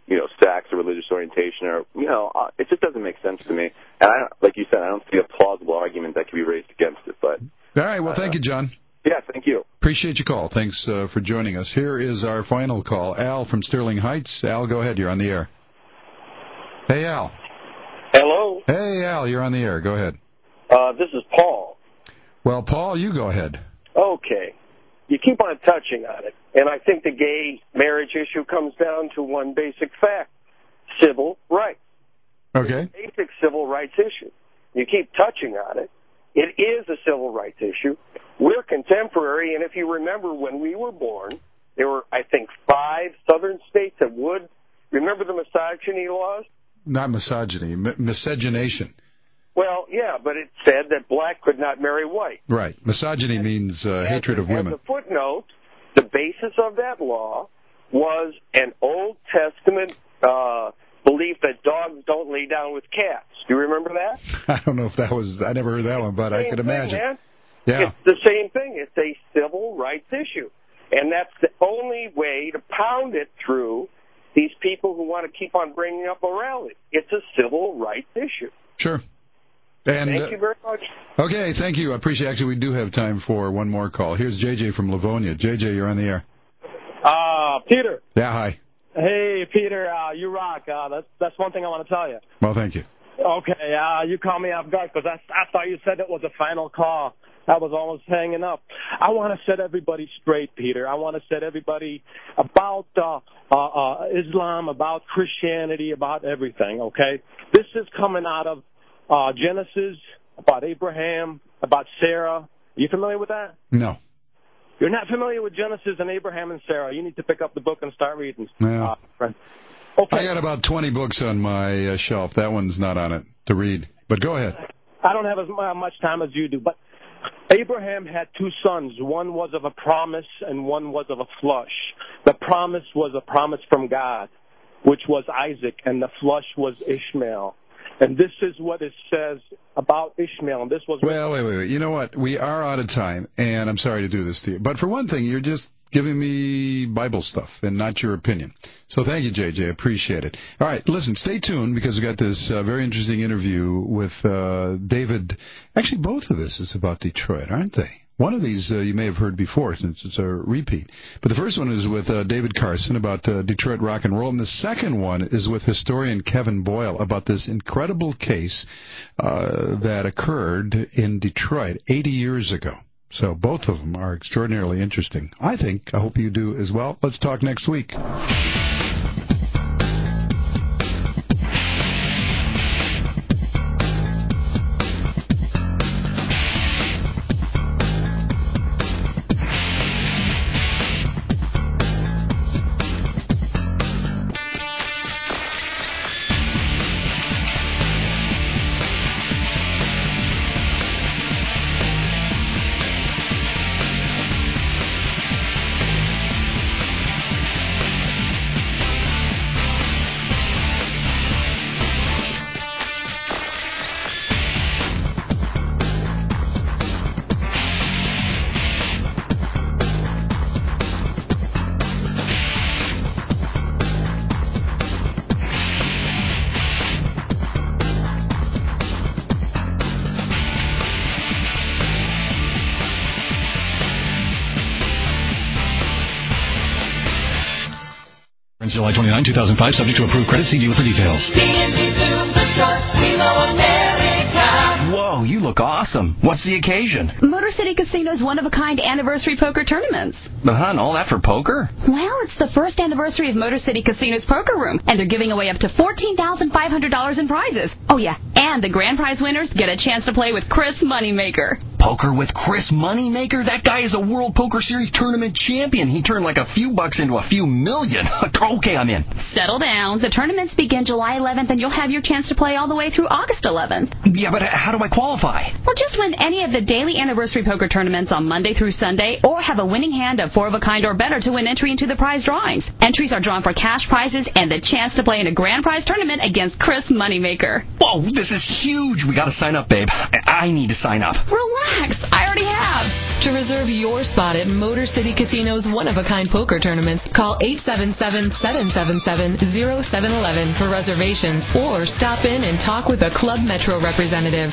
sex or religious orientation, or it just doesn't make sense to me. And like you said, I don't see a plausible argument that can be raised against it. But all right, well, thank you, John. Yeah, thank you. Appreciate your call. Thanks for joining us. Here is our final call. Al from Sterling Heights. Al, go ahead. You're on the air. Hey, Al. Hello. Hey, Al. You're on the air. Go ahead. This is Paul. Well, Paul, you go ahead. Okay. You keep on touching on it, and I think the gay marriage issue comes down to one basic fact: civil rights. Okay. It's a basic civil rights issue. You keep touching on it. It is a civil rights issue. We're contemporary, and if you remember when we were born, there were, I think, 5 southern states that would. Remember the misogyny laws? Not misogyny, miscegenation. Well, yeah, but it said that black could not marry white. Right. Misogyny means hatred of women. And the footnote, the basis of that law was an Old Testament belief that dogs don't lay down with cats. Do you remember that? I don't know if that was, I never heard that one, but I could imagine. Man. Yeah. It's the same thing. It's a civil rights issue. And that's the only way to pound it through these people who want to keep on bringing up morality. It's a civil rights issue. Sure. And, thank you very much. Okay, thank you. I appreciate it. Actually, we do have time for one more call. Here's JJ from Livonia. JJ, you're on the air. Peter. Yeah, hi. Hey, Peter, you rock. That's one thing I want to tell you. Well, thank you. Okay, you caught me off guard because I thought you said it was a final call. I was almost hanging up. I want to set everybody straight, Peter. I want to set everybody about Islam, about Christianity, about everything, okay? This is coming out of Genesis, about Abraham, about Sarah. Are you familiar with that? No. You're not familiar with Genesis and Abraham and Sarah. You need to pick up the book and start reading. Yeah. Friend. Okay. I got about 20 books on my shelf. That one's not on it to read. But go ahead. I don't have as much time as you do, but Abraham had 2 sons. One was of a promise and one was of a flush. The promise was a promise from God, which was Isaac, and the flush was Ishmael. And this is what it says about Ishmael. And this was well, wait. You know what? We are out of time, and I'm sorry to do this to you. But for one thing, you're just giving me Bible stuff and not your opinion. So thank you, JJ. Appreciate it. All right, listen, stay tuned because we got this very interesting interview with David. Actually, both of this is about Detroit, aren't they? One of these you may have heard before since it's a repeat. But the first one is with David Carson about Detroit rock and roll. And the second one is with historian Kevin Boyle about this incredible case that occurred in Detroit 80 years ago. So both of them are extraordinarily interesting. I think. I hope you do as well. Let's talk next week. July 29, 2005, subject to approved credit. See dealer for details. Whoa, you look awesome. What's the occasion? Motor City Casino's one-of-a-kind anniversary poker tournaments. But, hon, all that for poker? Well, it's the first anniversary of Motor City Casino's poker room, and they're giving away up to $14,500 in prizes. Oh, yeah, and the grand prize winners get a chance to play with Chris Moneymaker. Poker with Chris Moneymaker? That guy is a World Poker Series tournament champion. He turned like a few bucks into a few million. Okay, I'm in. Settle down. The tournaments begin July 11th, and you'll have your chance to play all the way through August 11th. Yeah, but how do I qualify? Well, just win any of the daily anniversary poker tournaments on Monday through Sunday, or have a winning hand of 4 of a kind or better to win entry into the prize drawings. Entries are drawn for cash prizes and the chance to play in a grand prize tournament against Chris Moneymaker. Whoa, this is huge. We got to sign up, babe. I need to sign up. Relax. I already have. To reserve your spot at Motor City Casino's one-of-a-kind poker tournaments, call 877-777-0711 for reservations or stop in and talk with a Club Metro representative.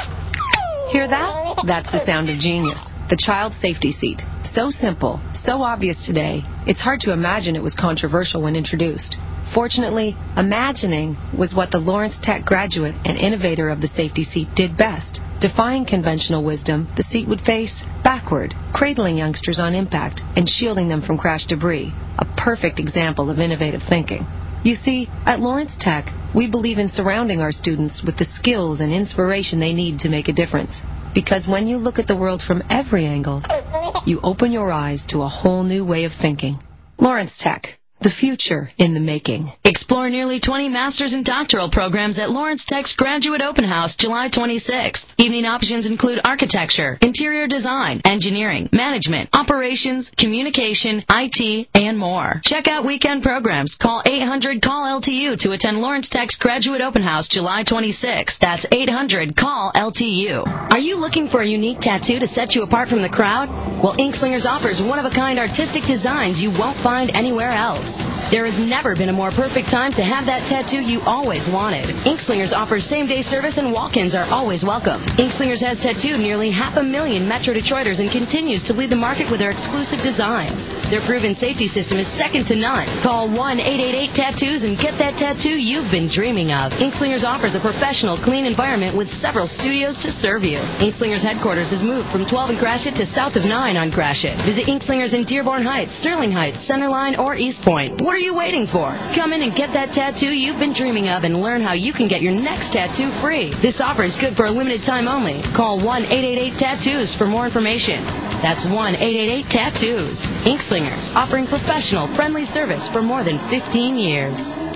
Hear that? That's the sound of genius. The child safety seat. So simple, so obvious today, it's hard to imagine it was controversial when introduced. Fortunately, imagining was what the Lawrence Tech graduate and innovator of the safety seat did best. Defying conventional wisdom, the seat would face backward, cradling youngsters on impact and shielding them from crash debris. A perfect example of innovative thinking. You see, at Lawrence Tech, we believe in surrounding our students with the skills and inspiration they need to make a difference. Because when you look at the world from every angle, you open your eyes to a whole new way of thinking. Lawrence Tech. The future in the making. Explore nearly 20 master's and doctoral programs at Lawrence Tech's Graduate Open House, July 26th. Evening options include architecture, interior design, engineering, management, operations, communication, IT, and more. Check out weekend programs. Call 800-CALL-LTU to attend Lawrence Tech's Graduate Open House, July 26th. That's 800-CALL-LTU. Are you looking for a unique tattoo to set you apart from the crowd? Well, Inkslingers offers one-of-a-kind artistic designs you won't find anywhere else. There has never been a more perfect time to have that tattoo you always wanted. Inkslingers offers same-day service and walk-ins are always welcome. Inkslingers has tattooed nearly 500,000 Metro Detroiters and continues to lead the market with their exclusive designs. Their proven safety system is second to none. Call 1-888-TATTOOS and get that tattoo you've been dreaming of. Inkslingers offers a professional, clean environment with several studios to serve you. Inkslingers headquarters has moved from 12 in Gratiot to south of 9 on Gratiot. Visit Inkslingers in Dearborn Heights, Sterling Heights, Centerline, or East Point. What are you waiting for? Come in and get that tattoo you've been dreaming of and learn how you can get your next tattoo free. This offer is good for a limited time only. Call 1-888-TATTOOS for more information. That's 1-888-TATTOOS. Inkslingers, offering professional, friendly service for more than 15 years.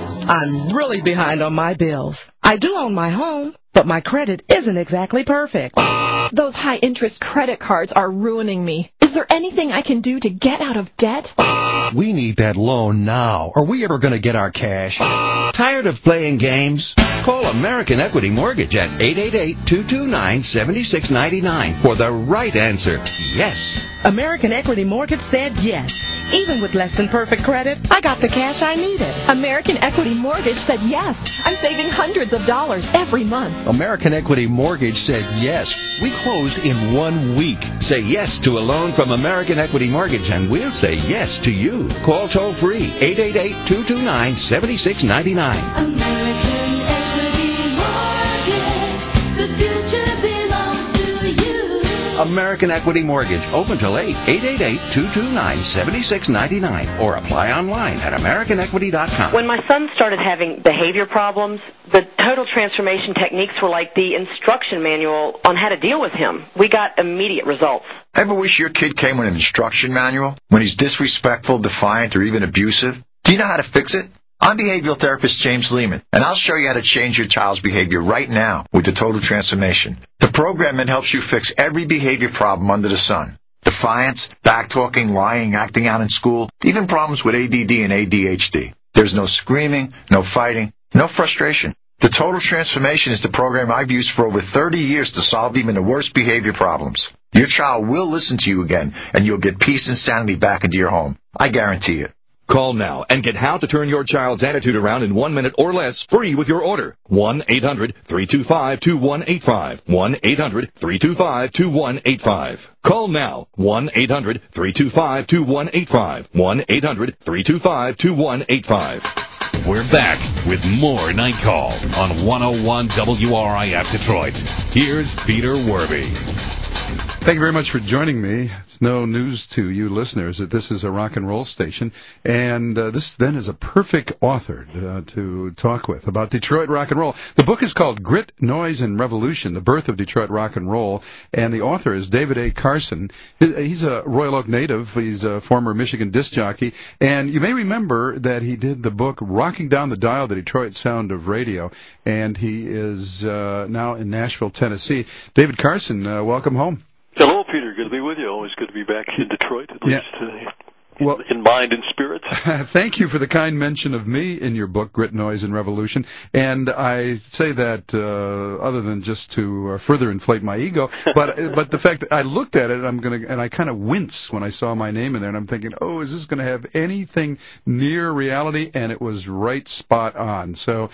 I'm really behind on my bills. I do own my home, but my credit isn't exactly perfect. Those high-interest credit cards are ruining me. Is there anything I can do to get out of debt? We need that loan now. Are we ever going to get our cash? Tired of playing games? Call American Equity Mortgage at 888-229-7699 for the right answer. Yes. American Equity Mortgage said yes. Even with less than perfect credit, I got the cash I needed. American Equity Mortgage said yes. I'm saving hundreds of dollars every month. American Equity Mortgage said yes. We closed in 1 week. Say yes to a loan from American Equity Mortgage, and we'll say yes to you. Call toll-free 888-229-7699. American Equity Mortgage. The future belongs to you. American Equity Mortgage. Open till 8. 888-229-7699. Or apply online at AmericanEquity.com. When my son started having behavior problems, the total transformation techniques were like the instruction manual on how to deal with him. We got immediate results. Ever wish your kid came with an instruction manual when he's disrespectful, defiant, or even abusive? Do you know how to fix it? I'm behavioral therapist James Lehman, and I'll show you how to change your child's behavior right now with the Total Transformation. The program that helps you fix every behavior problem under the sun. Defiance, backtalking, lying, acting out in school, even problems with ADD and ADHD. There's no screaming, no fighting, no frustration. The Total Transformation is the program I've used for over 30 years to solve even the worst behavior problems. Your child will listen to you again, and you'll get peace and sanity back into your home. I guarantee it. Call now and get how to turn your child's attitude around in 1 minute or less free with your order. 1-800-325-2185. 1-800-325-2185. Call now. 1-800-325-2185. 1-800-325-2185. We're back with more Night Call on 101 WRIF Detroit. Here's Peter Werby. Thank you very much for joining me. It's no news to you listeners that this is a rock and roll station, and this then is a perfect author to talk with about Detroit rock and roll. The book is called Grit, Noise, and Revolution, The Birth of Detroit Rock and Roll, and the author is David A. Carson. He's a Royal Oak native. He's a former Michigan disc jockey, and you may remember that he did the book Rocking Down the Dial, The Detroit Sound of Radio, and he is now in Nashville, Tennessee. David Carson, welcome home. Hello, Peter. Good to be with you. Always good to be back in Detroit, at least in mind and spirit. Thank you for the kind mention of me in your book, Grit, Noise, and Revolution. And I say that other than just to further inflate my ego, but the fact that I looked at it, and I kind of wince when I saw my name in there, and I'm thinking, oh, is this going to have anything near reality? And it was right spot on. So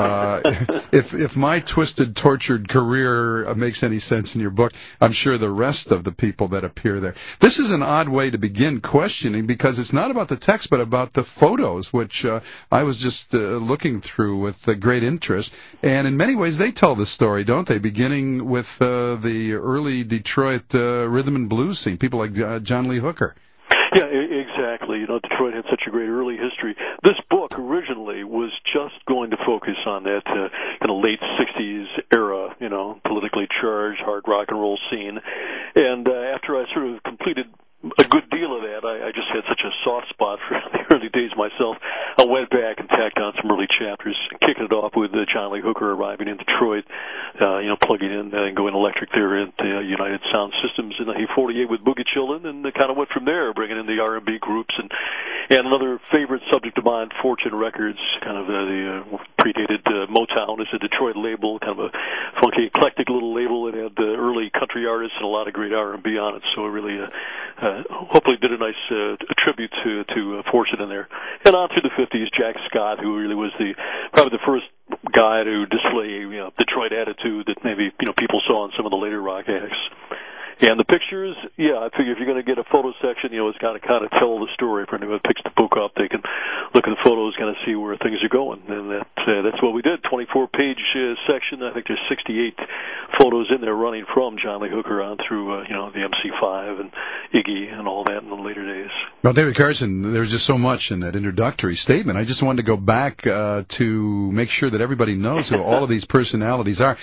if my twisted, tortured career makes any sense in your book, I'm sure the rest of the people that appear there. This is an odd way to begin questioning, because it's not about the text, but about the photos, which I was just looking through with great interest. And in many ways, they tell the story, don't they? Beginning with the early Detroit rhythm and blues scene, people like John Lee Hooker. Yeah, exactly. Detroit had such a great early history. This book originally was just going to focus on that kind of late 60s era, politically charged hard rock and roll scene. And after I sort of completed a good deal of that, I just had such a soft spot for the early days myself. I went back and tacked on some early chapters, kicking it off with John Lee Hooker arriving in Detroit, plugging in and going electric there at United Sound Systems in 1948 with Boogie Chillin', and kind of went from there, bringing in the R&B groups. And another favorite subject of mine, Fortune Records, kind of predated Motown as a Detroit label, kind of a funky, eclectic little label. It had early country artists and a lot of great R&B on it, so it really hopefully did a nice tribute to Fortune in there. And on through the 50s, Jack Scott, who really was probably the first guy to display Detroit attitude that maybe people saw in some of the later rock acts. And the pictures, I figure if you're going to get a photo section, it's got to kind of tell the story. For anyone who picks the book up, they can look at the photos, kind of see where things are going. And that's what we did. 24-page section. I think there's 68 photos in there running from John Lee Hooker on through, the MC5 and Iggy and all that in the later days. Well, David Carson, there's just so much in that introductory statement. I just wanted to go back to make sure that everybody knows who all of these personalities are.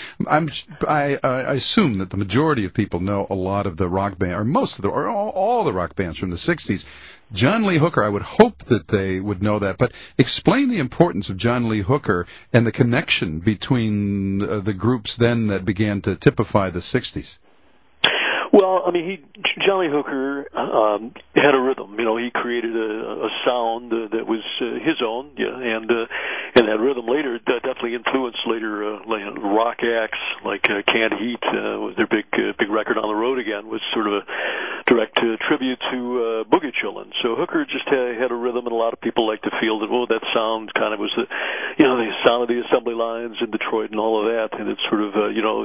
I assume that the majority of people know a lot of the rock band, or all the rock bands from the 60s. John Lee Hooker, I would hope that they would know that, but explain the importance of John Lee Hooker and the connection between the groups then that began to typify the 60s. Well, John Lee Hooker had a rhythm. He created a sound that was his own, and that rhythm later definitely influenced later rock acts like Canned Heat, their big record On the Road Again, was sort of a direct tribute to Boogie Chillin'. So Hooker just had a rhythm, and a lot of people like to feel that that sound kind of was the sound of the assembly lines in Detroit and all of that, and it sort of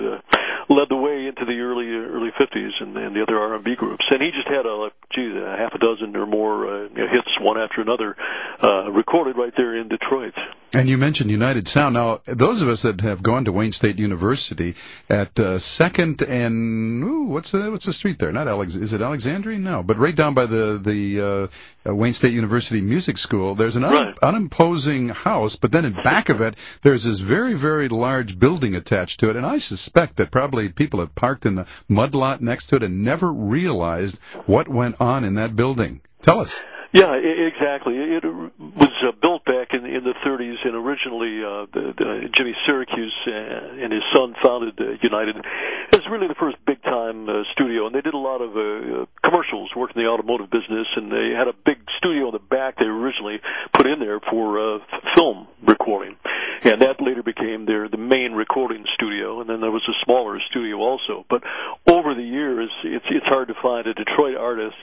led the way into the early 50s and the other R&B groups. And he just had a half a dozen or more hits, one after another, recorded right there in Detroit. And you mentioned United Sound. Now, those of us that have gone to Wayne State University at 2nd and what's the street there? Is it Alexandria? No, but right down by the Wayne State University Music School, there's an unimposing house, but then in back of it, there's this very, very large building attached to it, and I suspect that probably people have parked in the mud lot next to it and never realized what went on in that building. Tell us. Yeah, exactly. It was built back in the 30s, and originally Jimmy Syracuse and his son founded United. It was really the first big-time studio, and they did a lot of commercials, worked in the automotive business, and they had a big studio in the back they originally put in there for film recording. And that later became the main recording studio, and then there was a smaller studio also. But over the years, it's hard to find a Detroit artist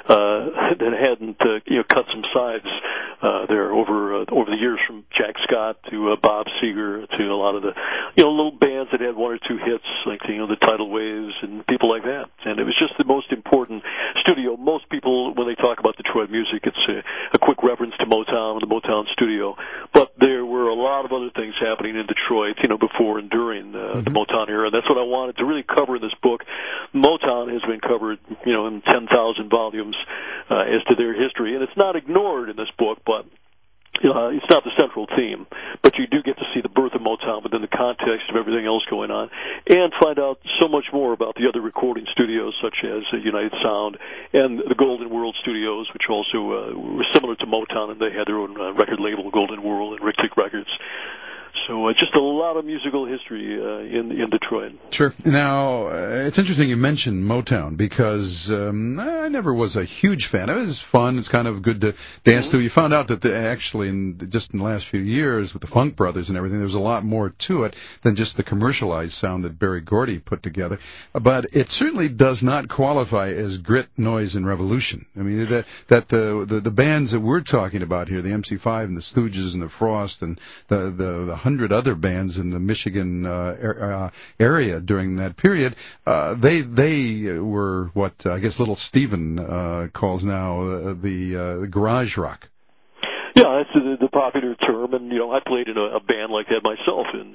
that hadn't cut some sides there over the years, from Jack Scott to Bob Seger to a lot of the little bands that had one or two hits, like the Tidal Waves and people like that. And it was just the most important studio. Most people, when they talk about Detroit music, it's a quick reference to Motown, the Motown studio. But there were a lot of other things happening in Detroit, before and during the Motown era. That's what I wanted to really cover in this book. Motown has been covered, in 10,000 volumes as to their history, and it's not ignored in this book, but it's not the central theme. But you do get to see the birth of Motown within the context of everything else going on, and find out so much more about the other recording studios, such as United Sound and the Golden World Studios, which also were similar to Motown, and they had their own record label, Golden World and Rick Tick Records. So just a lot of musical history in Detroit. Sure. Now, it's interesting you mentioned Motown because I never was a huge fan. It was fun. It's kind of good to dance to. You found out that actually, in the last few years with the Funk Brothers and everything, there was a lot more to it than just the commercialized sound that Berry Gordy put together. But it certainly does not qualify as grit, noise, and revolution. I mean, the bands that we're talking about here, the MC5 and the Stooges and the Frost and the 100 other bands in the Michigan area during that period, they were what I guess Little Steven calls now the garage rock. Yeah, that's the popular term, and I played in a band like that myself in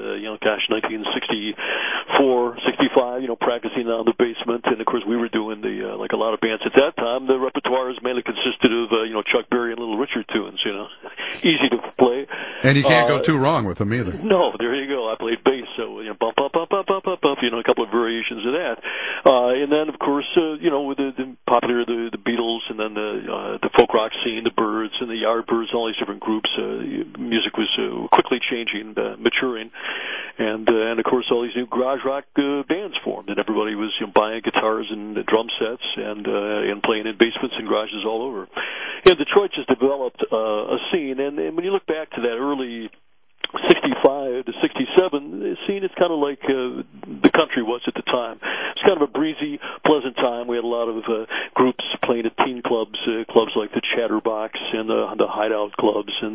1964, 65. Practicing on the basement, and of course we were doing the like a lot of bands at that time. The repertoires mainly consisted of Chuck Berry and Little Richard tunes. Easy to play. And you can't go too wrong with them either. No, there you go. I played bass, so bump, bump, bump, bump, bump, bump, bump. A couple of variations of that, and then of course with the popular the Beatles, and then the folk rock scene, the Byrds and the Yardbirds, all these different groups. Music was quickly changing, maturing, and of course all these new garage rock bands formed, and everybody was buying guitars and drum sets and playing in basements and garages all over. Detroit just developed a scene, and when you look back to that early 65 to 67 scene, it's kind of like the country was at the time. It's kind of a breezy, pleasant time. We had a lot of groups playing at teen clubs, clubs like the Chatterbox and the Hideout clubs, and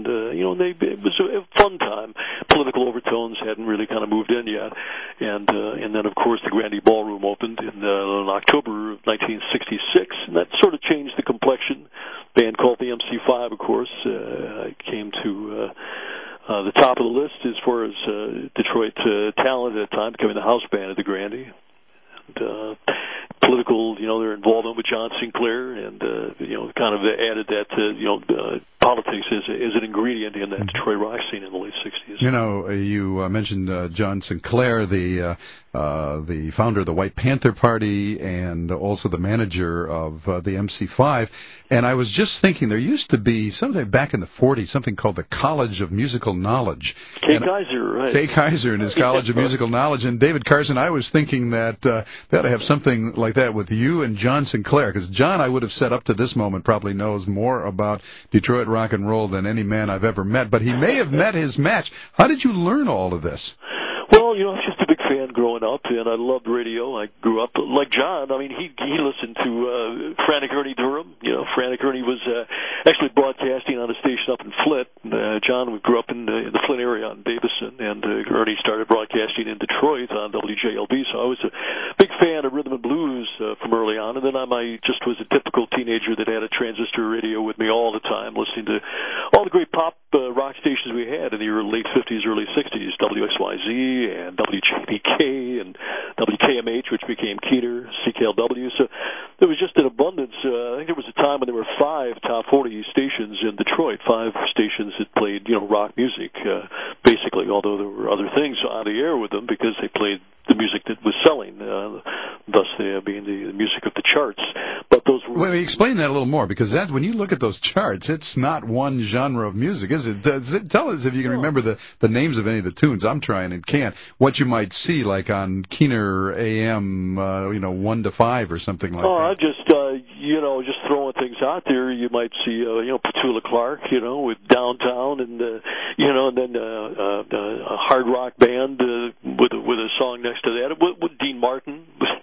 it was a fun time. Political overtones hadn't really kind of moved in yet, and then of course the Grandy Ballroom opened in October of 1966, and that sort of changed the complexion. A band called the MC5, of course, came to the top of the list as far as Detroit talent at the time, becoming the house band at the Grandy. And, political, their involvement with John Sinclair, and kind of added that politics as an ingredient in that Detroit rock scene in the late 60s. You mentioned John Sinclair, the founder of the White Panther Party, and also the manager of the MC5. And I was just thinking, there used to be, sometime back in the 40s, something called the College of Musical Knowledge. Kay Kaiser, right. Kay Kaiser and his College of Musical Knowledge. And David Carson, I was thinking that they ought to have something like that with you and John Sinclair, because John, I would have said up to this moment, probably knows more about Detroit rock and roll than any man I've ever met, but he may have met his match. How did you learn all of this? Well, I was just a big fan growing up, and I loved radio. I grew up like John. I mean, he listened to Frantic Ernie Durham. Frantic Ernie was actually broadcasting on a station up in Flint. John grew up in the Flint area on Davison, and Ernie started broadcasting in Detroit on WJLB. So I was a big fan of rhythm and blues from early on, and then I just was a typical teenager that had a transistor radio with me all the time, listening to all the great pop rock stations we had in the late 50s, early 60s, WXYZ and WJBK and WKMH, which became Keener, CKLW. So there was just an abundance. I think there was a time when there were 5 top 40 stations in Detroit, 5 stations that played, rock music, basically, although there were other things on the air with them because they played the music that was selling, thus being the music of the charts. But those were... Wait, explain that a little more, because when you look at those charts, it's not one genre of music, is it? Tell us if you can remember the names of any of the tunes. I'm trying and can't. What you might see, like on Keener AM, 1 to 5 or something like that. I just, just throwing things out there. You might see, Petula Clark, with Downtown, and and then a hard rock band with a song next to that. With Dean Martin.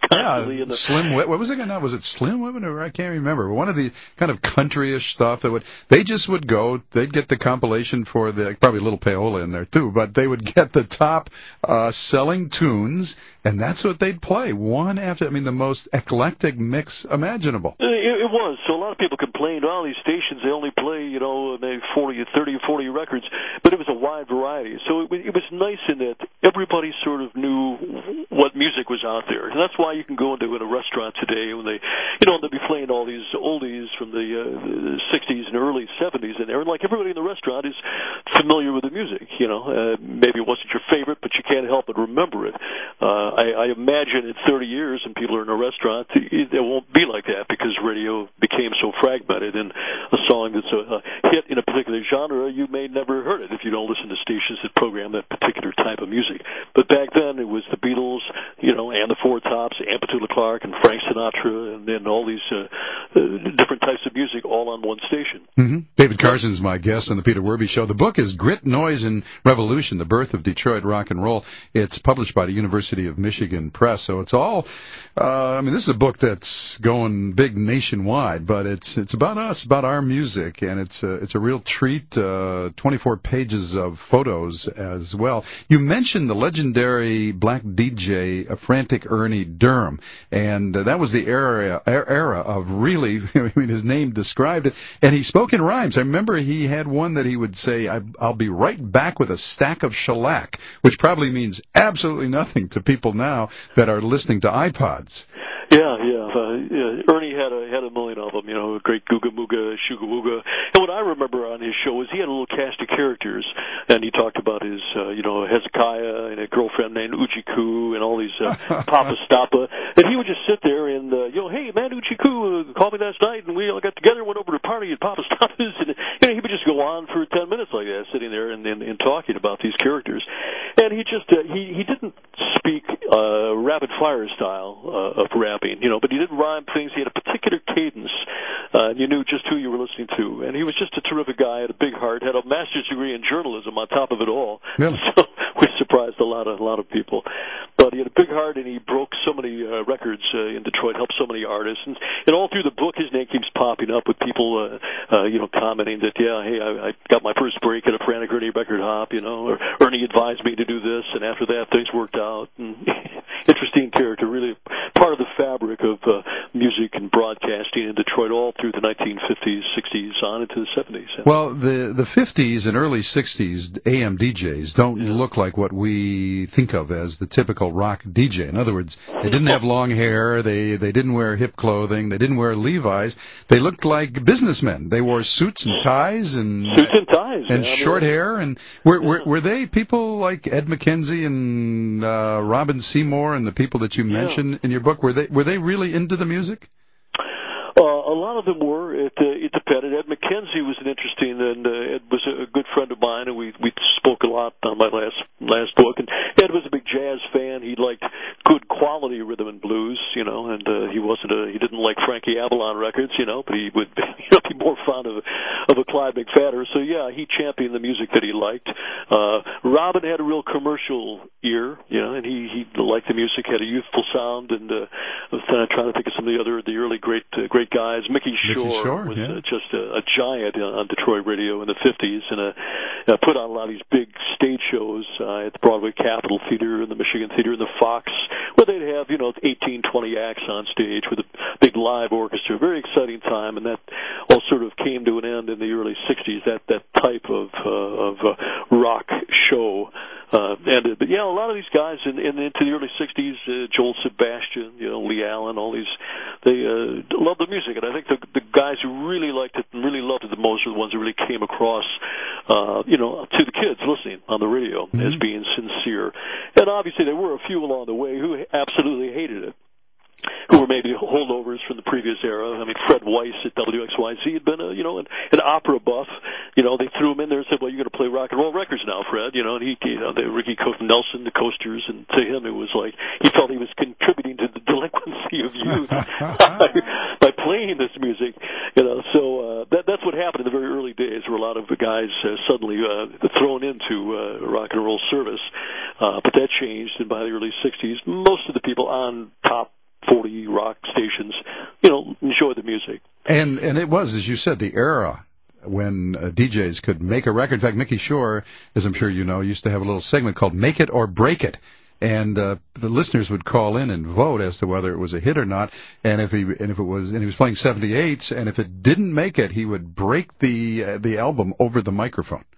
Slim. What was it now? Was it Slim Women? Or I can't remember. One of the kind of countryish stuff that they just would go. They'd get the compilation for probably Little Paola in there too, but they would get the top selling tunes, and that's what they'd play one after. I mean, the most eclectic mix imaginable. It was. So a lot of people complained, these stations, they only play, maybe 30 or 40 records, but it was a wide variety. So it was nice in that everybody sort of knew what music was out there. And that's why you can go into a restaurant today when they'll be playing all these oldies from the 60s and early 70s in there, and like everybody in the restaurant is familiar with the music. Maybe it wasn't your favorite, but you can't help but remember it. I imagine in 30 years, and people are in a restaurant, it won't be like that because radio became so fragmented, and a song that's a hit in a particular genre, you may never heard it if you don't listen to stations that program that particular type of music. But back then, it was the Beatles, and the Four Tops, Petula Clark, and Frank Sinatra, and then all these different types of music all on one station. Mm-hmm. David Carson's my guest on the Peter Werby Show. The book is Grit, Noise, and Revolution, The Birth of Detroit Rock and Roll. It's published by the University of Michigan Press, so it's all, this is a book that's going big nationwide, but it's about us, about our music, and it's a real treat, 24 pages of photos as well. You mentioned the legendary black DJ, Frantic Ernie Durham, and that was the era of really, his name described it, and he spoke in rhymes. I remember he had one that he would say, I'll be right back with a stack of shellac, which probably means absolutely nothing to people now that are listening to iPods. Yeah. Ernie had a million of them, great Googa Mooga, Shuga Wooga. And what I remember on his show is he had a little cast of characters, and he talked about his, Hezekiah and a girlfriend named Ujiku and all these Papa Stappa. And he would just sit there and, hey, man, Ujiku called me last night, and we all got together and went over to a party at Papa Stappa's. And, he would just go on for 10 minutes like that, sitting there and talking about these characters. And he just, he didn't speak rapid-fire style of rapping, but he didn't rhyme things. He had a particular cadence. You knew just who you were listening to. And he was just a terrific guy, had a big heart, had a master's degree in journalism on top of it all. Really? So we surprised a lot of people. But he had a big heart, and he broke so many records in Detroit, helped so many artists. And all through the book, his name keeps popping up with people, commenting that, hey, I got my first break at a Frantic Ernie record hop, or Ernie advised me to do this, and after that, things worked out. And interesting character, really part of the fabric of music and broadcasting in Detroit all through the 1950s, 60s, on into the 70s. Well, the 50s and early 60s AM DJs don't look like what we think of as the typical rock DJ. In other words, they didn't have long hair, they didn't wear hip clothing, they didn't wear Levi's. They looked like businessmen. They wore suits and ties and short hair. And were they people like Ed McKenzie and Robin Seymour and the people that you mentioned in your book? Were they really into the music? A lot of them were. It depended. Ed McKenzie was an interesting, and Ed was a good friend of mine, and we spoke a lot on my last book. And Ed was a big jazz fan. He liked good quality rhythm and blues, and he didn't like Frankie Avalon records, but he would be more fond of a Clyde McPhatter. So yeah, he championed the music that he liked. Robin had a real commercial ear, and he liked the music, had a youthful sound, and I was trying to think of some of the early great guys. Mickey Shore was just a giant on Detroit radio in the 50s, and put on a lot of these big stage shows at the Broadway Capitol Theater and the Michigan Theater and the Fox, where they'd have 18, 20 acts on stage with a big live orchestra. Very exciting time, and that all sort of came to an end in the early 60s. That type of rock show ended. But yeah, a lot of these guys into the early 60s, Joel Sebastian, Lee Allen, all these, they loved the music. And I think the guys who really liked it and really loved it the most are the ones who really came across, to the kids listening on the radio as being sincere. And obviously there were a few along the way who absolutely hated it, who were maybe holdovers from the previous era. I mean, Fred Weiss at WXYZ had been an opera buff. They threw him in there and said, well, you're going to play rock and roll records now, Fred. And he, Ricky Nelson, the Coasters, and to him it was like he felt he was contributing to the delinquency of youth by playing this music. So that's what happened in the very early days, where a lot of the guys suddenly thrown into rock and roll service. But that changed, and by the early 60s, most of the people on top 40 rock stations, enjoyed the music. And it was, as you said, the era when DJs could make a record. In fact, Mickey Shore, as I'm sure you know, used to have a little segment called Make It or Break It. And the listeners would call in and vote as to whether it was a hit or not. And if he was playing 78s, and if it didn't make it, he would break the album over the microphone.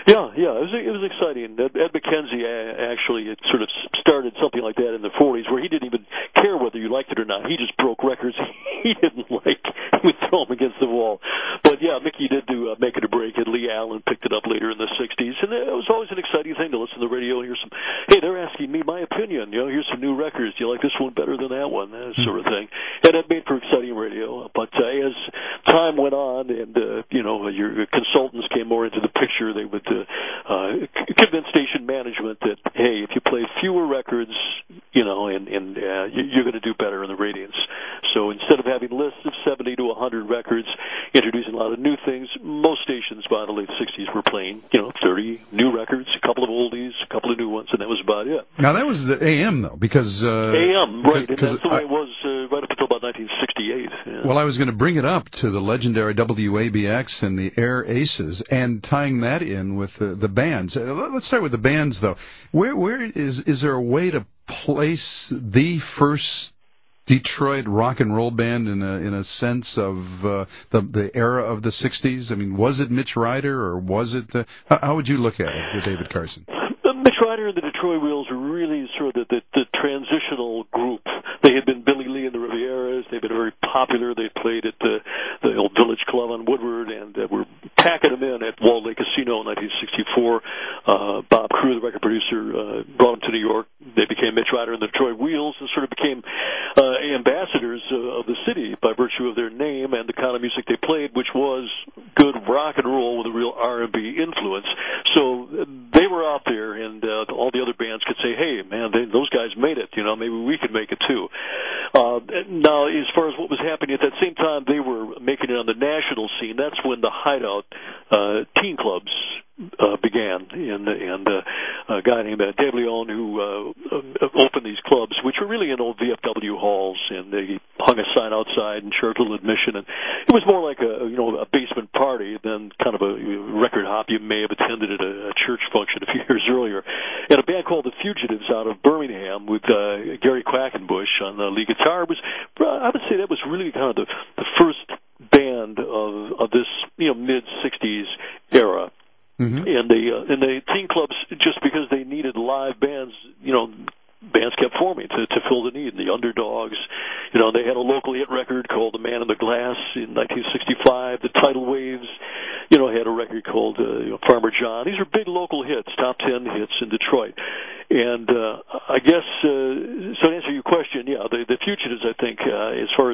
Yeah, it was exciting. Ed McKenzie actually had sort of started something like that in the 40s, where he didn't even care whether you liked it or not. He just broke records he didn't like. He would throw them against the wall. But yeah, Mickey did do Make It or Break It. Lee Allen picked it up later in the 60s, and it was always an exciting thing to listen to the radio and hear some. Hey, they're asking me my opinion. Here's some new records. Do you like this one better than that one? That sort of thing. And it made for exciting radio. But as time went on, and your consultants came more into the picture, they would convince station management that, hey, if you play fewer records, you're going to do better in the ratings. So instead of having lists of 70 to 100 records, introducing a lot of new things, most stations by the late 60s were playing, 30 new records, a couple of oldies, a couple of new ones, and that was about it. Now, that was the AM, though, because... AM, right, and that's the way it was right up until about 1968. Yeah. Well, I was going to bring it up to the legendary WABX and the Air Aces, and tying that in with the bands. Let's start with the bands, though. Where is there a way to place the first Detroit rock and roll band in a sense of the era of the 60s? I mean, was it Mitch Ryder, or was it... how would you look at it, David Carson? Mitch Ryder and the Detroit Wheels were really sort of the transitional group. They had been Billy Lee and the Rivieras. They'd been very popular. They played at the old Village Club on Woodward, and were packing them in at Walled Lake Casino in 1964. Bob Crew, the record producer, brought them to New York. They became Mitch Ryder and the Detroit Wheels, and sort of became ambassadors of the city by virtue of their name and the kind of music they played, which was good rock and roll with a real R&B influence. So they were out there, and all the other bands could say, hey, man, those guys made it. Maybe we could make it too. Now, as far as what was happening at that same time, they were making it on the national scene. That's when the Hideout teen clubs began, and a guy named Dave Leon, who opened these clubs, which were really in old VFW halls, and they hung a sign outside and charged a little admission, and it was more like a basement party than kind of a record hop you may have attended at a church function a few years earlier. And a band called the Fugitives out of Birmingham with Gary Quackenbush on the lead guitar I would say that was really kind of the first band of this mid '60s era. Mm-hmm. And the teen clubs, just because they needed live bands, bands kept forming to fill the need. And the Underdogs, they had a local hit record called The Man in the Glass in 1965. The Tidal Waves, had a record called Farmer John. These are big local hits, top 10 hits in Detroit. And I guess, so to answer your question, yeah, the Fugitives, I think, as far as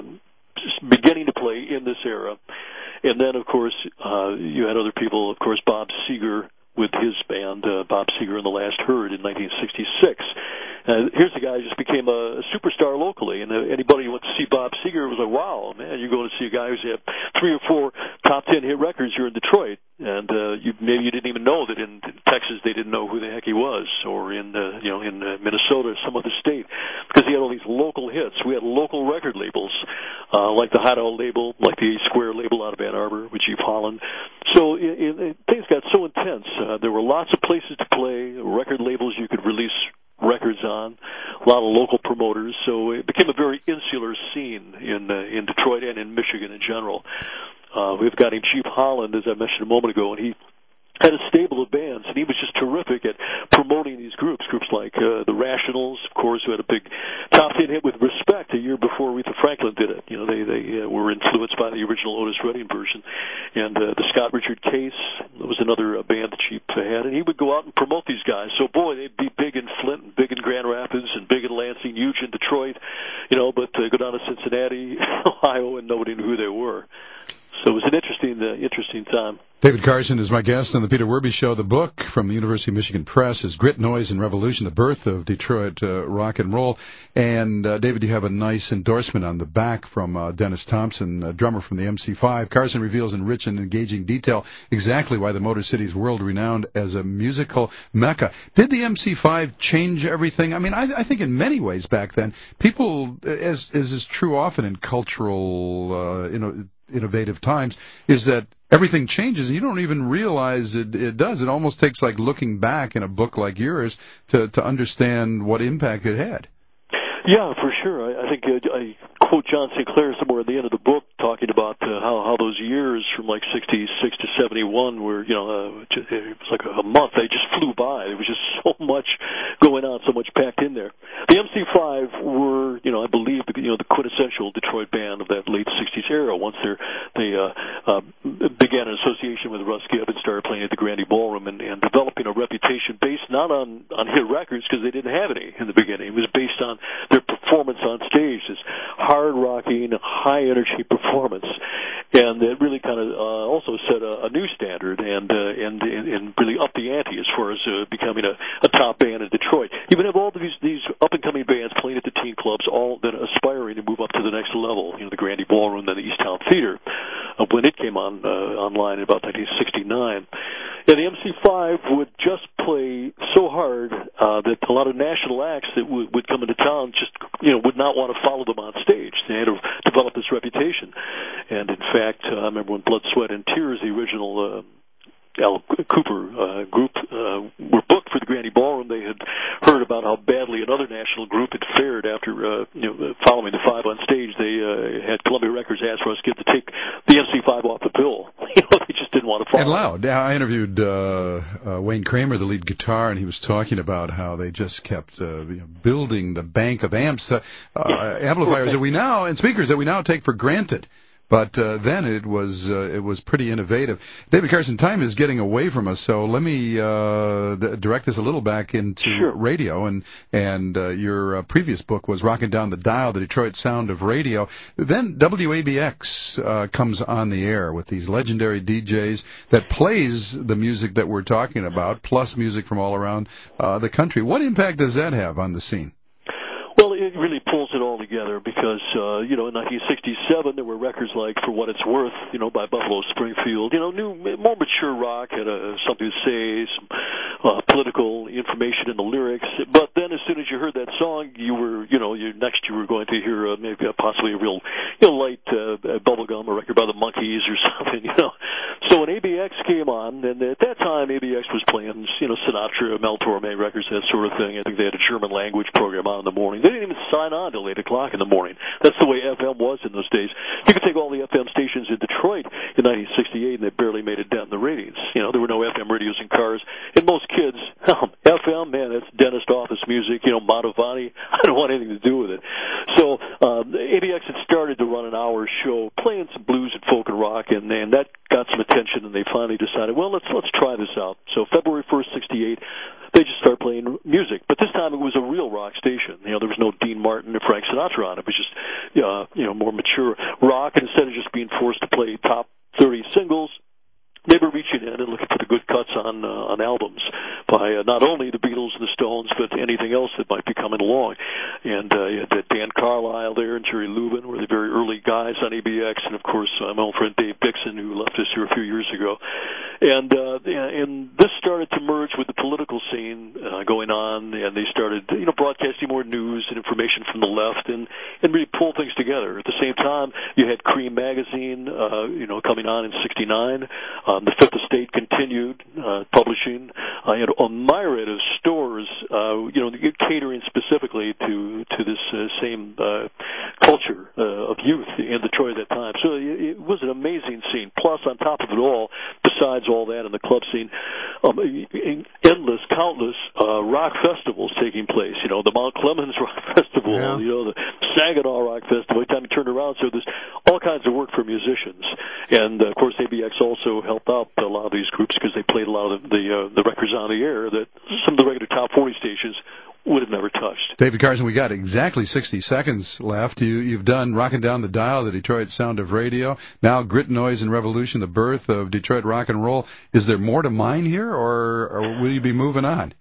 beginning to play in this era. And then, of course, you had other people, of course, Bob Seger with his band, Bob Seger and the Last Herd in 1966. Here's a guy who just became a superstar locally, and anybody who went to see Bob Seger was like, wow, man, you're going to see a guy who's had 3 or 4 top 10 hit records here in Detroit, and maybe you didn't even know that in Texas they didn't know who the heck he was, or in Minnesota or some other state, because he had all these local hits. We had local record labels, like the Hideout label, like the A-Square label out of Ann Arbor with Chief Holland. So things got so intense. There were lots of places to play, record labels you could release records on, a lot of local promoters, so it became a very insular scene in Detroit and in Michigan in general. We've got him Chief Holland, as I mentioned a moment ago, and he had a stable of bands, and he was just terrific at promoting these groups like the Rationals, of course, who had a big top 10 hit with Respect a year before Aretha Franklin did it. They were influenced by the original Otis Redding version. And the Scott Richard Case was another band that Chief had, and he would go out and promote these guys. So, boy, they'd be big in Flint, and big in Grand Rapids, and big in Lansing, huge in Detroit, but go down to Cincinnati, Ohio, and nobody knew who they were. So it was an interesting time. David Carson is my guest on the Peter Werby Show. The book from the University of Michigan Press is Grit, Noise, and Revolution, the birth of Detroit rock and roll. And, David, you have a nice endorsement on the back from Dennis Thompson, a drummer from the MC5. Carson reveals in rich and engaging detail exactly why the Motor City is world-renowned as a musical mecca. Did the MC5 change everything? I mean, I think in many ways back then, people, as is true often in cultural, innovative times, is that everything changes and you don't even realize it does. It almost takes like looking back in a book like yours to understand what impact it had. Yeah, for sure. I think quote John Sinclair somewhere at the end of the book talking about how those years from like 66 to 71 were, it was like a month. They just flew by. There was just so much going on, so much packed in there. The MC5 were, I believe, the quintessential Detroit band of that late 60s era. Once they began an association with Russ Gibb and started playing at the Grandy Ballroom and developing a reputation based not on hit records, because they didn't have any in the beginning. It was based on their performance on stage, this hard-rocking, high-energy performance. And it really kind of also set a new standard and really upped the ante as far as becoming a top band in Detroit. You would have all these up-and-coming bands playing at the teen clubs, all then aspiring to move up to the next level. The Grandy Ballroom, then the Easttown Theater, when it came online in about 1969. And the MC5 would just play so hard that a lot of national acts that would come into town just, would not want to follow them on stage. They had to develop this reputation. And in fact, I remember when Blood, Sweat, and Tears, the original Al Cooper group, were booked for the Grandy Ballroom, they had heard about how badly another national group had fared after, following the Five on stage. They had Columbia Records ask Russ Gibb to take the MC5 off the bill. They just didn't want to follow. And loud. I interviewed Wayne Kramer, the lead guitar, and he was talking about how they just kept building the bank of amps, amplifiers that we now, and speakers that we now take for granted. But then it was pretty innovative. David Carson, time is getting away from us, so let me direct this a little back into radio. And your previous book was Rocking Down the Dial, the Detroit Sound of Radio. Then WABX comes on the air with these legendary DJs that plays the music that we're talking about, plus music from all around the country. What impact does that have on the scene? Well, it really pulls it all together because, in 1967 there were records like For What It's Worth, by Buffalo Springfield. New, more mature rock had something to say, some political information in the lyrics. But then as soon as you heard that song, you were going to hear maybe possibly a real, light bubblegum, a record by the Monkees or something, So when ABX came on, and at that time ABX was playing, Sinatra, Mel Torme records, that sort of thing. I think they had a German language program on in the morning. They didn't even sign on till 8 o'clock in the morning. That's the way FM was in those days. You could take all the FM stations in Detroit in 1968, and they barely made a dent in the ratings. There were no FM radios in cars. And most kids, FM, man, that's dentist office music, Mantovani. I don't want anything to do with it. So ABX had started to run an hour show playing some blues and folk and rock, and that got some attention, and they finally decided, well, let's try this out. So February 1st, 68, they just started playing music. But this time it was a real rock station. There was no Dean Martin or Frank Sinatra on it. It was just, more mature rock. And instead of just being forced to play top 30 singles, they were reaching in and looking for the good cuts on albums by not only the Beatles and the Stones, but anything else that might be coming along. And you had Dan Carlisle there and Jerry Lubin were the very early guys on ABX, and of course my old friend Dave Dixon, who left us here a few years ago. And this started to merge with the political scene going on, and they started broadcasting more news and information from the left and really pull things together. At the same time, you had Cream magazine coming on in 69. The Fifth Estate continued publishing. I had a myriad of stores, catering specifically to this same culture of youth in Detroit at that time. So it was an amazing scene. Plus, on top of it all, besides all that in the club scene, countless rock festivals taking place. The Mount Clemens Rock Festival, the Saginaw Rock Festival. Every time you turned around, so there's all kinds of work for musicians. And of course, ABX also helped out a lot of these groups because they played a lot of the records on the air that some of the regular top 40 stations would have never touched. David Carson, we got exactly 60 seconds left. You've done Rocking Down the Dial, the Detroit Sound of Radio. Now Grit, Noise, and Revolution, the birth of Detroit rock and roll. Is there more to mine here, or will you be moving on?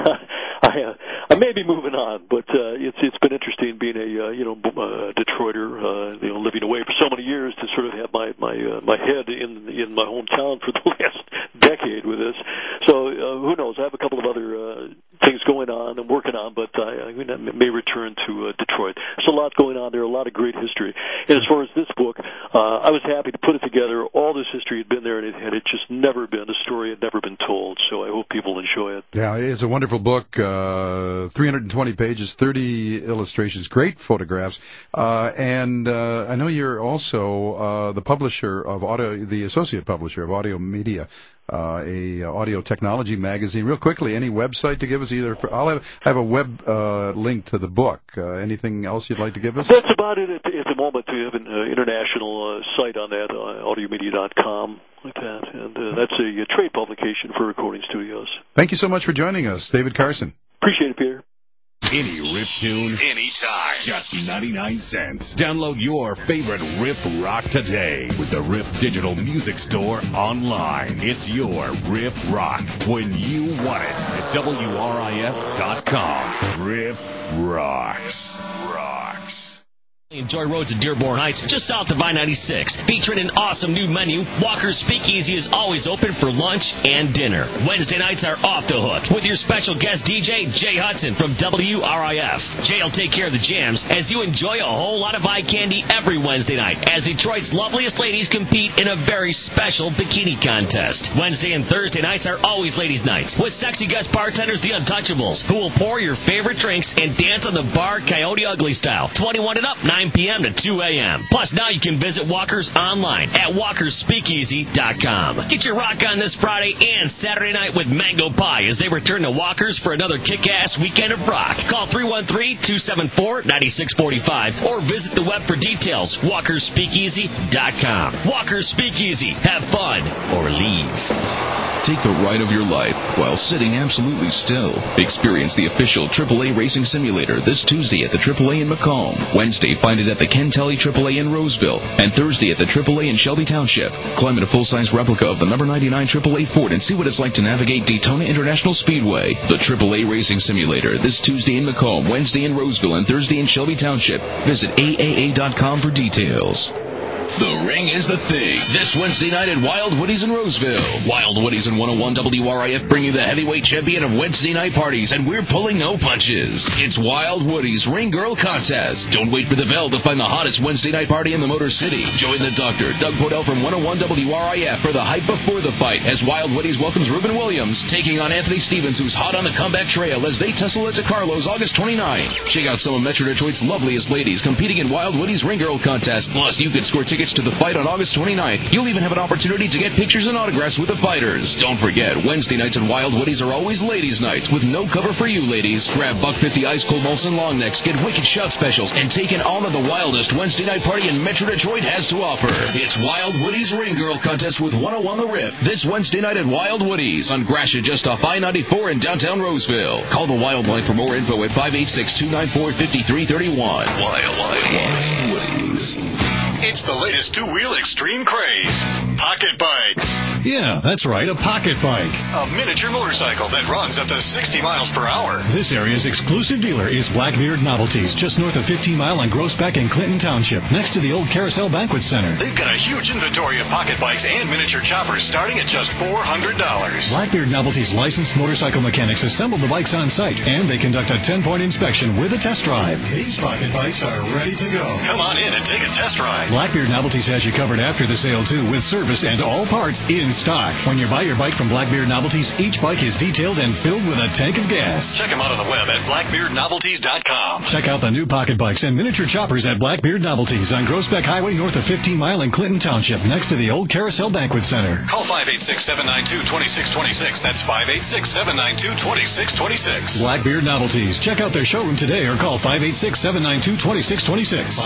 I may be moving on, but it's been interesting being a Detroiter, living away for so many years to sort of have my head in my hometown for the last decade with this. So who knows? I have a couple of other things going on and working on, but I'm may return to Detroit. There's a lot going on there, a lot of great history. And as far as this book, I was happy to put it together. All this history had been there, and it had just never been, the story had never been told. So I hope people enjoy it. Yeah, it's a wonderful book. 320 pages, 30 illustrations, great photographs. And I know you're also the publisher of the associate publisher of Audio Media, a audio technology magazine. Real quickly, any website to give us? I have a web link to the book. Anything else you'd like to give us? That's about it at the moment. We have an international site on that, audiomedia.com, like that, and that's a trade publication for recording studios. Thank you so much for joining us, David Carson. Appreciate it, Peter. Any Riff tune, anytime, just 99 cents. Download your favorite Riff Rock today with the Riff Digital Music Store online. It's your Riff Rock when you want it at WRIF.com. Riff Rocks. Joy Roads in Dearborn Heights, just south of I-96. Featuring an awesome new menu, Walker's Speakeasy is always open for lunch and dinner. Wednesday nights are off the hook with your special guest DJ, Jay Hudson from WRIF. Jay will take care of the jams as you enjoy a whole lot of eye candy every Wednesday night as Detroit's loveliest ladies compete in a very special bikini contest. Wednesday and Thursday nights are always ladies' nights with sexy guest bartenders, the Untouchables, who will pour your favorite drinks and dance on the bar Coyote Ugly style. 21 and up, 9 p.m. to 2 a.m. Plus, now you can visit Walker's online at walkersspeakeasy.com. Get your rock on this Friday and Saturday night with Mango Pie as they return to Walker's for another kick-ass weekend of rock. Call 313-274-9645 or visit the web for details, walkersspeakeasy.com. Walker's Speakeasy. Have fun or leave. Take the ride of your life while sitting absolutely still. Experience the official AAA Racing Simulator this Tuesday at the AAA in Macomb. Wednesday, find it at the Ken Tully AAA in Roseville. And Thursday at the AAA in Shelby Township. Climb in a full-size replica of the number 99 AAA Ford and see what it's like to navigate Daytona International Speedway. The AAA Racing Simulator this Tuesday in Macomb, Wednesday in Roseville, and Thursday in Shelby Township. Visit AAA.com for details. The Ring is the thing. This Wednesday night at Wild Woody's in Roseville. Wild Woody's and 101 WRIF bring you the heavyweight champion of Wednesday night parties, and we're pulling no punches. It's Wild Woody's Ring Girl Contest. Don't wait for the bell to find the hottest Wednesday night party in the Motor City. Join the doctor, Doug Podell from 101 WRIF for the hype before the fight as Wild Woody's welcomes Ruben Williams, taking on Anthony Stevens, who's hot on the comeback trail as they tussle at Carlos August 29th. Check out some of Metro Detroit's loveliest ladies competing in Wild Woody's Ring Girl Contest. Plus, you can score tickets to the fight on August 29th. You'll even have an opportunity to get pictures and autographs with the fighters. Don't forget, Wednesday nights at Wild Woody's are always ladies' nights with no cover for you, ladies. Grab $1.50 ice cold Molson long necks, get wicked shout specials, and take in all of the wildest Wednesday night party in Metro Detroit has to offer. It's Wild Woody's Ring Girl Contest with 101 The Rip this Wednesday night at Wild Woody's on Gratiot just off I-94 in downtown Roseville. Call the Wild Line for more info at 586-294-5331. Wild Woody's. It's the latest two-wheel extreme craze. Pocket bikes. Yeah, that's right, a pocket bike. A miniature motorcycle that runs up to 60 miles per hour. This area's exclusive dealer is Blackbeard Novelties, just north of 15 Mile on Groesbeck in Clinton Township, next to the old Carousel Banquet Center. They've got a huge inventory of pocket bikes and miniature choppers starting at just $400. Blackbeard Novelties licensed motorcycle mechanics assemble the bikes on site, and they conduct a 10-point inspection with a test drive. These pocket bikes are ready to go. Come on in and take a test ride. Blackbeard Novelties has you covered after the sale, too, with service and all parts in stock. When you buy your bike from Blackbeard Novelties, each bike is detailed and filled with a tank of gas. Check them out on the web at blackbeardnovelties.com. Check out the new pocket bikes and miniature choppers at Blackbeard Novelties on Groesbeck Highway north of 15 Mile in Clinton Township, next to the old Carousel Banquet Center. Call 586-792-2626. That's 586-792-2626. Blackbeard Novelties. Check out their showroom today or call 586-792-2626.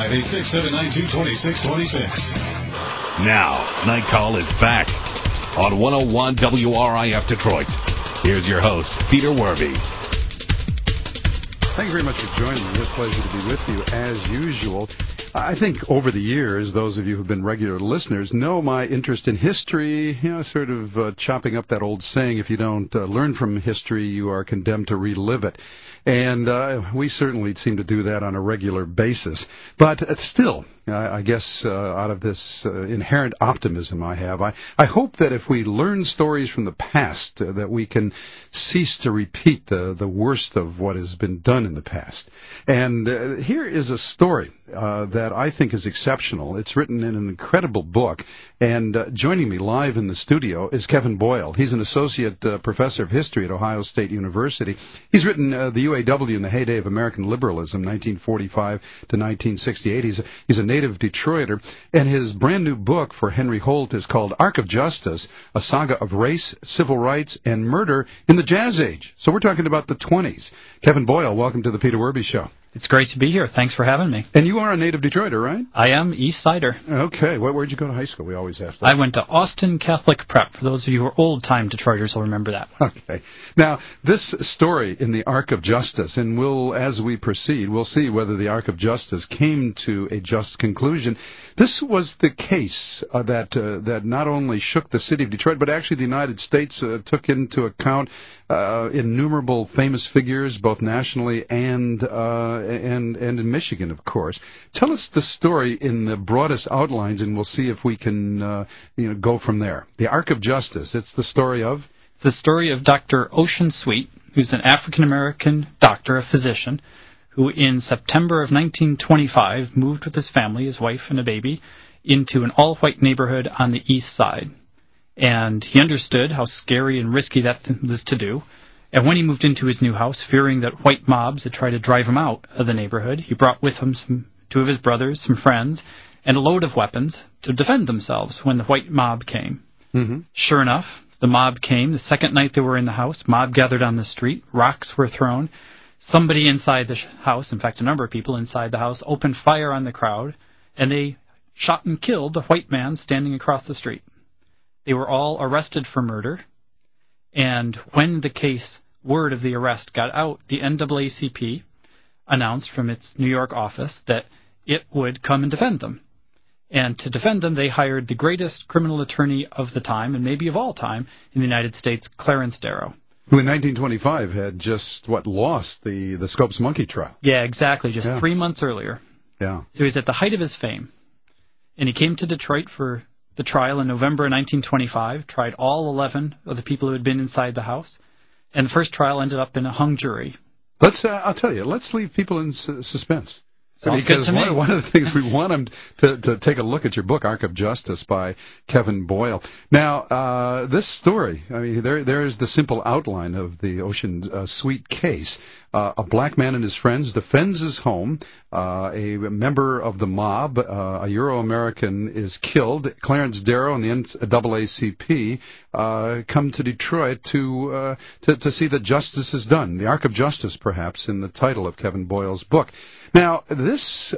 586-792-2626. Now, Night Call is back on 101 WRIF Detroit. Here's your host, Peter Werby. Thank you very much for joining me. It's a pleasure to be with you as usual. I think over the years, those of you who've been regular listeners know my interest in history, sort of chopping up that old saying, if you don't learn from history, you are condemned to relive it. And we certainly seem to do that on a regular basis. But still, I guess out of this inherent optimism I have, I hope that if we learn stories from the past, that we can cease to repeat the worst of what has been done in the past. And here is a story that I think is exceptional. It's written in an incredible book. And joining me live in the studio is Kevin Boyle. He's an associate professor of history at Ohio State University. He's written the UAW in the heyday of American liberalism, 1945 to 1968. He's a native Detroiter, and his brand new book for Henry Holt is called Arc of Justice, a saga of race, civil rights, and murder in the Jazz Age. So we're talking about the 20s. Kevin Boyle, welcome to the Peter Werby Show. It's great to be here. Thanks for having me. And you are a native Detroiter, right? I am, East Sider. Okay. Where'd you go to high school? We always ask that. I went to Austin Catholic Prep. For those of you who are old-time Detroiters will remember that. Okay. Now, this story in the Arc of Justice, and as we proceed, we'll see whether the Arc of Justice came to a just conclusion. This was the case that not only shook the city of Detroit, but actually the United States took into account innumerable famous figures, both nationally and in Michigan, of course. Tell us the story in the broadest outlines, and we'll see if we can go from there. The Arc of Justice. It's the story of? The story of Dr. Ocean Sweet, who's an African-American doctor, a physician, who in September of 1925 moved with his family, his wife and a baby, into an all-white neighborhood on the east side. And he understood how scary and risky that was to do. And when he moved into his new house, fearing that white mobs would try to drive him out of the neighborhood, he brought with him two of his brothers, some friends, and a load of weapons to defend themselves when the white mob came. Mm-hmm. Sure enough, the mob came. The second night they were in the house, mob gathered on the street, rocks were thrown. Somebody inside the house, in fact a number of people inside the house, opened fire on the crowd, and they shot and killed the white man standing across the street. They were all arrested for murder, and when the word of the arrest got out, the NAACP announced from its New York office that it would come and defend them. And to defend them, they hired the greatest criminal attorney of the time, and maybe of all time, in the United States, Clarence Darrow. Who in 1925 had just, lost the Scopes Monkey trial. Yeah, exactly, just 3 months earlier. Yeah. So he was at the height of his fame. And he came to Detroit for the trial in November of 1925, tried all 11 of the people who had been inside the house, and the first trial ended up in a hung jury. I'll tell you, let's leave people in suspense. Sounds good to me. One of the things we want them to take a look at your book, Arc of Justice, by Kevin Boyle. Now, this story, I mean, there is the simple outline of the Ocean Sweet case. A black man and his friends defends his home. A member of the mob, a Euro-American, is killed. Clarence Darrow and the NAACP come to Detroit to see that justice is done. The Arc of Justice, perhaps, in the title of Kevin Boyle's book. Now, this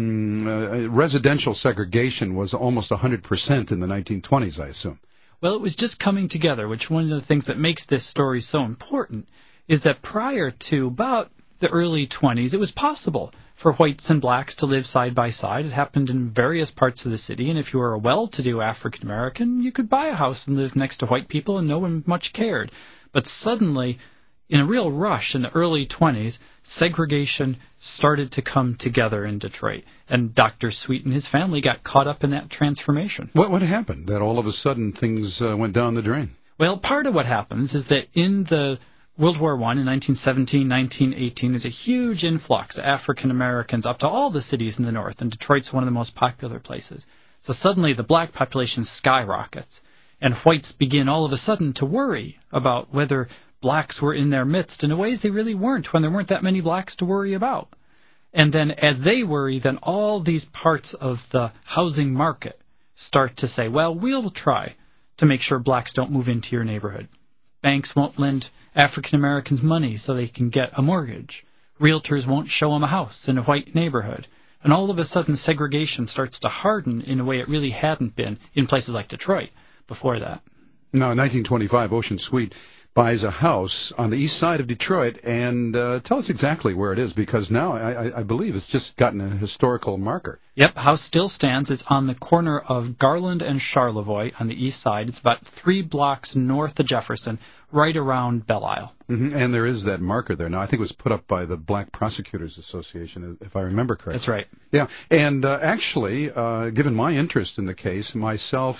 residential segregation was almost 100% in the 1920s, I assume. Well, it was just coming together, which one of the things that makes this story so important is that prior to about the early 20s, it was possible for whites and blacks to live side by side. It happened in various parts of the city, and if you were a well-to-do African-American, you could buy a house and live next to white people, and no one much cared. But suddenly, in a real rush in the early 20s, segregation started to come together in Detroit, and Dr. Sweet and his family got caught up in that transformation. What happened that all of a sudden things went down the drain? Well, part of what happens is that in the World War I in 1917, 1918, there's a huge influx of African Americans up to all the cities in the north, and Detroit's one of the most popular places. So suddenly the black population skyrockets, and whites begin all of a sudden to worry about whether blacks were in their midst in ways they really weren't when there weren't that many blacks to worry about. And then as they worry, then all these parts of the housing market start to say, well, we'll try to make sure blacks don't move into your neighborhood. Banks won't lend African Americans money so they can get a mortgage. Realtors won't show them a house in a white neighborhood. And all of a sudden, segregation starts to harden in a way it really hadn't been in places like Detroit before that. Now, in 1925, Ocean Sweet buys a house on the east side of Detroit, and tell us exactly where it is, because now I believe it's just gotten a historical marker. Yep, house still stands. It's on the corner of Garland and Charlevoix on the east side. It's about 3 blocks north of Jefferson, right around Belle Isle. Mm-hmm. And there is that marker there now. I think it was put up by the Black Prosecutors Association, if I remember correctly. That's right. Yeah, and actually, given my interest in the case, myself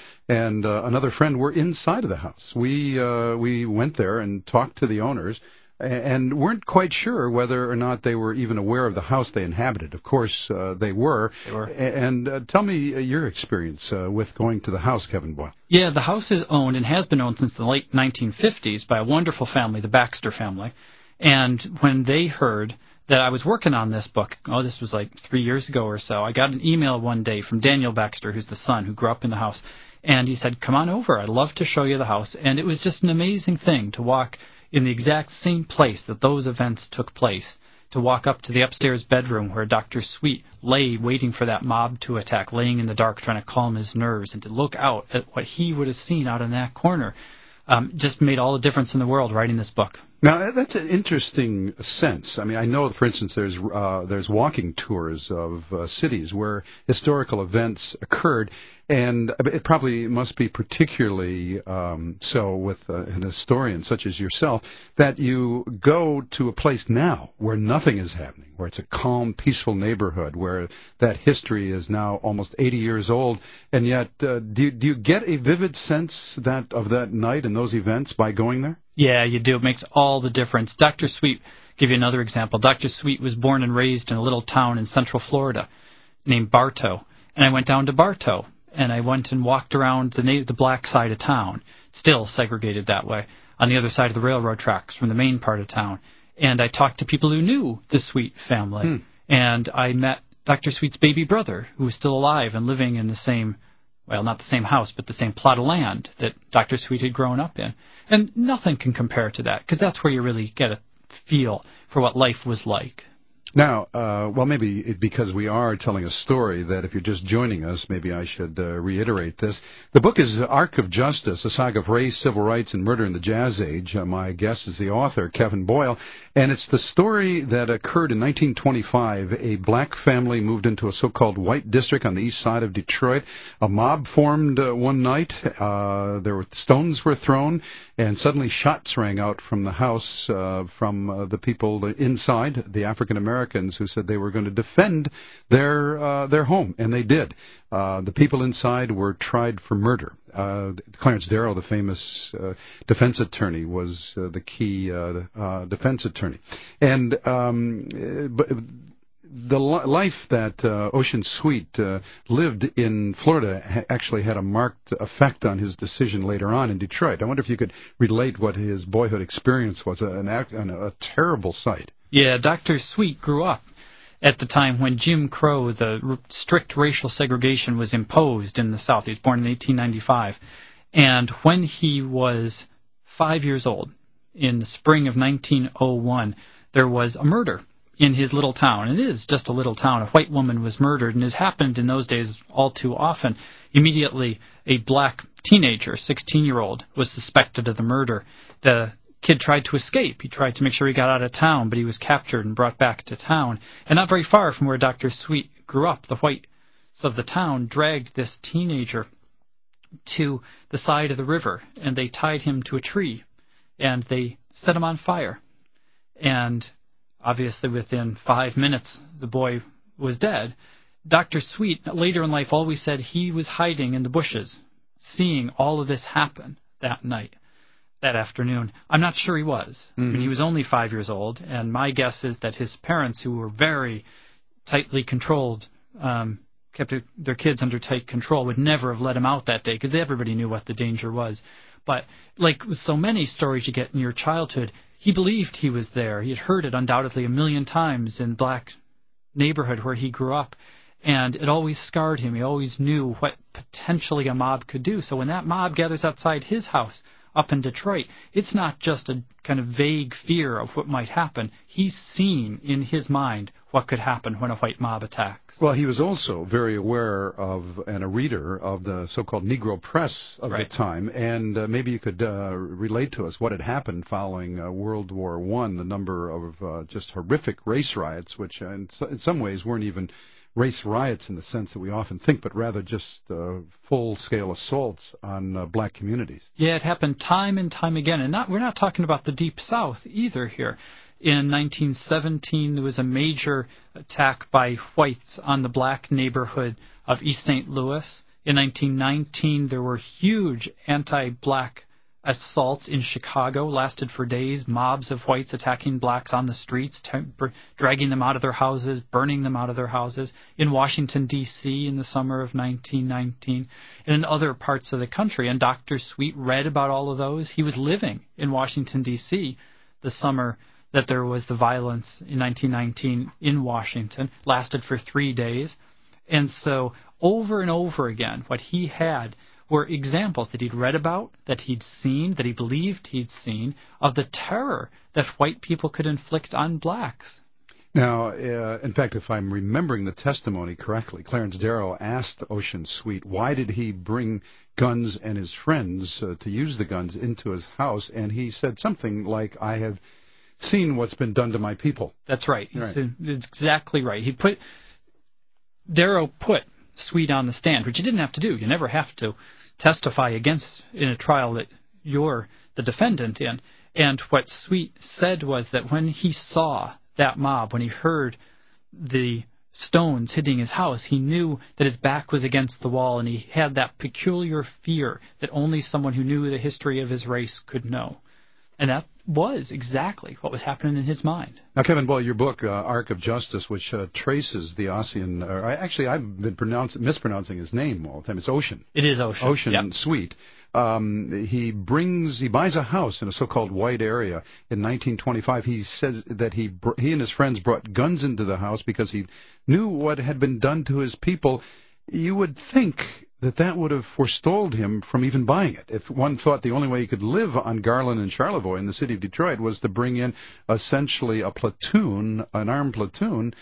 and another friend were inside of the house. We went there and talked to the owners, and weren't quite sure whether or not they were even aware of the house they inhabited. Of course, they were. They were. And tell me your experience with going to the house, Kevin Boyle. Yeah, the house is owned and has been owned since the late 1950s by a wonderful family, the Baxter family. And when they heard that I was working on this book, this was like 3 years ago or so, I got an email one day from Daniel Baxter, who's the son who grew up in the house, and he said, "Come on over, I'd love to show you the house." And it was just an amazing thing to walk in the exact same place that those events took place, to walk up to the upstairs bedroom where Dr. Sweet lay waiting for that mob to attack, laying in the dark trying to calm his nerves, and to look out at what he would have seen out in that corner. Just made all the difference in the world writing this book. Now, that's an interesting sense. I mean, I know, for instance, there's walking tours of cities where historical events occurred, and it probably must be particularly so with an historian such as yourself, that you go to a place now where nothing is happening, where it's a calm, peaceful neighborhood, where that history is now almost 80 years old, and yet do you get a vivid sense of that night and those events by going there? Yeah, you do. It makes all the difference. Dr. Sweet, give you another example. Dr. Sweet was born and raised in a little town in central Florida named Bartow. And I went down to Bartow, and I went and walked around the black side of town, still segregated that way, on the other side of the railroad tracks from the main part of town. And I talked to people who knew the Sweet family. And I met Dr. Sweet's baby brother, who was still alive and living in the same, well, not the same house, but the same plot of land that Dr. Sweet had grown up in. And nothing can compare to that, because that's where you really get a feel for what life was like. Now, well, maybe because we are telling a story that if you're just joining us, maybe I should reiterate this. The book is Arc of Justice, a saga of race, civil rights, and murder in the Jazz Age. My guest is the author, Kevin Boyle, and it's the story that occurred in 1925. A black family moved into a so-called white district on the east side of Detroit. A mob formed one night. Stones were thrown, and suddenly shots rang out from the house from the people inside, the African Americans, who said they were going to defend their home, and they did. The people inside were tried for murder. Clarence Darrow, the famous defense attorney, was the key defense attorney. And but the life that Ocean Sweet lived in Florida actually had a marked effect on his decision later on in Detroit. I wonder if you could relate what his boyhood experience was, a terrible sight. Yeah, Dr. Sweet grew up at the time when Jim Crow, the strict racial segregation, was imposed in the South. He was born in 1895. And when he was 5 years old, in the spring of 1901, there was a murder in his little town. And it is just a little town. A white woman was murdered, and it happened in those days all too often. Immediately, a black teenager, 16-year-old, was suspected of the murder. The kid tried to escape. He tried to make sure he got out of town, but he was captured and brought back to town. And not very far from where Dr. Sweet grew up, the whites of the town dragged this teenager to the side of the river, and they tied him to a tree, and they set him on fire. And obviously within 5 minutes, the boy was dead. Dr. Sweet, later in life, always said he was hiding in the bushes, seeing all of this happen that night. That afternoon. I'm not sure he was. I mean, he was only 5 years old, and my guess is that his parents, who were very tightly controlled, kept their kids under tight control, would never have let him out that day, because everybody knew what the danger was. But like with so many stories you get in your childhood, he believed he was there. He had heard it undoubtedly a million times in black neighborhood where he grew up, and it always scarred him. He always knew what potentially a mob could do. So when that mob gathers outside his house up in Detroit, it's not just a kind of vague fear of what might happen. He's seen in his mind what could happen when a white mob attacks. Well, he was also very aware of and a reader of the so-called Negro press of the time, and maybe you could relate to us what had happened following World War I, the number of just horrific race riots, which in some ways weren't even race riots in the sense that we often think, but rather just full-scale assaults on black communities. Yeah, it happened time and time again, and we're not talking about the Deep South either here. In 1917, there was a major attack by whites on the black neighborhood of East St. Louis. In 1919, there were huge anti-black assaults in Chicago, lasted for days, mobs of whites attacking blacks on the streets, dragging them out of their houses, burning them out of their houses. In Washington, D.C. in the summer of 1919, and in other parts of the country. And Dr. Sweet read about all of those. He was living in Washington, D.C. the summer that there was the violence in 1919 in Washington, lasted for 3 days. And so over and over again, what he had were examples that he'd read about, that he'd seen, that he believed he'd seen, of the terror that white people could inflict on blacks. Now, in fact, if I'm remembering the testimony correctly, Clarence Darrow asked Ocean Sweet, why did he bring guns and his friends to use the guns into his house? And he said something like, I have seen what's been done to my people. That's right. It's exactly right. Darrow put Sweet on the stand, which you didn't have to do. You never have to testify against in a trial that you're the defendant in. And what Sweet said was that when he saw that mob, when he heard the stones hitting his house, he knew that his back was against the wall, and he had that peculiar fear that only someone who knew the history of his race could know. And that was exactly what was happening in his mind. Now, Kevin Boyle, your book, Arc of Justice, which traces the Ossian, actually I've been mispronouncing his name all the time. It's Ocean. It is Ocean. Ocean Sweet. He buys a house in a so-called white area in 1925. He says that he and his friends brought guns into the house because he knew what had been done to his people. You would think that would have forestalled him from even buying it. If one thought the only way he could live on Garland and Charlevoix in the city of Detroit was to bring in essentially a platoon, an armed platoon,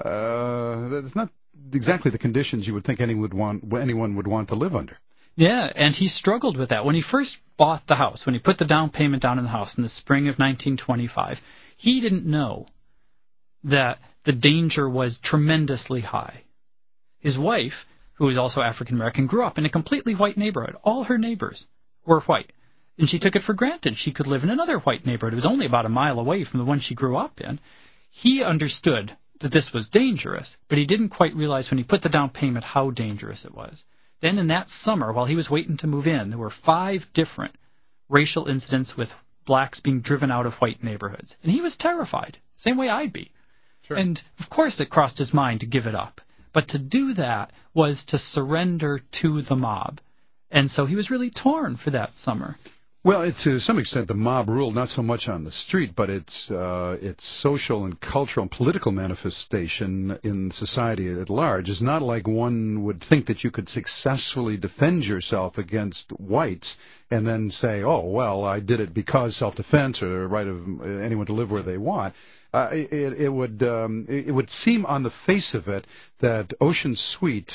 that's not exactly the conditions you would think anyone would want to live under. Yeah, and he struggled with that. When he first bought the house, when he put the down payment down in the house in the spring of 1925, he didn't know that the danger was tremendously high. His wife, who was also African American, grew up in a completely white neighborhood. All her neighbors were white. And she took it for granted she could live in another white neighborhood. It was only about a mile away from the one she grew up in. He understood that this was dangerous, but he didn't quite realize when he put the down payment how dangerous it was. Then in that summer, while he was waiting to move in, there were 5 different racial incidents with blacks being driven out of white neighborhoods. And he was terrified, same way I'd be. Sure. And of course it crossed his mind to give it up. But to do that was to surrender to the mob. And so he was really torn for that summer. Well, to some extent, the mob ruled not so much on the street, but its social and cultural and political manifestation in society at large is not like one would think that you could successfully defend yourself against whites and then say, oh, well, I did it because self-defense or the right of anyone to live where they want. It would seem on the face of it that Ocean Sweet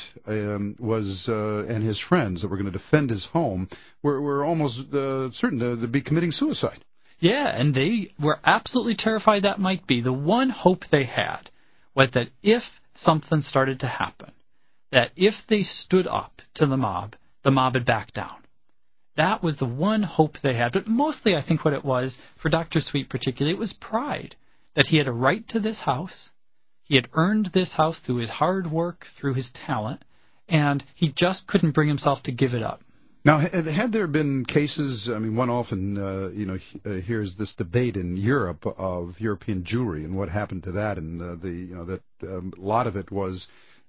was and his friends that were going to defend his home were almost certain to be committing suicide. Yeah, and they were absolutely terrified that might be. The one hope they had was that if something started to happen, that if they stood up to the mob would back down. That was the one hope they had. But mostly I think what it was, for Dr. Sweet particularly, it was pride. That he had a right to this house, he had earned this house through his hard work, through his talent, and he just couldn't bring himself to give it up. Now, had there been cases, I mean, one often, hears this debate in Europe of European Jewry and what happened to that, and a lot of it was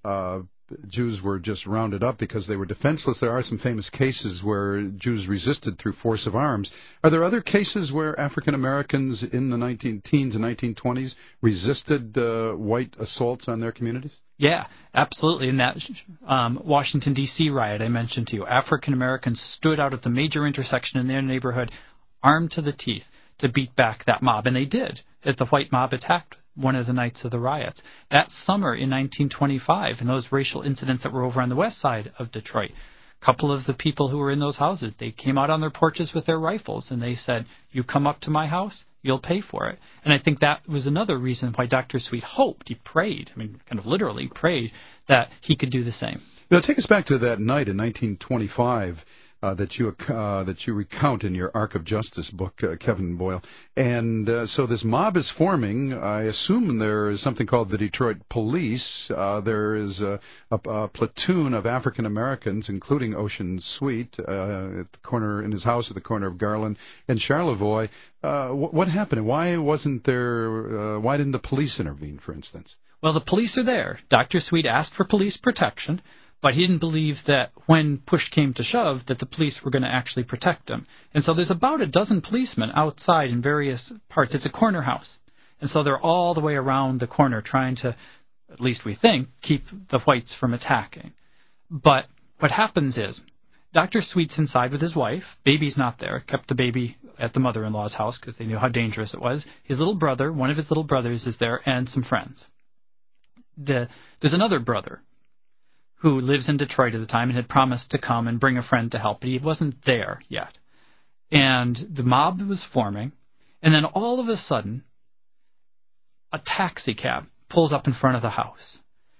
Jews were just rounded up because they were defenseless. There are some famous cases where Jews resisted through force of arms. Are there other cases where African Americans in the 19-teens and 1920s resisted white assaults on their communities? Yeah, absolutely. In that Washington, D.C. riot I mentioned to you, African Americans stood out at the major intersection in their neighborhood, armed to the teeth, to beat back that mob. And they did, as the white mob attacked one of the nights of the riots. That summer in 1925, in those racial incidents that were over on the west side of Detroit, a couple of the people who were in those houses, they came out on their porches with their rifles, and they said, you come up to my house, you'll pay for it. And I think that was another reason why Dr. Sweet hoped, he prayed, I mean, kind of literally prayed, that he could do the same. Now, take us back to that night in 1925 that you recount in your Arc of Justice book, Kevin Boyle. And so this mob is forming. I assume there is something called the Detroit Police. There is a platoon of African Americans, including Ocean Sweet, at the corner in his house at the corner of Garland and Charlevoix. What happened? Why wasn't there? Why didn't the police intervene, for instance? Well, the police are there. Dr. Sweet asked for police protection, but he didn't believe that when push came to shove that the police were going to actually protect him. And so there's about a dozen policemen outside in various parts. It's a corner house. And so they're all the way around the corner trying to, at least we think, keep the whites from attacking. But what happens is Dr. Sweet's inside with his wife. Baby's not there. Kept the baby at the mother-in-law's house because they knew how dangerous it was. His little brother, one of his little brothers, is there, and some friends. There's another brother who lives in Detroit at the time and had promised to come and bring a friend to help, but he wasn't there yet. And the mob was forming, and then all of a sudden, a taxi cab pulls up in front of the house.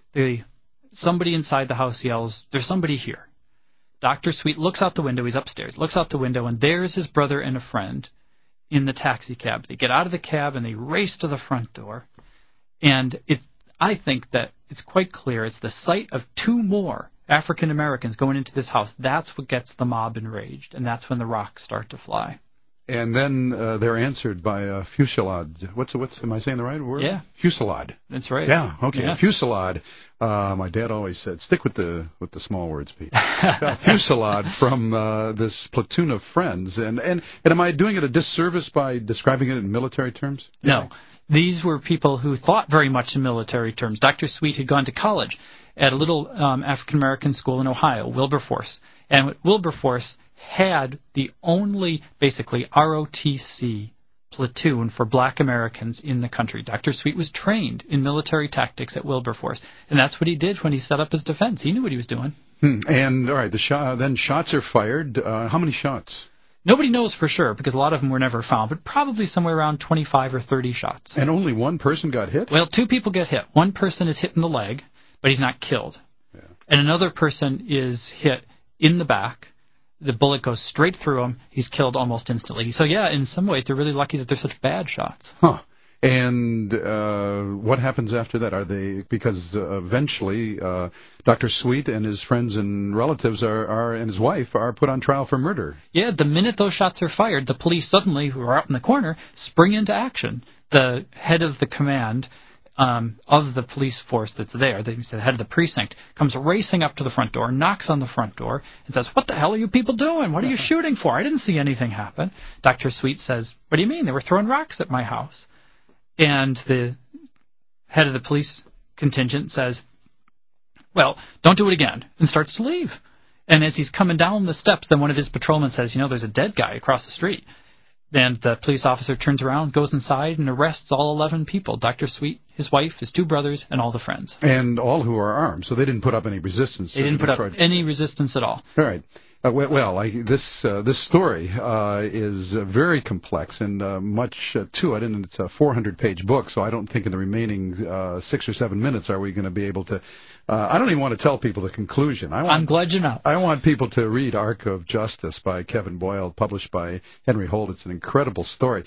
Somebody inside the house yells, "There's somebody here." Dr. Sweet looks out the window. He's upstairs. Looks out the window, and there's his brother and a friend in the taxi cab. They get out of the cab, and they race to the front door. And I think that it's quite clear it's the sight of two more African Americans going into this house. That's what gets the mob enraged, and that's when the rocks start to fly. And then they're answered by a fusillade. What's? Am I saying the right word? Yeah. Fusillade. That's right. Yeah. Okay. Yeah. A fusillade. My dad always said, "Stick with the small words, Pete." A fusillade from this platoon of friends. And am I doing it a disservice by describing it in military terms? No. These were people who thought very much in military terms. Dr. Sweet had gone to college at a little African-American school in Ohio, Wilberforce. And Wilberforce had the only, basically, ROTC platoon for black Americans in the country. Dr. Sweet was trained in military tactics at Wilberforce. And that's what he did when he set up his defense. He knew what he was doing. And, all right, then shots are fired. How many shots? Nobody knows for sure because a lot of them were never found, but probably somewhere around 25 or 30 shots. And only one person got hit? Well, two people get hit. One person is hit in the leg, but he's not killed. Yeah. And another person is hit in the back. The bullet goes straight through him. He's killed almost instantly. So, yeah, in some ways, they're really lucky that they're such bad shots. Huh. And what happens after that? Because eventually Dr. Sweet and his friends and relatives and his wife are put on trial for murder. Yeah, the minute those shots are fired, the police suddenly, who are out in the corner, spring into action. The head of the command of the police force that's there, the head of the precinct, comes racing up to the front door, knocks on the front door, and says, "What the hell are you people doing? What are you shooting for? I didn't see anything happen." Dr. Sweet says, "What do you mean? They were throwing rocks at my house." And the head of the police contingent says, "Well, don't do it again," and starts to leave. And as he's coming down the steps, then one of his patrolmen says, "There's a dead guy across the street." Then the police officer turns around, goes inside, and arrests all 11 people, Dr. Sweet, his wife, his two brothers, and all the friends. And all who are armed, so they didn't put up any resistance. They didn't put up any resistance at all. All right. This story is very complex and much to it, and it's a 400-page book, so I don't think in the remaining 6 or 7 minutes are we going to be able to... I don't even want to tell people the conclusion. I'm glad you know. I want people to read Arc of Justice by Kevin Boyle, published by Henry Holt. It's an incredible story.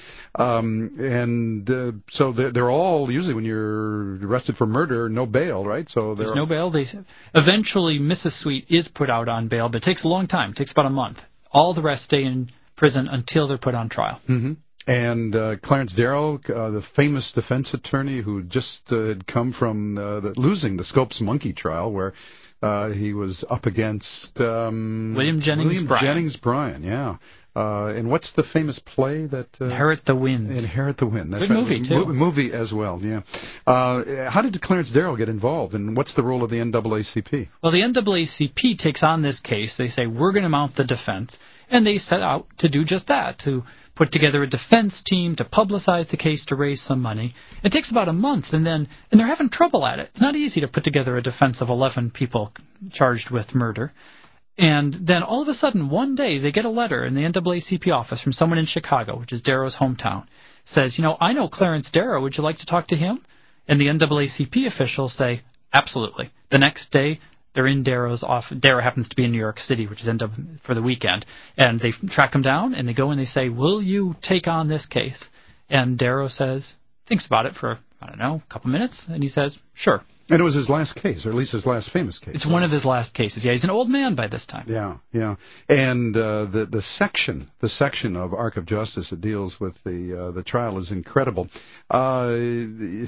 So they're all, usually when you're arrested for murder, no bail, right? So there's no bail. Eventually, Mrs. Sweet is put out on bail, but it takes a long time. It takes about a month. All the rest stay in prison until they're put on trial. Mm-hmm. And Clarence Darrow, the famous defense attorney who just had come from losing the Scopes Monkey trial, where he was up against William Jennings Bryan. Yeah. And what's the famous play that... Inherit the Wind. Inherit the Wind. That's Good right. movie, too. Movie as well, yeah. How did Clarence Darrow get involved, and what's the role of the NAACP? Well, the NAACP takes on this case. They say, we're going to mount the defense. And they set out to do just that, to put together a defense team, to publicize the case, to raise some money. It takes about a month, and they're having trouble at it. It's not easy to put together a defense of 11 people charged with murder. And then all of a sudden, one day, they get a letter in the NAACP office from someone in Chicago, which is Darrow's hometown. Says, I know Clarence Darrow. Would you like to talk to him? And the NAACP officials say, absolutely. The next day, they're in Darrow's office. Darrow happens to be in New York City, which is for the weekend. And they track him down, and they go and they say, will you take on this case? And Darrow thinks about it for, a couple minutes, and he says, sure. And it was his last case, or at least his last famous case. It's one of his last cases. Yeah, he's an old man by this time. Yeah. And the section of Arc of Justice that deals with the trial is incredible. The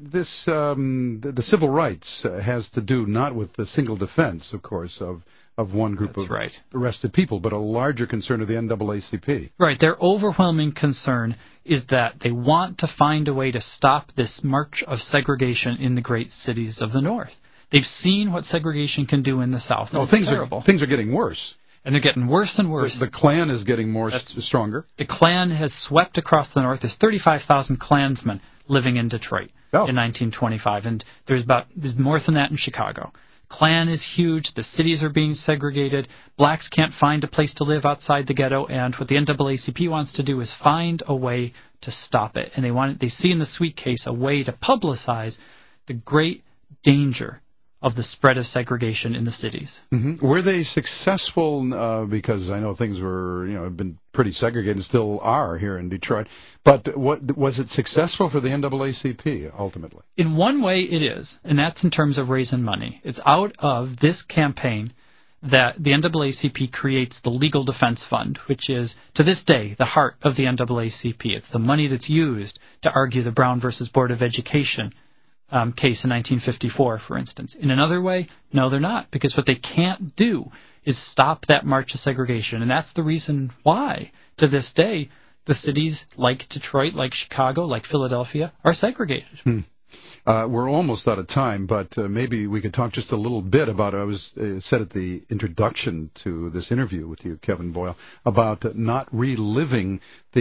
civil rights has to do not with the single defense, of course, of one group of arrested people, but a larger concern of the NAACP. Right. Their overwhelming concern is that they want to find a way to stop this march of segregation in the great cities of the North. They've seen what segregation can do in the South. And it's terrible. Things are getting worse. And they're getting worse and worse. The Klan is getting stronger. The Klan has swept across the North. There's 35,000 Klansmen living in Detroit in 1925, and there's more than that in Chicago. Klan is huge. The cities are being segregated. Blacks can't find a place to live outside the ghetto, and what the NAACP wants to do is find a way to stop it. And they see in the Sweet case a way to publicize the great danger of the spread of segregation in the cities. Mm-hmm. Were they successful? Because I know things have been pretty segregated and still are here in Detroit. But was it successful for the NAACP ultimately? In one way, it is, and that's in terms of raising money. It's out of this campaign that the NAACP creates the Legal Defense Fund, which is, to this day, the heart of the NAACP. It's the money that's used to argue the Brown versus Board of Education case in 1954, for instance. In another way, no, they're not, because what they can't do is stop that march of segregation, and that's the reason why, to this day, the cities like Detroit, like Chicago, like Philadelphia are segregated. We're almost out of time, but maybe we could talk just a little bit about, I was said at the introduction to this interview with you, Kevin Boyle, about not reliving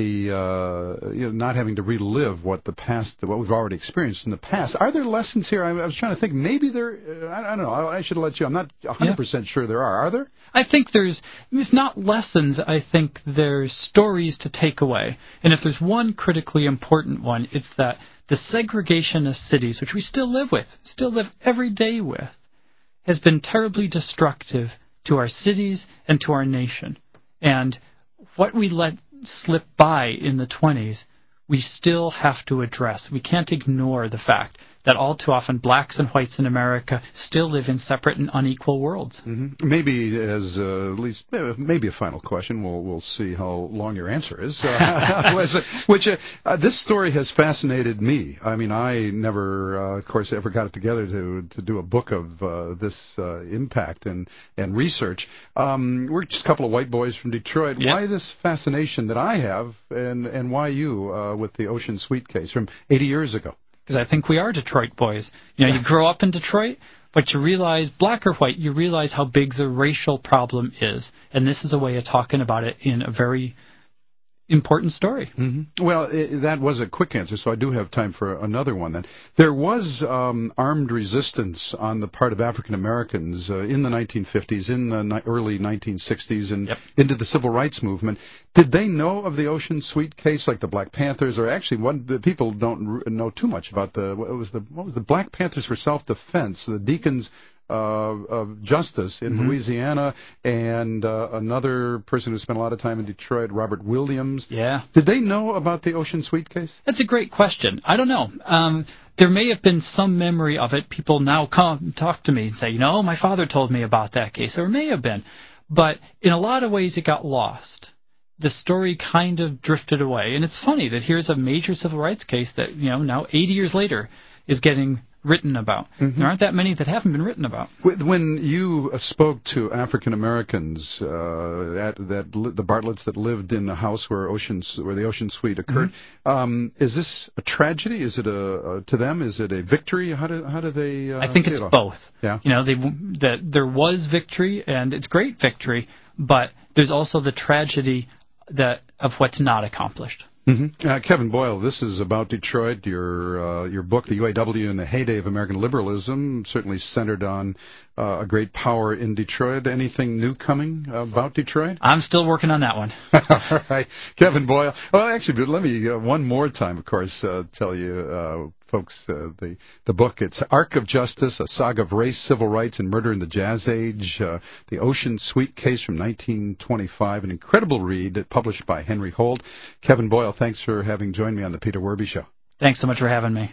not having to relive what we've already experienced in the past. Are there lessons here? I was trying to think, maybe there, I don't know, I should let you, I'm not 100% sure there are. Are there? I think if not lessons, I think there's stories to take away. And if there's one critically important one, it's that the segregation of cities, which we still live every day with, has been terribly destructive to our cities and to our nation. And what we let slip by in the 20s, we still have to address. We can't ignore the fact that all too often blacks and whites in America still live in separate and unequal worlds. Mm-hmm. Maybe maybe a final question. We'll see how long your answer is. This story has fascinated me. I mean, I never, of course, ever got it together to do a book of this impact and research. We're just a couple of white boys from Detroit. Yep. Why this fascination that I have, and why you with the Ocean Sweet case from 80 years ago? Because I think we are Detroit boys. You grow up in Detroit, but you realize, black or white, you realize how big the racial problem is. And this is a way of talking about it in a very important story. Mm-hmm. Well, that was a quick answer, so I do have time for another one then. There was armed resistance on the part of African Americans in the 1950s, in the early 1960s, and into the Civil Rights Movement. Did they know of the Ocean Sweet case, like the Black Panthers, or actually, the people don't know too much about what was the Black Panthers for Self-Defense, the Deacons of Justice in Louisiana, and another person who spent a lot of time in Detroit, Robert Williams. Yeah. Did they know about the Ocean Sweet case? That's a great question. I don't know. There may have been some memory of it. People now come and talk to me and say, my father told me about that case. There may have been. But in a lot of ways, it got lost. The story kind of drifted away. And it's funny that here's a major civil rights case that, now 80 years later is getting written about. There aren't that many that haven't been written about. When you spoke to African Americans, the Bartletts that lived in the house where the Ocean Suite occurred, is this a tragedy? Is it to them? Is it a victory? How do they? I think it's both. Yeah. There was victory, and it's great victory, but there's also the tragedy of what's not accomplished. Kevin Boyle, this is about Detroit. Your book, The UAW in the Heyday of American Liberalism, certainly centered on a great power in Detroit. Anything new coming about Detroit? I'm still working on that one. All right. Kevin Boyle. Well, actually, let me one more time, of course, tell you, folks, the book. It's Arc of Justice, a saga of race, civil rights, and murder in the Jazz Age. The Ocean Suite case from 1925, an incredible read published by Henry Holt. Kevin Boyle, thanks for having joined me on the Peter Werby Show. Thanks so much for having me.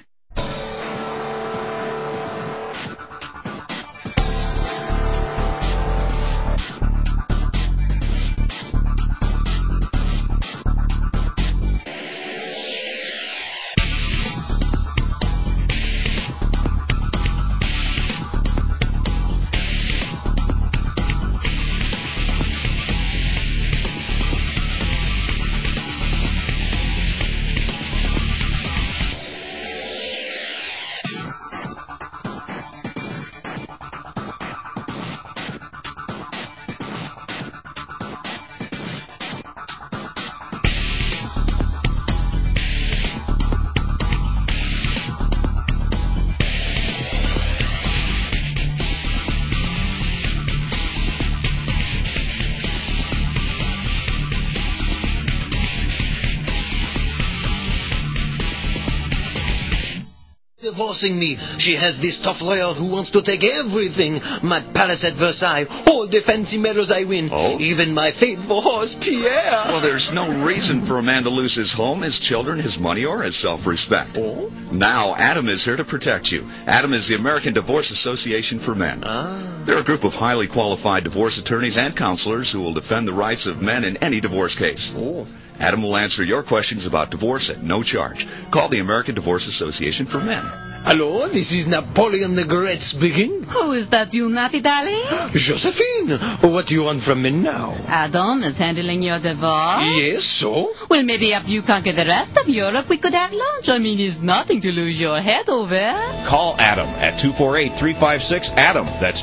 Divorcing me. She has this tough lawyer who wants to take everything. My palace at Versailles, all the fancy medals I win. Oh? Even my faithful horse, Pierre. Well, there's no reason for a man to lose his home, his children, his money, or his self-respect. Oh? Now, Adam is here to protect you. Adam is the American Divorce Association for Men. They're a group of highly qualified divorce attorneys and counselors who will defend the rights of men in any divorce case. Oh. Adam will answer your questions about divorce at no charge. Call the American Divorce Association for Men. Hello, this is Napoleon the Great speaking. Who is that, you naughty dolly? Josephine, what do you want from me now? Adam is handling your divorce? Yes, so? Well, maybe after you conquer the rest of Europe, we could have lunch. I mean, it's nothing to lose your head over. Call Adam at 248-356-ADAM. That's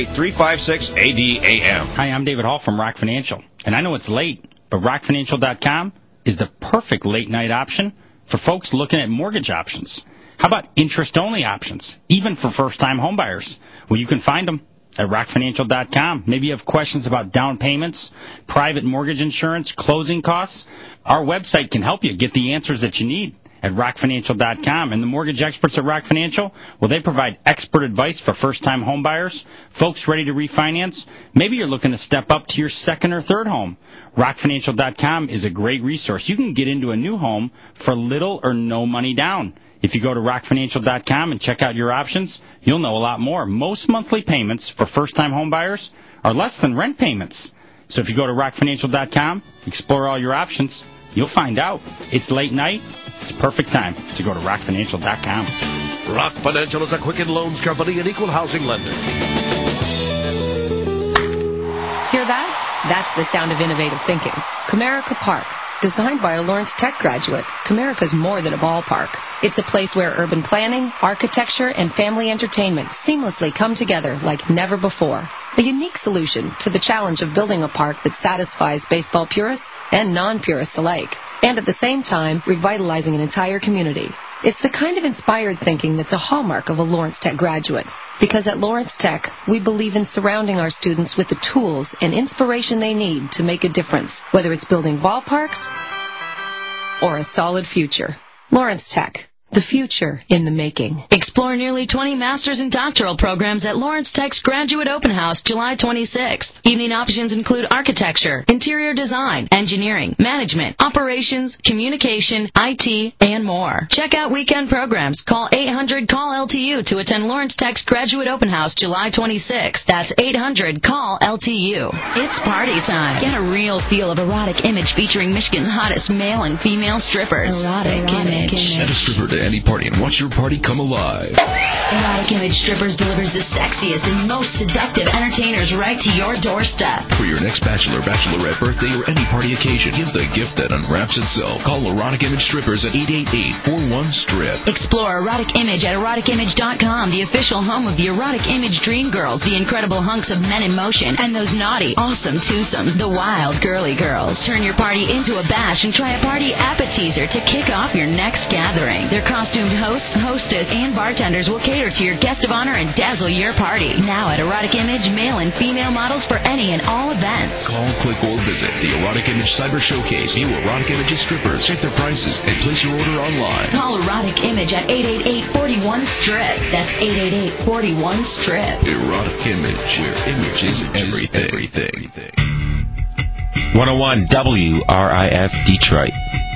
248-356-ADAM. Hi, I'm David Hall from Rock Financial. And I know it's late, but rockfinancial.com is the perfect late-night option for folks looking at mortgage options. How about interest-only options, even for first-time homebuyers? Well, you can find them at rockfinancial.com. Maybe you have questions about down payments, private mortgage insurance, closing costs. Our website can help you get the answers that you need at rockfinancial.com. And the mortgage experts at Rock Financial, well, they provide expert advice for first-time homebuyers, folks ready to refinance. Maybe you're looking to step up to your second or third home. rockfinancial.com is a great resource. You can get into a new home for little or no money down. If you go to rockfinancial.com and check out your options, you'll know a lot more. Most monthly payments for first-time homebuyers are less than rent payments. So if you go to rockfinancial.com, explore all your options, you'll find out. It's late night. It's a perfect time to go to rockfinancial.com. Rock Financial is a Quicken Loans company and equal housing lender. Hear that? That's the sound of innovative thinking. Comerica Park. Designed by a Lawrence Tech graduate, Comerica's more than a ballpark. It's a place where urban planning, architecture, and family entertainment seamlessly come together like never before. A unique solution to the challenge of building a park that satisfies baseball purists and non-purists alike, and at the same time, revitalizing an entire community. It's the kind of inspired thinking that's a hallmark of a Lawrence Tech graduate. Because at Lawrence Tech, we believe in surrounding our students with the tools and inspiration they need to make a difference, whether it's building ballparks or a solid future. Lawrence Tech. The future in the making. Explore nearly 20 master's and doctoral programs at Lawrence Tech's Graduate Open House, July 26th. Evening options include architecture, interior design, engineering, management, operations, communication, IT, and more. Check out weekend programs. Call 800-CALL-LTU to attend Lawrence Tech's Graduate Open House, July 26th. That's 800-CALL-LTU. It's party time. Get a real feel of Erotic Image featuring Michigan's hottest male and female strippers. Erotic Image. At a stripper day any party and watch your party come alive. Erotic Image Strippers delivers the sexiest and most seductive entertainers right to your doorstep. For your next bachelor, bachelorette, birthday, or any party occasion, give the gift that unwraps itself. Call Erotic Image Strippers at 888-41-STRIP. Explore Erotic Image at eroticimage.com, the official home of the Erotic Image Dream Girls, the incredible hunks of men in motion, and those naughty, awesome twosomes, the wild girly girls. Turn your party into a bash and try a party appetizer to kick off your next gathering. Their costumed host, hostess, and bartenders will cater to your guest of honor and dazzle your party. Now at Erotic Image, male and female models for any and all events. Call, click, or visit the Erotic Image Cyber Showcase. View Erotic Image's strippers, check their prices, and place your order online. Call Erotic Image at 888-41-STRIP. That's 888-41-STRIP. Erotic Image, where image is everything. 101 WRIF Detroit.